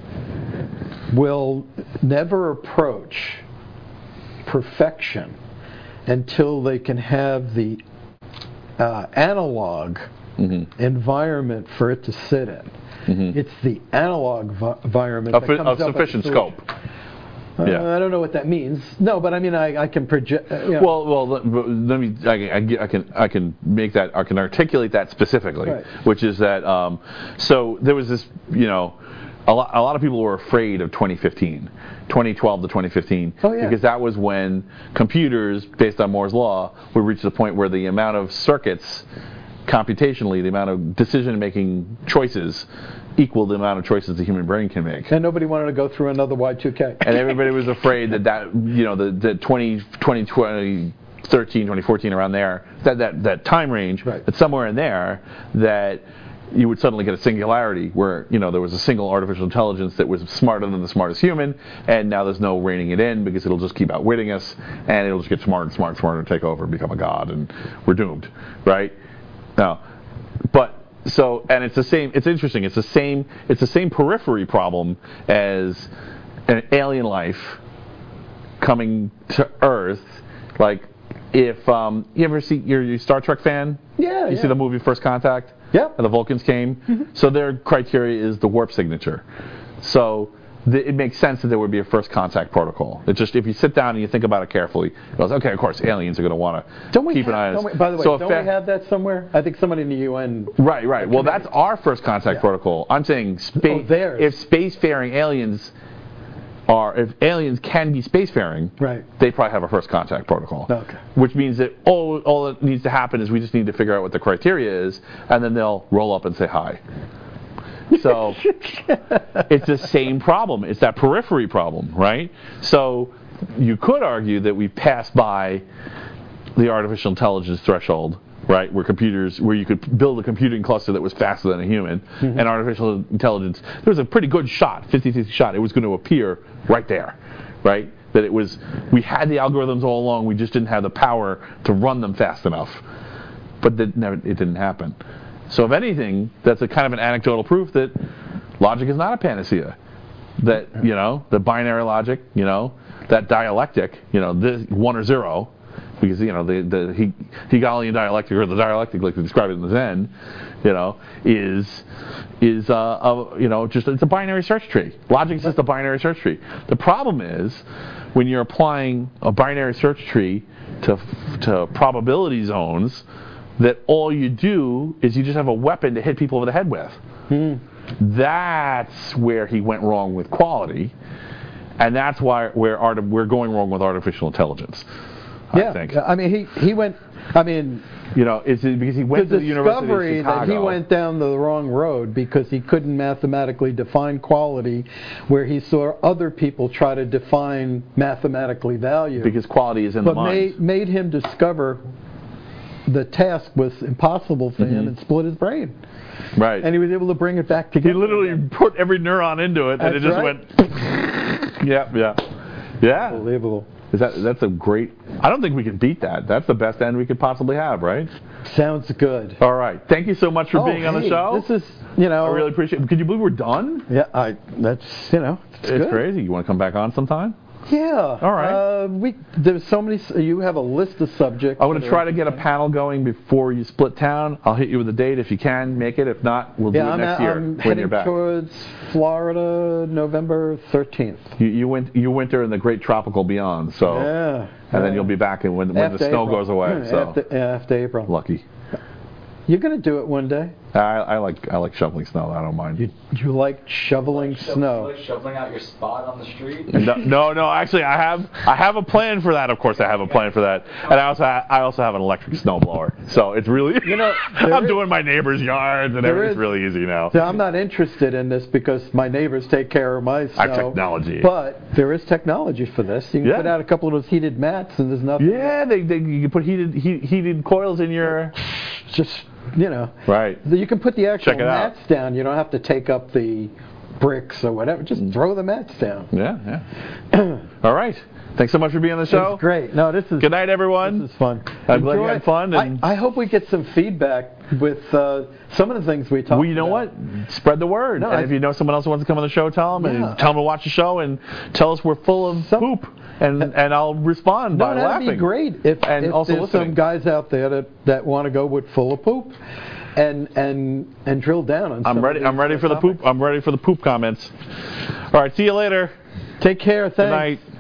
will never approach perfection until they can have the uh, analog Mm-hmm. environment for it to sit in. Mm-hmm. It's the analog vi- environment Of, that comes of up with sufficient the scope. solution. Uh, Yeah. I don't know what that means. No, but I mean, I, I can project. Uh, you know. Well, well, let, let me. I, I, I can. I can make that. I can articulate that specifically, Right. which is that. Um, so there was this. You know, a lot. A lot of people were afraid of twenty fifteen, twenty twelve to twenty fifteen, Oh, yeah. because that was when computers, based on Moore's law, would reach the point where the amount of circuits, computationally, the amount of decision-making choices, equal the amount of choices the human brain can make. And nobody wanted to go through another Y two K. And everybody was afraid that that, you know, the, the twenty, twenty, twenty thirteen, twenty fourteen, around there, that, that, that time range, Right. that somewhere in there, that you would suddenly get a singularity where, you know, there was a single artificial intelligence that was smarter than the smartest human, and now there's no reining it in because it'll just keep outwitting us, and it'll just get smarter and smarter and smarter and take over and become a god, and we're doomed, right? Now, but so, and it's the same. It's interesting. It's the same. It's the same periphery problem as an alien life coming to Earth. Like, if um, you ever see, you're, you're a Star Trek fan? Yeah, You yeah. see the movie First Contact? Yeah. And the Vulcans came. Mm-hmm. So their criteria is the warp signature. So the, it makes sense that there would be a first contact protocol. It just, if you sit down and you think about it carefully, it goes, okay, of course, aliens are going to want to Don't we keep have, an eye on don't us. we, by the way, So don't if we have that somewhere? I think somebody in the U N. Right, right. Well, that's our first contact Yeah. protocol. I'm saying Oh, space. theirs. If spacefaring aliens are, if aliens can be spacefaring, Right. they probably have a first contact protocol. Okay. Which means that all all that needs to happen is we just need to figure out what the criteria is, and then they'll roll up and say hi. So it's the same problem. It's that periphery problem, right? So you could argue that we passed by the artificial intelligence threshold, right? Where computers, where you could build a computing cluster that was faster than a human, Mm-hmm. and artificial intelligence. There was a pretty good shot, fifty-fifty shot. It was going to appear right there, right? That it was. We had the algorithms all along. We just didn't have the power to run them fast enough. But that never, it didn't happen. So if anything, that's a kind of an anecdotal proof that logic is not a panacea. That, you know, the binary logic, you know, that dialectic, you know, this one or zero, because, you know, the, the Hegelian dialectic, or the dialectic, like they describe it in the Zen, you know, is, is uh, a, you know, just, it's a binary search tree. Logic is just a binary search tree. The problem is, when you're applying a binary search tree to, to probability zones, that all you do is you just have a weapon to hit people over the head with. Hmm. That's where he went wrong with quality. and that's why where art, we're going wrong with artificial intelligence. I yeah, think. I mean, he he went. I mean, you know, it's because he went the to the University of discovery Chicago. that he went down the wrong road because he couldn't mathematically define quality, where he saw other people try to define mathematically value. Because quality is in but the mind. made made him discover the task was impossible for him and split his brain. Right. And he was able to bring it back together. He literally again. put every neuron into it, and That's it just right. went. yeah, yeah, yeah. Unbelievable. Is that that's a great? I don't think we can beat that. That's the best end we could possibly have, right? Sounds good. All right. Thank you so much for Oh, being on the hey, show. This is, you know. I really appreciate it. Could you believe we're done? Yeah, I. That's you know. It's, It's good. crazy. You want to come back on sometime? Yeah. All right. Uh, we there's so many. You have a list of subjects. I'm going that to are try to get a panel going before you split town. I'll hit you with a date if you can make it. If not, we'll Yeah, do it I'm, next at, year I'm when heading you're back. towards Florida, November thirteenth. You, you went you winter in the great tropical beyond. So. Yeah. And then you'll be back in when, when the After snow April. goes away. Yeah, So after, yeah, after April. lucky. You're gonna do it one day. I, I like I like shoveling snow. I don't mind. You you like shoveling Sho- snow. Like shoveling out your spot on the street. No, no, no. Actually, I have I have a plan for that. Of course, I have a plan for that, and I also ha- I also have an electric snowblower. So it's really You know, I'm there is- doing my neighbors' yards, and there everything's is- really easy now. So I'm not interested in this because my neighbors take care of my snow. Our technology. But there is technology for this. You can Yeah. put out a couple of those heated mats, and there's nothing. Yeah, they, they you can put heated heat, heated coils in your Just you know. right. You can put the actual Check it out. mats down. You don't have to take up the bricks or whatever. Just throw the mats down. Yeah, yeah. All right. Thanks so much for being on the show. It's great. No, this is Good night, everyone. This is fun. I'm glad you Enjoy- had fun, and- I, I hope we get some feedback with uh, some of the things we talked about. Well, you know what? Spread the word. No, and I- if you know someone else who wants to come on the show, tell them Yeah. and tell them to watch the show and tell us we're full of Some- poop, and and I'll respond No, by that'd laughing. be great if, And if also there's listening. some guys out there that, that want to go with full of poop, and and and drill down on. I'm some ready. Of I'm these ready for the topics. poop. I'm ready for the poop comments. All right. See you later. Take care. Thanks. Good night.